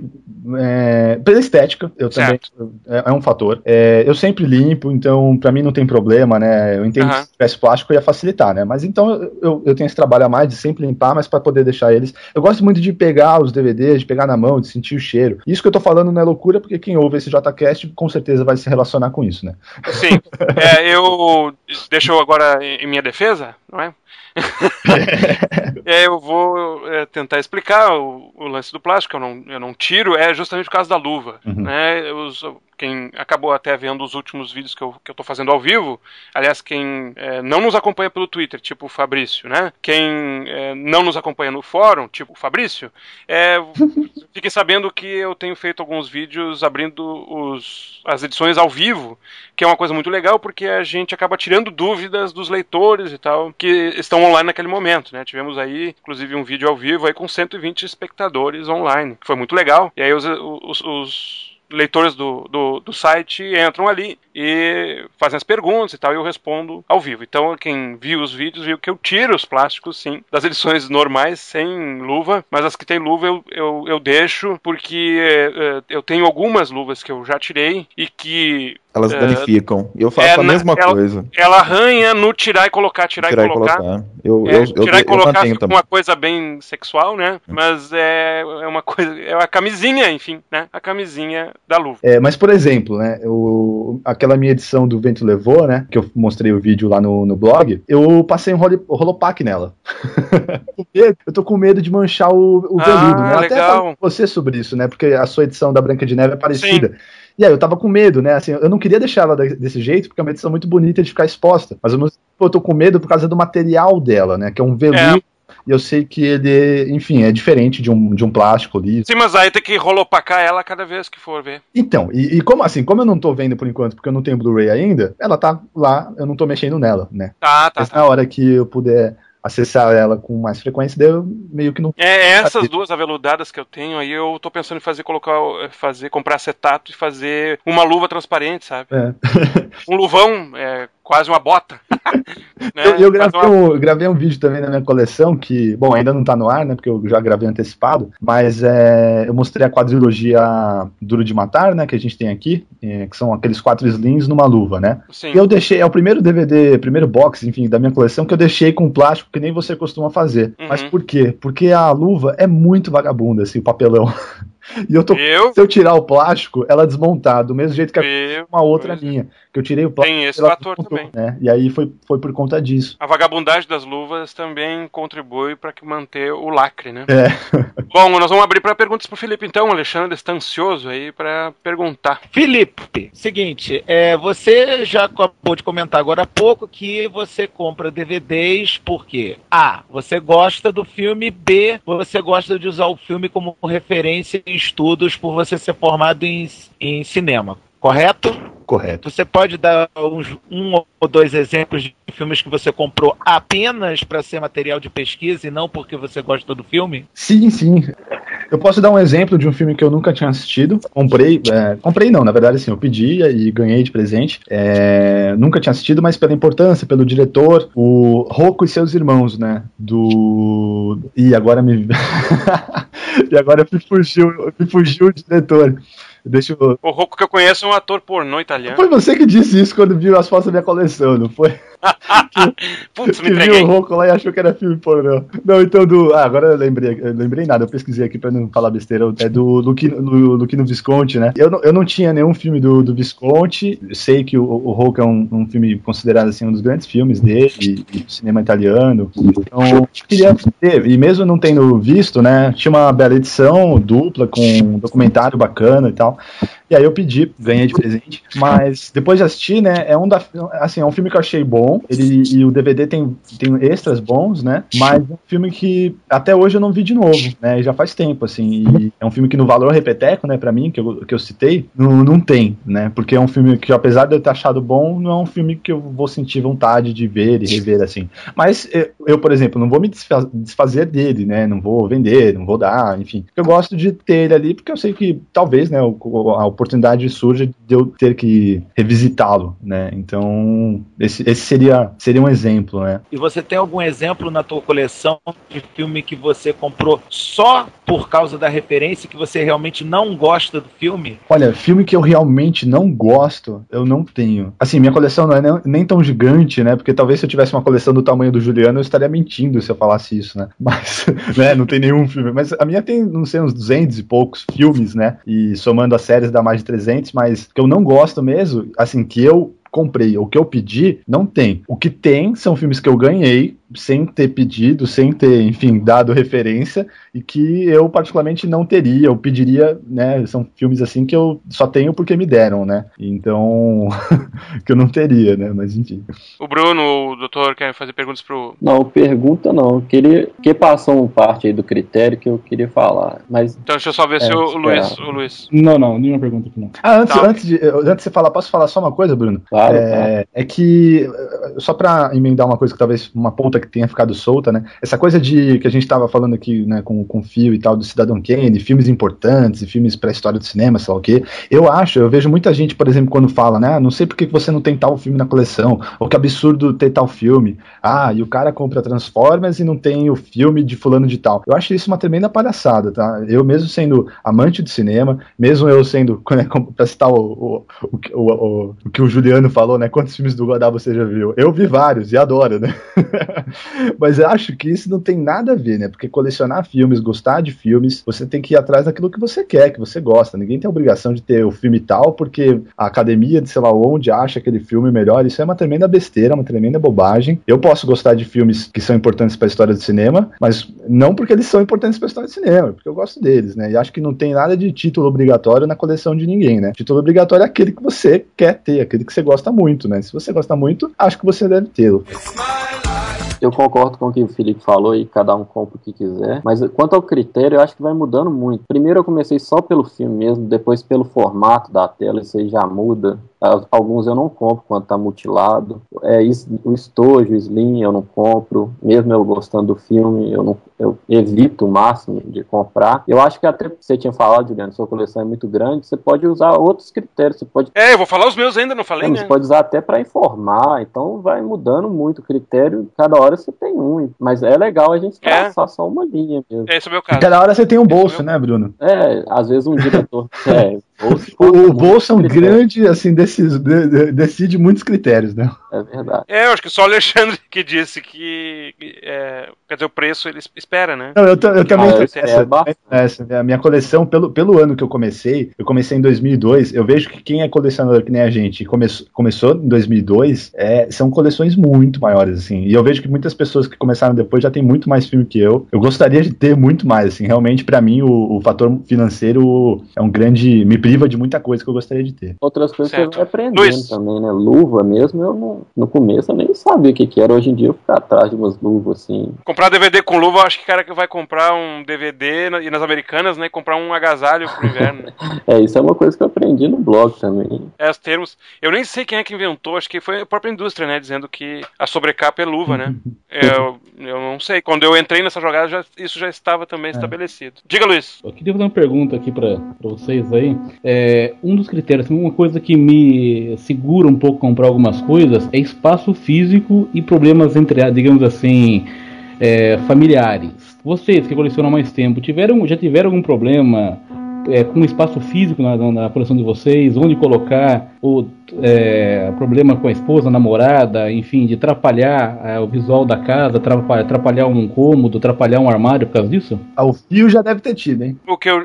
é, pela estética, eu certo. também, é, é um fator. É, eu sempre limpo, então pra mim não tem problema, né? Eu entendo uhum. que se tivesse plástico ia facilitar, né? Mas então eu, eu tenho esse trabalho a mais de sempre limpar, mas pra poder deixar eles. Eu gosto muito de pegar os D V Ds, de pegar na mão, de sentir o cheiro. Isso que eu tô falando não é loucura, porque quem ouve esse JCast com certeza vai se relacionar com isso, né? Sim. É, eu. Deixa eu agora em minha defesa, não é? É, eu vou é, tentar explicar o, o lance do plástico. Eu não, eu não tiro, é justamente por causa da luva. Uhum. Né? Os, quem acabou até vendo os últimos vídeos que eu, que eu tô fazendo ao vivo, aliás, quem é, não nos acompanha pelo Twitter, tipo o Fabrício, né? Quem é, não nos acompanha no fórum, tipo o Fabrício, é, fiquem sabendo que eu tenho feito alguns vídeos abrindo os, as edições ao vivo, que é uma coisa muito legal, porque a gente acaba tirando dúvidas dos leitores e tal, que estão online naquele momento, né? Tivemos aí, inclusive, um vídeo ao vivo aí com cento e vinte espectadores online, que foi muito legal. E aí os, os, os leitores do, do, do site entram ali e fazem as perguntas e tal, e eu respondo ao vivo. Então, quem viu os vídeos viu que eu tiro os plásticos, sim, das edições normais, sem luva, mas as que tem luva eu, eu, eu deixo, porque é, eu tenho algumas luvas que eu já tirei e que... Elas danificam. E eu faço é, a mesma ela, coisa. Ela arranha no tirar e colocar, tirar, tirar e colocar. E colocar. Eu, é, eu, tirar eu, e colocar eu fica uma coisa bem sexual, né? Mas é, é uma coisa... É a camisinha, enfim, né? A camisinha da luva. É, mas, por exemplo, né? Eu, aquela minha edição do Vento Levou, né? Que eu mostrei o vídeo lá no, no blog. Eu passei um rolo, rolopack nela. Eu tô com medo de manchar o, o ah, veludo, né? Eu legal. até falei com você sobre isso, né? Porque a sua edição da Branca de Neve é parecida. Sim. E aí eu tava com medo, né, assim, eu não queria deixar ela desse jeito, porque é uma edição muito bonita de ficar exposta, mas eu, eu tô com medo por causa do material dela, né, que é um veludo, é. E eu sei que ele, enfim, é diferente de um, de um plástico liso. Sim, mas aí tem que rolopacar ela cada vez que for ver. Então, e, e como assim, como eu não tô vendo por enquanto, porque eu não tenho Blu-ray ainda, ela tá lá, eu não tô mexendo nela, né. Tá, tá. Mas tá. na hora que eu puder acessar ela com mais frequência, daí eu meio que não... É, essas duas aveludadas que eu tenho aí, eu tô pensando em fazer, colocar, fazer, comprar acetato e fazer uma luva transparente, sabe? É. Um luvão, é, quase uma bota. Né? Eu, eu gravei, uma... um, gravei um vídeo também na minha coleção que, bom, ainda não tá no ar, né, porque eu já gravei antecipado, mas é, eu mostrei a quadrilogia Duro de Matar, né, que a gente tem aqui, é, que são aqueles quatro slings numa luva, né? Sim. E eu deixei, é o primeiro D V D, primeiro box, enfim, da minha coleção que eu deixei com plástico que nem você costuma fazer. Uhum. Mas por quê? Porque a luva é muito vagabunda, assim, o papelão. E eu tô, eu? se eu tirar o plástico, ela desmontar, do mesmo jeito que eu? uma outra pois linha. Que eu tirei o plástico. Tem esse fator também. Né? E aí foi, foi por conta disso. A vagabundagem das luvas também contribui para que manter o lacre, né? É. Bom, nós vamos abrir para perguntas pro Felipe então. O Alexandre está ansioso aí para perguntar. Felipe, seguinte, é, você já acabou de comentar agora há pouco que você compra D V Ds porque A, você gosta do filme, B, você gosta de usar o filme como referência em estudos por você ser formado em, em cinema, correto? Correto. Você pode dar uns, um ou dois exemplos de filmes que você comprou apenas para ser material de pesquisa e não porque você gosta do filme? Sim, sim. Eu posso dar um exemplo de um filme que eu nunca tinha assistido. Comprei, é, comprei não, na verdade assim, eu pedi e ganhei de presente. É, nunca tinha assistido, mas pela importância, pelo diretor, o Rocco e seus irmãos, né? Do... E agora me... e agora me fugiu, me fugiu o diretor. Deixa eu... O Rocco que eu conheço é um ator pornô italiano. Foi você que disse isso quando viu as fotos da minha coleção, não foi? Putz, me que entreguei. viu o Rocco lá e achou que era filme pornô. Não, então do... Ah, agora eu lembrei, eu lembrei nada, eu pesquisei aqui pra não falar besteira. É do Luchino, Luchino Visconti, né? Eu não, eu não tinha nenhum filme do, do Visconti. Eu sei que o, o Rocco é um, um filme considerado assim, um dos grandes filmes dele, e, e do cinema italiano. Então, eu queria ter, e mesmo não tendo visto, né? Tinha uma bela edição dupla com um documentário bacana e tal. E aí eu pedi, ganhei de presente, mas depois de assistir, né, é um da, assim, é um filme que eu achei bom, ele, e o D V D tem, tem extras bons, né, mas é um filme que até hoje eu não vi de novo, né, já faz tempo, assim, e é um filme que no valor repeteco, né, pra mim, que eu, que eu citei, não, não tem, né, porque é um filme que apesar de eu ter achado bom, não é um filme que eu vou sentir vontade de ver e rever, assim, mas eu, eu por exemplo, não vou me desfazer dele, né, não vou vender, não vou dar, enfim, eu gosto de ter ele ali, porque eu sei que talvez, né, o, a oportunidade surge de eu ter que revisitá-lo, né? Então, esse, esse seria, seria um exemplo, né? E você tem algum exemplo na tua coleção de filme que você comprou só por causa da referência, que você realmente não gosta do filme? Olha, filme que eu realmente não gosto, eu não tenho. Assim, minha coleção não é nem, nem tão gigante, né? Porque talvez se eu tivesse uma coleção do tamanho do Juliano, eu estaria mentindo se eu falasse isso, né? Mas, né, não tem nenhum filme. Mas a minha tem, não sei, uns duzentos e poucos filmes, né? E somando as séries dá mais de trezentos, mas que eu não gosto mesmo, assim, que eu comprei, o que eu pedi, não tem. O que tem são filmes que eu ganhei, sem ter pedido, sem ter, enfim, dado referência, e que eu particularmente não teria, eu pediria, né, são filmes assim que eu só tenho porque me deram, né, então, que eu não teria, né, mas enfim. O Bruno, o doutor, quer fazer perguntas pro... Não, pergunta não, eu queria, que passou uma parte aí do critério que eu queria falar, mas... Então deixa eu só ver é, se o Luiz, o Luiz... Não, não, nenhuma pergunta aqui não. Ah, antes, tá. antes, de, antes de você falar, posso falar só uma coisa, Bruno? Claro, é, claro. é que, só pra emendar uma coisa que talvez, uma ponta que tenha ficado solta, né? Essa coisa de que a gente tava falando aqui, né, com, com o Fio e tal, do Cidadão Kane, filmes importantes e filmes pra história do cinema, sei lá o quê. Eu acho, eu vejo muita gente, por exemplo, quando fala, né, ah, não sei por que você não tem tal filme na coleção, ou que absurdo ter tal filme. Ah, e o cara compra Transformers e não tem o filme de fulano de tal. Eu acho isso uma tremenda palhaçada, tá? Eu mesmo sendo amante de cinema, mesmo eu sendo, né, pra citar o, o, o, o, o, o que o Juliano falou, né, quantos filmes do Godard você já viu? Eu vi vários e adoro, né? Mas eu acho que isso não tem nada a ver, né? Porque colecionar filmes, gostar de filmes, você tem que ir atrás daquilo que você quer, que você gosta. Ninguém tem a obrigação de ter o filme tal, porque a academia de sei lá onde acha aquele filme melhor. Isso é uma tremenda besteira, uma tremenda bobagem. Eu posso gostar de filmes que são importantes para a história do cinema, mas não porque eles são importantes para a história do cinema, porque eu gosto deles, né? E acho que não tem nada de título obrigatório na coleção de ninguém, né? Título obrigatório é aquele que você quer ter, aquele que você gosta muito, né? Se você gosta muito, acho que você deve tê-lo. Eu concordo com o que o Felipe falou e cada um compra o que quiser, mas quanto ao critério eu acho que vai mudando muito. Primeiro eu comecei só pelo filme mesmo, depois pelo formato da tela, isso aí já muda. Alguns eu não compro quando tá mutilado, é, o estojo, o slim eu não compro, mesmo eu gostando do filme eu, não, eu evito o máximo de comprar. Eu acho que até você tinha falado, Juliano, sua coleção é muito grande, você pode usar outros critérios, você pode... É, eu vou falar os meus ainda, não falei, é, né? Você pode usar até para informar, então vai mudando muito o critério, cada hora você tem um, mas é legal a gente traçar é. só uma linha mesmo. Esse é o meu caso. E cada hora você tem um bolso, é né, Bruno? É, às vezes um diretor, é, O, o bolso é um grande, assim, desses, de, de, decide muitos critérios, né? É verdade. É, eu acho que só o Alexandre que disse que, é, quer dizer, o preço ele espera, né? Não, eu, eu também Ah, tô essa, essa, é essa, a minha coleção, pelo, pelo ano que eu comecei, eu comecei em dois mil e dois, eu vejo que quem é colecionador que nem a gente começou, começou em dois mil e dois, é, são coleções muito maiores, assim, e eu vejo que muitas pessoas que começaram depois já tem muito mais filme que eu. Eu gostaria de ter muito mais, assim, realmente pra mim o, o fator financeiro é um grande, me priva de muita coisa que eu gostaria de ter. Outras coisas Certo. que eu vou aprendendo Luiz. também, né? Luva mesmo, eu não, no começo eu nem sabia o que, que era. Hoje em dia eu fico atrás de umas luvas assim. Comprar D V D com luva, eu acho que o cara que vai comprar um D V D na- e nas Americanas, né, comprar um agasalho pro inverno. Né? É, isso é uma coisa que eu aprendi no blog também. É, os termos. Eu nem sei quem é que inventou, acho que foi a própria indústria, né, dizendo que a sobrecapa é luva, né? Eu, eu não sei. Quando eu entrei nessa jogada, já- isso já estava também estabelecido. Diga, Luiz. Eu queria fazer uma pergunta aqui pra, pra vocês aí. É, um dos critérios, uma coisa que me segura um pouco comprar algumas coisas é espaço físico e problemas entre, digamos assim, é, familiares. Vocês que colecionam há mais tempo, tiveram, já tiveram algum problema é, com espaço físico na, na coleção de vocês? Onde colocar? Ou é, problema com a esposa, namorada, enfim, de atrapalhar é, o visual da casa, atrapalhar, atrapalhar um cômodo, atrapalhar um armário por causa disso? Ah, o fio já deve ter tido, hein? O que eu.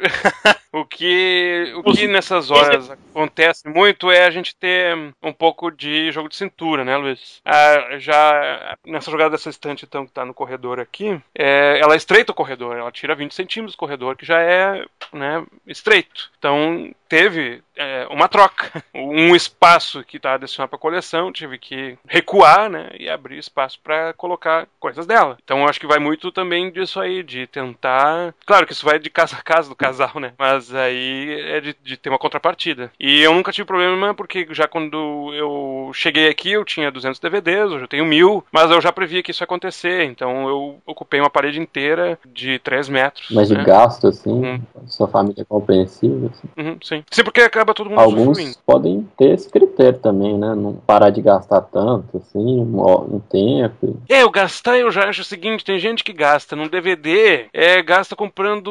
O que, o que nessas horas acontece muito é a gente ter um pouco de jogo de cintura, né, Luiz? Ah, já nessa jogada dessa estante, então, que tá no corredor aqui, é, ela estreita o corredor, ela tira vinte centímetros do corredor, que já é, né, estreito. Então, teve é, uma troca. Um espaço que tá destinado pra coleção, tive que recuar, né, e abrir espaço pra colocar coisas dela. Então, eu acho que vai muito também disso aí, de tentar... Claro que isso vai de casa a casa do casal, né? Mas aí é de, de ter uma contrapartida. E eu nunca tive problema, porque já quando eu cheguei aqui, eu tinha duzentos D V Ds, hoje eu tenho mil, mas eu já previa que isso ia acontecer, então eu ocupei uma parede inteira de três metros. Mas de né? gasto, assim, Hum. sua família é compreensível. Assim. Uhum, sim. Sim, porque acaba todo mundo Alguns usufruindo. podem ter esse critério também, né? Não parar de gastar tanto, assim, um, um tempo. É, eu gastar, eu já acho o seguinte, tem gente que gasta num D V D, é, gasta comprando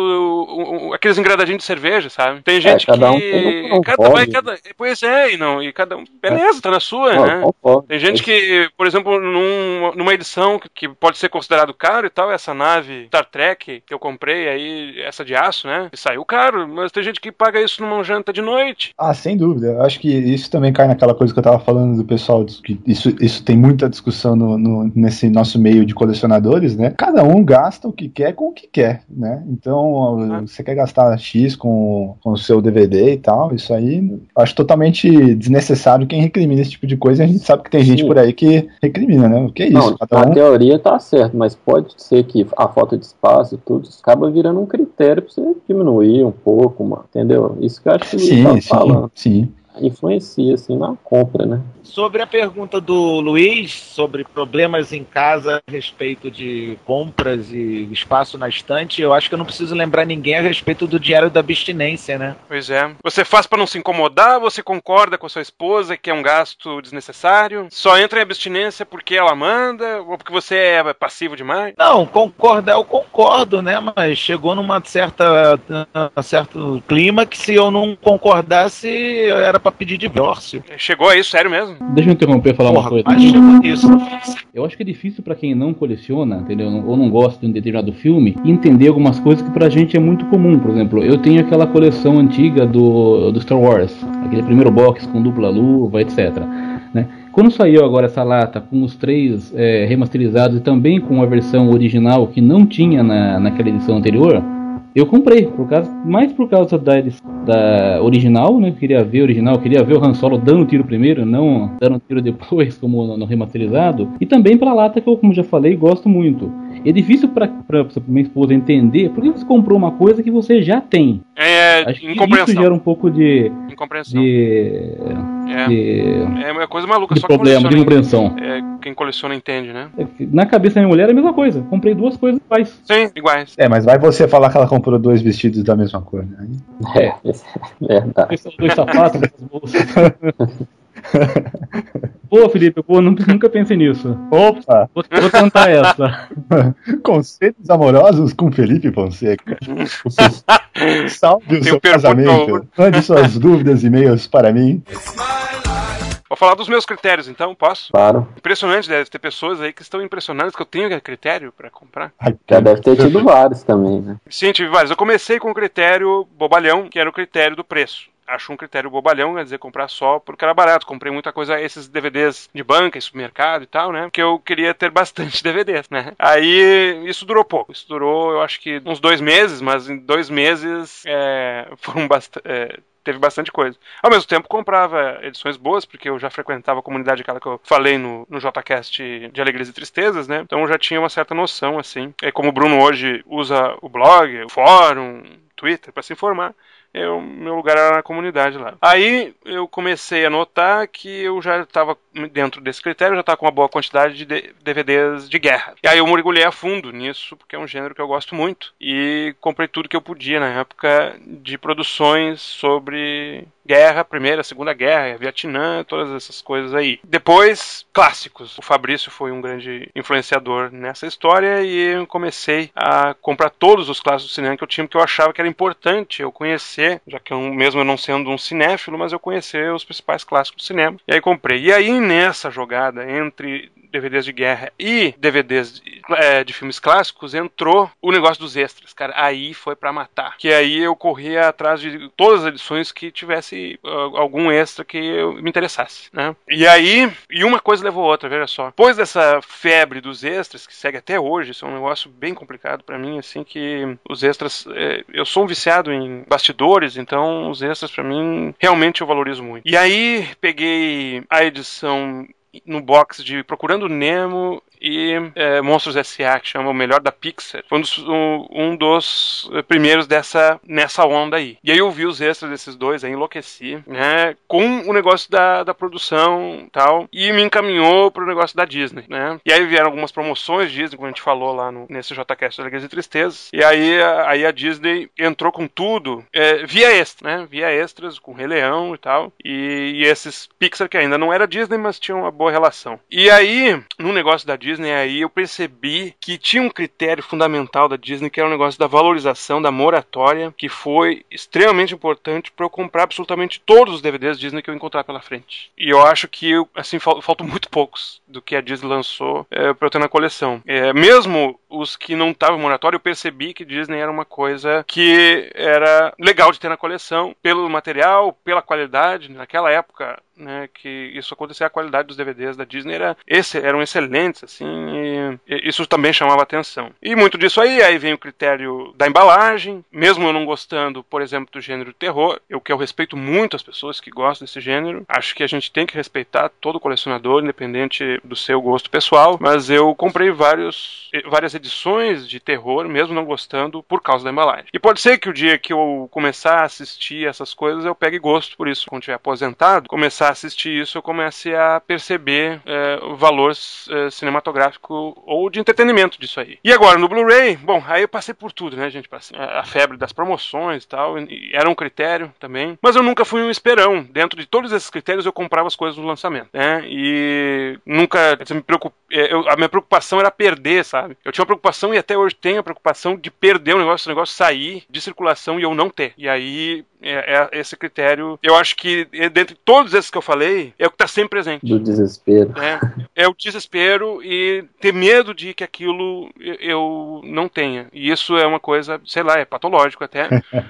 uh, uh, aqueles engradadinhos de cerveja, sabe? Tem gente cada um que... tem um- um cada, vai, hobby. cada, pois é, e não, e cada um... Beleza, tá na sua, Não, né? concordo. Tem gente que, por exemplo, num, numa edição que, que pode ser considerado caro e tal, essa nave Star Trek que eu comprei aí, essa de aço, né? Que saiu caro, mas tem gente que paga isso numa janta de noite. Ah, sem dúvida. Eu acho que isso também cai naquela coisa que eu tava falando do pessoal, que isso, isso tem muita discussão no, no- nesse nosso meio de colecionadores, né? Cada um gasta o que quer com o que quer, né? Então, Ah. você quer gastar X com, com o seu D V D e tal, isso aí eu acho totalmente desnecessário quem recrimina esse tipo de coisa, e a gente sabe que tem gente Sim. por aí que recrimina, né? O que é isso? Não, Cada na um... teoria tá certo, mas pode ser que a falta de espaço e tudo acaba virando um critério pra você diminuir um pouco, mano, entendeu? Isso que eu acho que ele Sim, tá sim, falando. sim. Influencia, assim, na compra, né? Sobre a pergunta do Luiz sobre problemas em casa a respeito de compras e espaço na estante, eu acho que eu não preciso lembrar ninguém a respeito do diário da abstinência, né? Pois é. Você faz pra não se incomodar, você concorda com a sua esposa que é um gasto desnecessário, só entra em abstinência porque ela manda, ou porque você é passivo demais? Não, concordar eu concordo, né? Mas chegou numa certa um certo clima que se eu não concordasse era pra pedir divórcio. Chegou a isso, sério mesmo? Deixa eu interromper e falar Porra, uma coisa. mas chegou nisso. Eu acho que é difícil pra quem não coleciona, entendeu? Ou não gosta de um determinado filme, entender algumas coisas que pra gente é muito comum. Por exemplo, eu tenho aquela coleção antiga do, do Star Wars, aquele primeiro box com dupla luva, etcétera. Né? Quando saiu agora essa lata com os três é, remasterizados e também com a versão original que não tinha na, naquela edição anterior, eu comprei, por causa, mais por causa da, da original, né? Eu queria ver a original, eu queria ver o Han Solo dando tiro primeiro, não dando tiro depois, como no, no remasterizado. E também pela lata que eu, como já falei, gosto muito. É difícil pra, pra, pra minha esposa entender por que você comprou uma coisa que você já tem. É, Acho que incompreensão. isso gera um pouco de... Incompreensão. de, É. de, É uma coisa maluca, de só problema, de quem compreensão. coleciona, é, quem coleciona entende, né? Na cabeça da minha mulher é a mesma coisa. Comprei duas coisas iguais. Sim, iguais. É, mas vai você falar que ela comprou dois vestidos da mesma cor, né? É, isso é verdade. Dois sapatos, duas bolsas. Pô, Felipe, pô, nunca, nunca pensei nisso. Opa! Vou, vou tentar essa. Conselhos amorosos com Felipe Fonseca. Salve o seu casamento. Mande suas dúvidas e e-mails para mim. Vou falar dos meus critérios, então, posso? Claro. Impressionante, deve ter pessoas aí que estão impressionadas que eu tenho critério pra comprar. Ai, Já deve ter tido vários também, né? Sim, tive vários. Eu comecei com o critério bobalhão, que era o critério do preço. Acho um critério bobalhão, quer dizer, comprar só porque era barato. Comprei muita coisa, esses D V Ds de banca, em supermercado e tal, né? Porque eu queria ter bastante D V Ds, né? Aí, isso durou pouco. Isso durou, eu acho que uns dois meses, mas em dois meses é, foram bastante... É, teve bastante coisa. Ao mesmo tempo, comprava edições boas, porque eu já frequentava a comunidade aquela que eu falei no, no JCast de Alegrias e Tristezas, né? Então eu já tinha uma certa noção, assim. É como o Bruno hoje usa o blog, o fórum, Twitter, para se informar. Eu, meu lugar era na comunidade lá. Aí eu comecei a notar que eu já estava dentro desse critério, já estava com uma boa quantidade de D V Ds de guerra. E aí eu mergulhei a fundo nisso, porque é um gênero que eu gosto muito. E comprei tudo que eu podia na época de produções sobre guerra, Primeira, Segunda Guerra, Vietnã, todas essas coisas aí. Depois, clássicos. O Fabrício foi um grande influenciador nessa história e eu comecei a comprar todos os clássicos do cinema que eu tinha, porque eu achava que era importante eu conhecer, já que eu, mesmo eu não sendo um cinéfilo, mas eu conhecer os principais clássicos do cinema. E aí comprei. E aí nessa jogada entre D V Ds de guerra e D V Ds de, é, de filmes clássicos, entrou o negócio dos extras, cara. Aí foi pra matar. Que aí eu corria atrás de todas as edições que tivesse uh, algum extra que eu me interessasse, né? E aí, e uma coisa levou a outra, veja só. Depois dessa febre dos extras, que segue até hoje, isso é um negócio bem complicado pra mim, assim, que os extras... É, eu sou um viciado em bastidores, então os extras pra mim, realmente eu valorizo muito. E aí, peguei a edição no box de Procurando Nemo e é, Monstros S A, que chama o melhor da Pixar. Foi um dos, um, um dos primeiros dessa, nessa onda aí. E aí eu vi os extras desses dois, aí enlouqueci, né, com o negócio da, da produção e tal, e me encaminhou pro negócio da Disney, né. E aí vieram algumas promoções de Disney, como a gente falou lá no, nesse JCast de Alegrias e Tristezas, e aí a, aí a Disney entrou com tudo é, via extra, né, via extras, com Rei Leão e tal, e, e esses Pixar que ainda não era Disney, mas tinham uma boa relação. E aí, no negócio da Disney, aí eu percebi que tinha um critério fundamental da Disney, que era o negócio da valorização, da moratória, que foi extremamente importante para eu comprar absolutamente todos os D V Ds Disney que eu encontrar pela frente. E eu acho que, eu, assim, fal- faltam muito poucos do que a Disney lançou é, para eu ter na coleção. É, mesmo os que não estavam em moratória, eu percebi que Disney era uma coisa que era legal de ter na coleção, pelo material, pela qualidade. Naquela época, né, que isso acontecia, a qualidade dos D V Ds da Disney era, esse, eram excelentes, assim, e, e isso também chamava atenção. E muito disso aí, aí vem o critério da embalagem, mesmo eu não gostando, por exemplo, do gênero terror, eu que eu respeito muito as pessoas que gostam desse gênero, acho que a gente tem que respeitar todo colecionador, independente do seu gosto pessoal, mas eu comprei vários, várias edições de terror, mesmo não gostando, por causa da embalagem. E pode ser que o dia que eu começar a assistir essas coisas, eu pegue gosto por isso. Quando estiver aposentado, começar a assistir isso, eu comece a perceber é, o valor é, cinematográfico ou de entretenimento disso aí. E agora, no Blu-ray, bom, aí eu passei por tudo, né, gente? Passei a febre das promoções e tal, e era um critério também, mas eu nunca fui um esperão. Dentro de todos esses critérios, eu comprava as coisas no lançamento, né? E nunca me preocupei. Eu, a minha preocupação era perder, sabe? Eu tinha uma preocupação, e até hoje tenho a preocupação, de perder o negócio, o negócio sair de circulação e eu não ter. E aí, é, é esse critério, eu acho que, dentre todos esses que eu falei, é o que está sempre presente. Do desespero. É, é o desespero e ter medo de que aquilo eu não tenha. E isso é uma coisa, sei lá, é patológico até,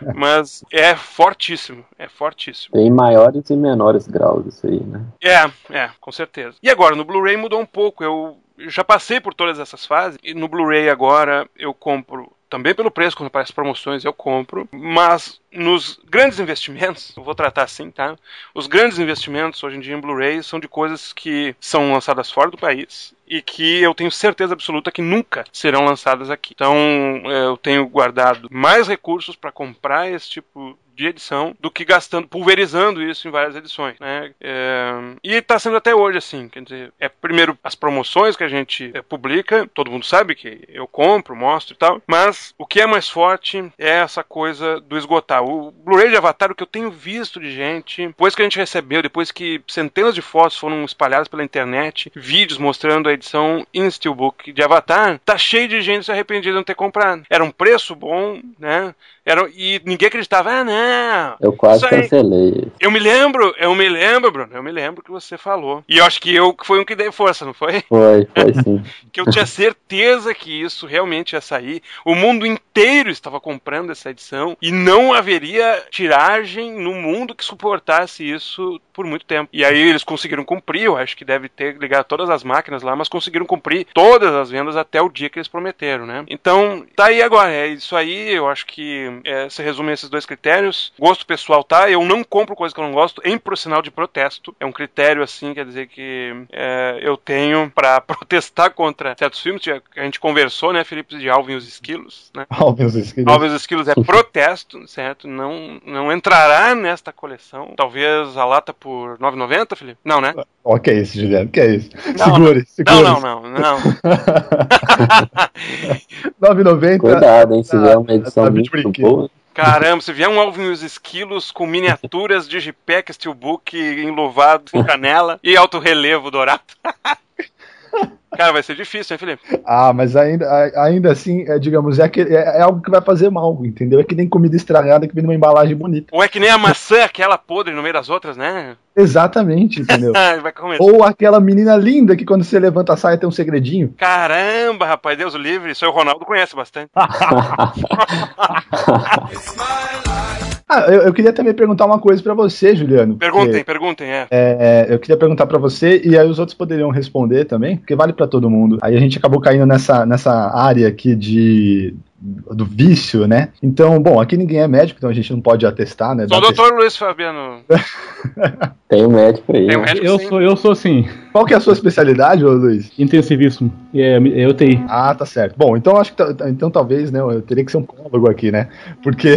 mas é fortíssimo, é fortíssimo. Tem maiores e menores graus isso aí, né? É, é, com certeza. E agora, no Blu-ray mudou um pouco, eu já passei por todas essas fases, e no Blu-ray agora eu compro também pelo preço, quando aparecem promoções eu compro, mas nos grandes investimentos, eu vou tratar assim, tá? Os grandes investimentos hoje em dia em Blu-ray são de coisas que são lançadas fora do país e que eu tenho certeza absoluta que nunca serão lançadas aqui. Então eu tenho guardado mais recursos para comprar esse tipo de edição do que gastando, pulverizando isso em várias edições, né? É, e está sendo até hoje assim, quer dizer, é primeiro as promoções que a gente é, publica, todo mundo sabe que eu compro, mostro e tal, mas o que é mais forte é essa coisa do esgotar. o Blu-ray de Avatar, o que eu tenho visto de gente, depois que a gente recebeu, depois que centenas de fotos foram espalhadas pela internet, vídeos mostrando a edição em Steelbook de Avatar, tá cheio de gente se arrependida de não ter comprado. Era um preço bom, né? Era, e ninguém acreditava, ah, não. Eu quase cancelei. Eu me lembro, eu me lembro, Bruno, eu me lembro que você falou. E eu acho que eu foi um que dei força, não foi? Foi, foi sim. Que eu tinha certeza que isso realmente ia sair. O mundo inteiro estava comprando essa edição e não haveria tiragem no mundo que suportasse isso por muito tempo. E aí eles conseguiram cumprir, eu acho que deve ter ligado todas as máquinas lá, mas conseguiram cumprir todas as vendas até o dia que eles prometeram, né? Então, tá aí agora, é isso aí, eu acho que é, se resume a esses dois critérios. Gosto pessoal, tá? Eu não compro coisa que eu não gosto em pro sinal de protesto. É um critério, assim, quer dizer que é, eu tenho pra protestar contra certos filmes. A gente conversou, né, Felipe, de Alvin e os Esquilos, né? Alvin e os Esquilos. Alvin e os Esquilos é protesto, certo? Não, não entrará nesta coleção. Talvez a lata por nove reais e noventa centavos, Felipe? Não, né? Ó, que é isso, Juliano? Que é isso? Não, segure, não. segure. Não, não, não, não. nove reais e noventa centavos. Cuidado, hein? Se vier uma edição tá, tá muito boa. Caramba, se vier um Alvin e os Esquilos com miniaturas Digipack, Steelbook enluvado com canela e alto relevo dourado. Cara, vai ser difícil, hein, Felipe? Ah, mas ainda, ainda assim, é, digamos, é, que, é, é algo que vai fazer mal, entendeu? É que nem comida estragada que vem numa embalagem bonita. Ou é que nem a maçã, aquela podre no meio das outras, né? Exatamente, entendeu? Vai começar. Ou aquela menina linda que quando você levanta a saia tem um segredinho. Caramba, rapaz, Deus o livre. Isso aí o Ronaldo conhece bastante. Ah, eu, eu queria também perguntar uma coisa pra você, Juliano. Perguntem, porque, perguntem, é. é. Eu queria perguntar pra você e aí os outros poderiam responder também, porque vale pra todo mundo. Aí a gente acabou caindo nessa, nessa área aqui de... do vício, né? Então, bom, aqui ninguém é médico, então a gente não pode atestar, né? Sou o doutor Luiz Fabiano. Tem um médico aí. Tem um médico, eu, sim. sou, eu sou sim. Qual que é a sua especialidade, ô Luiz? Intensivíssimo. É, é U T I. Ah, tá certo. Bom, então acho que então talvez, né? Eu teria que ser um psicólogo aqui, né? Porque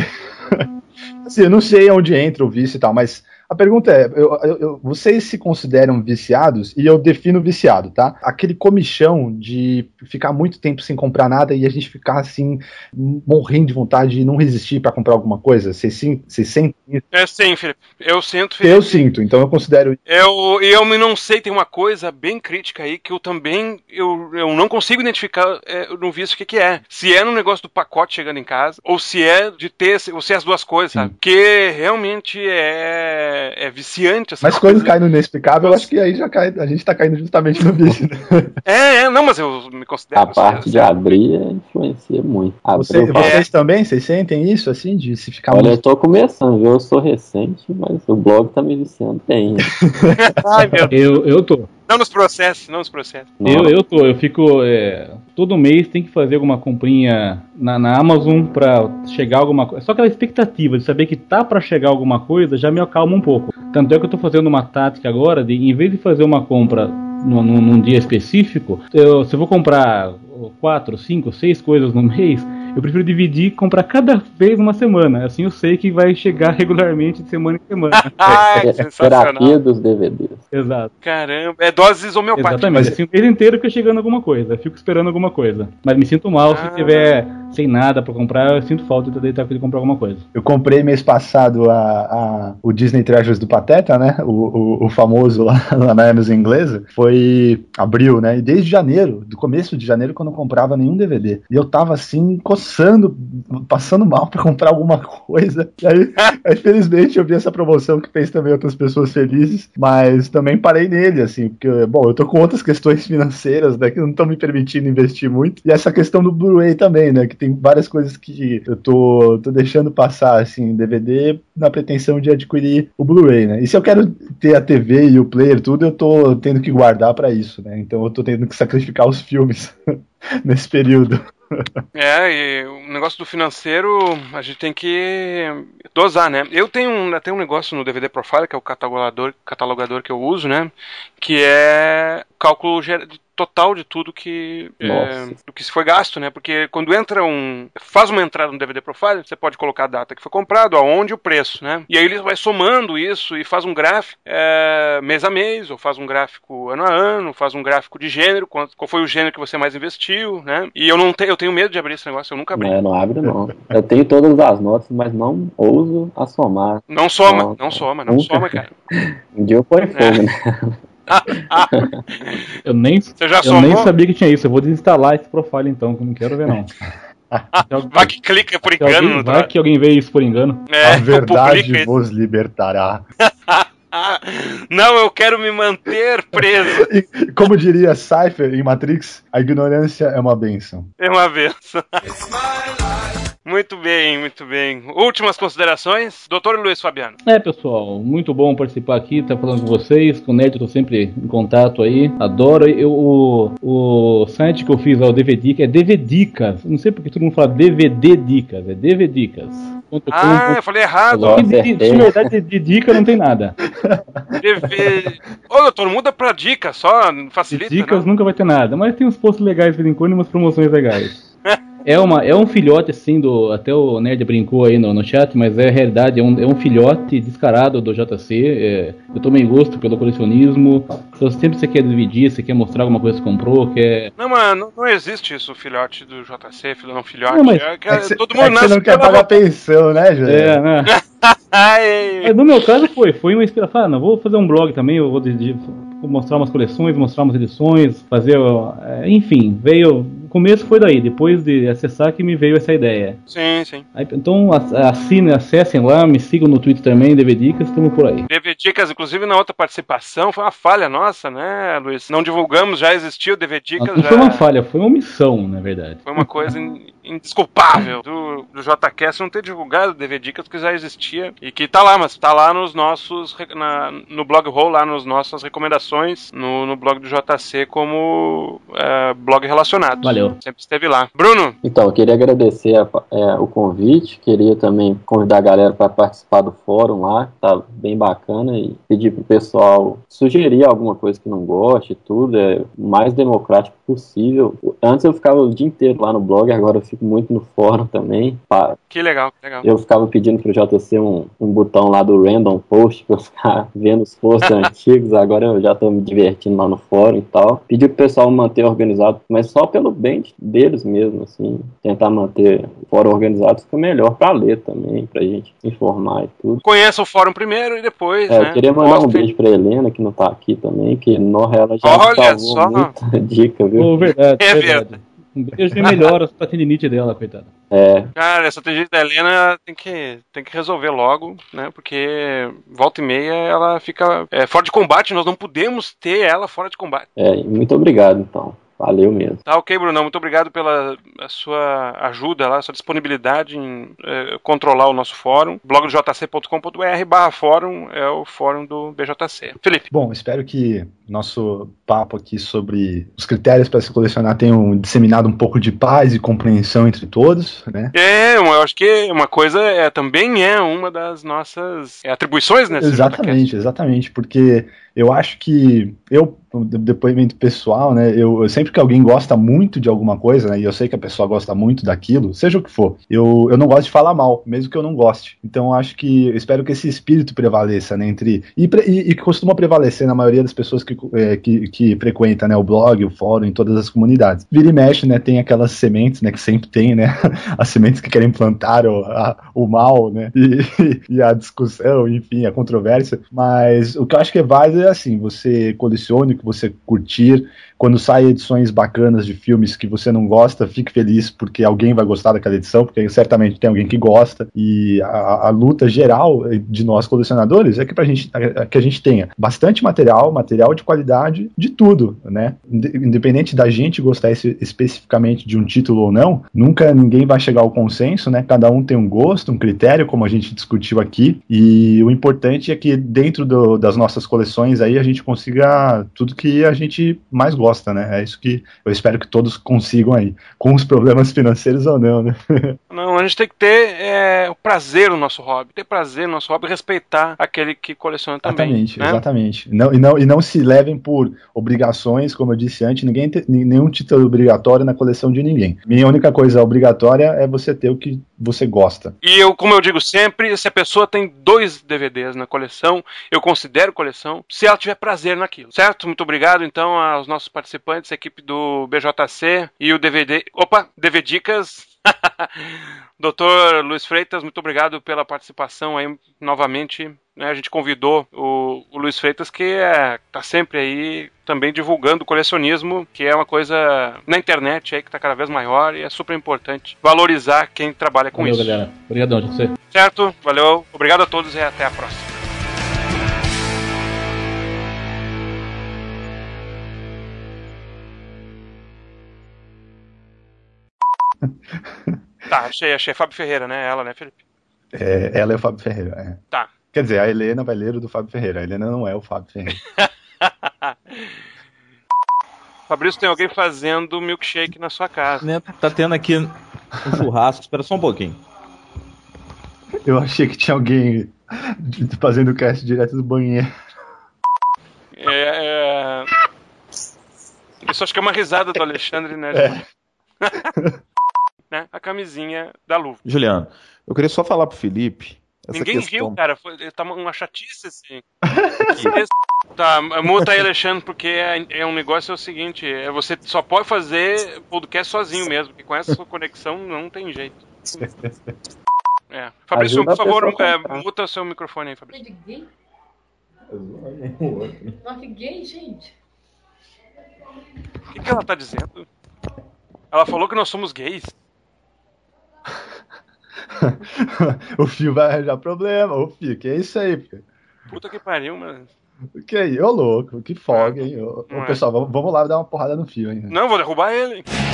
assim, eu não sei onde entra o vício e tal, mas a pergunta é, eu, eu, eu, vocês se consideram viciados? E eu defino viciado, tá? Aquele comichão de ficar muito tempo sem comprar nada e a gente ficar assim, morrendo de vontade de não resistir pra comprar alguma coisa. Vocês sentem isso? É sim, Felipe. Eu sinto, Felipe. Eu sinto, então eu considero... Eu, eu não sei, tem uma coisa bem crítica aí que eu também eu, eu não consigo identificar é, no vício o que, que é. Se é no negócio do pacote chegando em casa, ou se é de ter, ou se é as duas coisas, sabe? Porque realmente é... É viciante essa Mas coisa. quando cai no inexplicável, eu acho que aí já cai, a gente tá caindo justamente no vício. Né? É, é, não, mas eu me considero... A parte de abrir influencia muito. Você, Abriu, vocês é. também? Vocês sentem isso, assim, de se ficar... Olha, muito... eu tô começando, viu? Eu sou recente, mas o blog tá me viciando bem. Ai, meu Deus. Eu, eu tô. Não nos processos, não nos processos. Eu, eu tô, eu fico. É, todo mês tem que fazer alguma comprinha na, na Amazon pra chegar alguma coisa. Só aquela expectativa de saber que tá pra chegar alguma coisa já me acalma um pouco. Tanto é que eu tô fazendo uma tática agora de, em vez de fazer uma compra num, num dia específico, eu, se eu vou comprar quatro, cinco, seis coisas no mês, eu prefiro dividir e comprar cada vez uma semana. Assim eu sei que vai chegar regularmente de semana em semana. Ai, é, que é terapia dos D V Ds. Exato. Caramba, é doses homeopáticas. Exatamente, assim, o mês inteiro fica chegando alguma coisa, eu fico esperando alguma coisa. Mas me sinto mal ah. se tiver sem nada pra comprar, eu sinto falta de ter que comprar alguma coisa. Eu comprei mês passado a, a, o Disney Treasures do Pateta, né? O, o, o famoso lá, lá na Amazon inglesa. Foi abril, né? E desde janeiro, do começo de janeiro, que eu não comprava nenhum D V D. E eu tava assim, coçando, passando mal pra comprar alguma coisa. E aí, aí, felizmente, eu vi essa promoção que fez também outras pessoas felizes, mas também parei nele, assim, porque, bom, eu tô com outras questões financeiras, né, que não estão me permitindo investir muito. E essa questão do Blu-ray também, né, que tem várias coisas que eu tô, tô deixando passar, assim, D V D na pretensão de adquirir o Blu-ray, né. E se eu quero ter a T V e o player, tudo, eu tô tendo que guardar pra isso, né. Então eu tô tendo que sacrificar os filmes nesse período. É, e o negócio do financeiro a gente tem que dosar, né? Eu tenho um, tenho um negócio no D V D Profile, que é o catalogador, catalogador que eu uso, né? que é cálculo ger- total de tudo que é, do que se foi gasto, né? Porque quando entra um faz uma entrada no D V D Profile, você pode colocar a data que foi comprado, aonde, o preço, né? E aí ele vai somando isso e faz um gráfico é, mês a mês, ou faz um gráfico ano a ano, faz um gráfico de gênero, qual, qual foi o gênero que você mais investiu, né? E eu não tenho, eu tenho medo de abrir esse negócio, eu nunca abri. Não, não abre não. Eu tenho todas as notas, mas não ouso a somar. Não soma, Nossa. não soma, não Nunca. soma, cara. Um dia eu ponho fogo, É. né? Eu nem, Você já eu somou? nem sabia que tinha isso. Eu vou desinstalar esse profile então, que eu não quero ver não. Vai que clica por Se engano. alguém, no vai troço. que alguém vê isso por engano. É, A verdade publica isso. vos libertará. Não, eu quero me manter preso. E, como diria Cypher em Matrix, a ignorância é uma bênção. É uma vez. Muito bem, muito bem. Últimas considerações, doutor Luiz Fabiano. É, pessoal, muito bom participar aqui, estar falando com vocês. Com o Nerd eu tô sempre em contato aí. Adoro. Eu, o, o site que eu fiz, ó, o DVDicas, é DVDicas. Não sei porque todo mundo fala D V D Dicas, é DVDicas. Ah, eu falei errado. Nossa. De, de, de verdade, de dica não tem nada. D V... Ô, doutor, muda pra dica só, facilita, Dicas não? nunca vai ter nada, mas tem uns posts legais de vez em quando e umas promoções legais. É, uma, é um filhote, assim, do. Até o Nerd brincou aí no, no chat, mas é a realidade, é um, é um filhote descarado do J C. É, eu tomei gosto pelo colecionismo. Então, sempre você quer dividir, você quer mostrar alguma coisa que comprou, quer. Não, mas não, não existe isso, filhote do J C, filho não filhote. Não, mas- é, que, É que cê- todo é mundo que você nasce não quer pela- pagar pensão, né, José? É, né? Ai, Mas no meu caso foi, foi uma inspiração. Ah, não, vou fazer um blog também, eu vou, de, de- vou mostrar umas coleções, mostrar umas edições, fazer. É, enfim, veio. O começo foi daí, depois de acessar que me veio essa ideia. Sim, sim. Aí, então assinem, acessem lá, me sigam no Twitter também, DVDicas, estamos por aí. D V Dicas, inclusive na outra participação, foi uma falha nossa, né, Luiz? Não divulgamos, já existiu D V Dicas. Não já... foi uma falha, foi uma omissão, na verdade. Foi uma coisa in- indesculpável do, do JCast não ter divulgado o D V Dicas, que já existia e que tá lá, mas tá lá nos nossos, re- na, no blog roll, lá nas nossas recomendações, no, no blog do J C como é, blog relacionado. Valeu. Sempre esteve lá. Bruno? Então, eu queria agradecer a- é, o convite, queria também convidar a galera para participar do fórum lá, tá bem bacana, e pedir pro pessoal sugerir alguma coisa que não goste, tudo, é o mais democrático possível. Antes eu ficava o dia inteiro lá no blog, agora eu fico muito no fórum também. Pá, Que legal, que legal. eu ficava pedindo pro J C um, um botão lá do random post pra eu ficar vendo os posts antigos, agora eu já tô me divertindo lá no fórum e tal. Pedi pro pessoal manter organizado, mas só pelo bem deles mesmo, assim, tentar manter o fórum organizado fica melhor pra ler também, pra gente se informar e tudo. Conheça o fórum primeiro e depois, É, né? eu queria mandar um Mostre. beijo pra Helena, que não tá aqui também, que no ela já Olha salvou só. muita dica, viu? Pô, verdade, É verdade. verdade. Um beijo e melhoras pra tendinite dela, coitada. É, Cara, essa tendência da Helena tem que, tem que resolver logo, né? Porque volta e meia ela fica é, fora de combate, nós não podemos ter ela fora de combate. é, muito obrigado, então. Valeu mesmo. Tá ok, Bruno, muito obrigado pela a sua ajuda lá, sua disponibilidade em é, controlar o nosso fórum. blog do j c ponto com ponto b r barra fórum é o fórum do B J C. Felipe. Bom, espero que nosso papo aqui sobre os critérios para se colecionar tenham disseminado um pouco de paz e compreensão entre todos, né? É, eu acho que uma coisa é, também é uma das nossas é, atribuições nesse Exatamente, exatamente, porque eu acho que eu, de- depoimento pessoal, né, eu, eu sempre que alguém gosta muito de alguma coisa, né, e eu sei que a pessoa gosta muito daquilo, seja o que for, eu, eu não gosto de falar mal, mesmo que eu não goste. Então eu acho que, eu espero que esse espírito prevaleça, né, entre, e, pre- e, e costuma prevalecer na maioria das pessoas que, é, que, que frequenta, né, o blog, o fórum, em todas as comunidades. Vira e mexe, né, tem aquelas sementes, né, que sempre tem, né, as sementes que querem plantar o, a, o mal, né, e, e a discussão, enfim, a controvérsia, mas o que eu acho que é válido é assim, você colecione o que você curtir, quando saem edições bacanas de filmes que você não gosta, fique feliz porque alguém vai gostar daquela edição, porque certamente tem alguém que gosta, e a, a luta geral de nós colecionadores é que, pra gente, é que a gente tenha bastante material, material de qualidade, de tudo, né? Independente da gente gostar esse, especificamente de um título ou não, nunca ninguém vai chegar ao consenso, né? Cada um tem um gosto, um critério, como a gente discutiu aqui, e o importante é que dentro do, das nossas coleções aí a gente consiga tudo que a gente mais gosta, né? É isso que eu espero que todos consigam aí, com os problemas financeiros ou não, né? Não, a gente tem que ter é, o prazer no nosso hobby, ter prazer no nosso hobby e respeitar aquele que coleciona também. Exatamente, né? exatamente. Não, e, não, e não se levem por obrigações, como eu disse antes, ninguém tem nenhum título obrigatório na coleção de ninguém. Minha única coisa obrigatória é você ter o que você gosta. E eu, como eu digo sempre, se a pessoa tem dois D V Ds na coleção, eu considero coleção, se ela tiver prazer naquilo, certo? Muito obrigado, então, aos nossos participantes, a equipe do B J C e o D V D... Opa, D V Dicas... doutor Luiz Freitas, muito obrigado pela participação aí novamente. Né, a gente convidou o, o Luiz Freitas, que é, tá sempre aí também divulgando o colecionismo, que é uma coisa na internet aí que tá cada vez maior e é super importante valorizar quem trabalha com Valeu, isso. galera. Obrigadão, você. Certo? Valeu. Obrigado a todos e até a próxima. Tá, achei, achei. Fábio Ferreira, né? Ela, né, Felipe? É, ela é o Fábio Ferreira. É. Tá. Quer dizer, a Helena vai ler o do Fábio Ferreira. A Helena não é o Fábio Ferreira. Fabrício, tem alguém fazendo milkshake na sua casa. Né, tá tendo aqui um churrasco. Espera só um pouquinho. Eu achei que tinha alguém fazendo cast direto do banheiro. É, é... Isso acho que é uma risada do Alexandre, né? É. Né? A camisinha da Luva. Juliano, eu queria só falar pro Felipe. Essa Ninguém questão... riu, cara. Foi, tá uma chatice assim. Tá, multa aí, Alexandre, porque é, é um negócio é o seguinte: é, você só pode fazer podcast sozinho mesmo, porque com essa sua conexão não tem jeito. É. Fabrício, Ajuda por favor, a pessoa a é, comprar. muta o seu microfone aí, Fabrício. De gay? Não, que gay, gente. O que, que ela tá dizendo? Ela falou que nós somos gays. O Fio vai arranjar problema. O Fio, que é isso aí, Fio? Puta que pariu, mano. Que aí, ô louco, que folga, hein? Ô, ô, Não é. pessoal, vamos, vamos lá dar uma porrada no Fio, hein? Não, vou derrubar ele.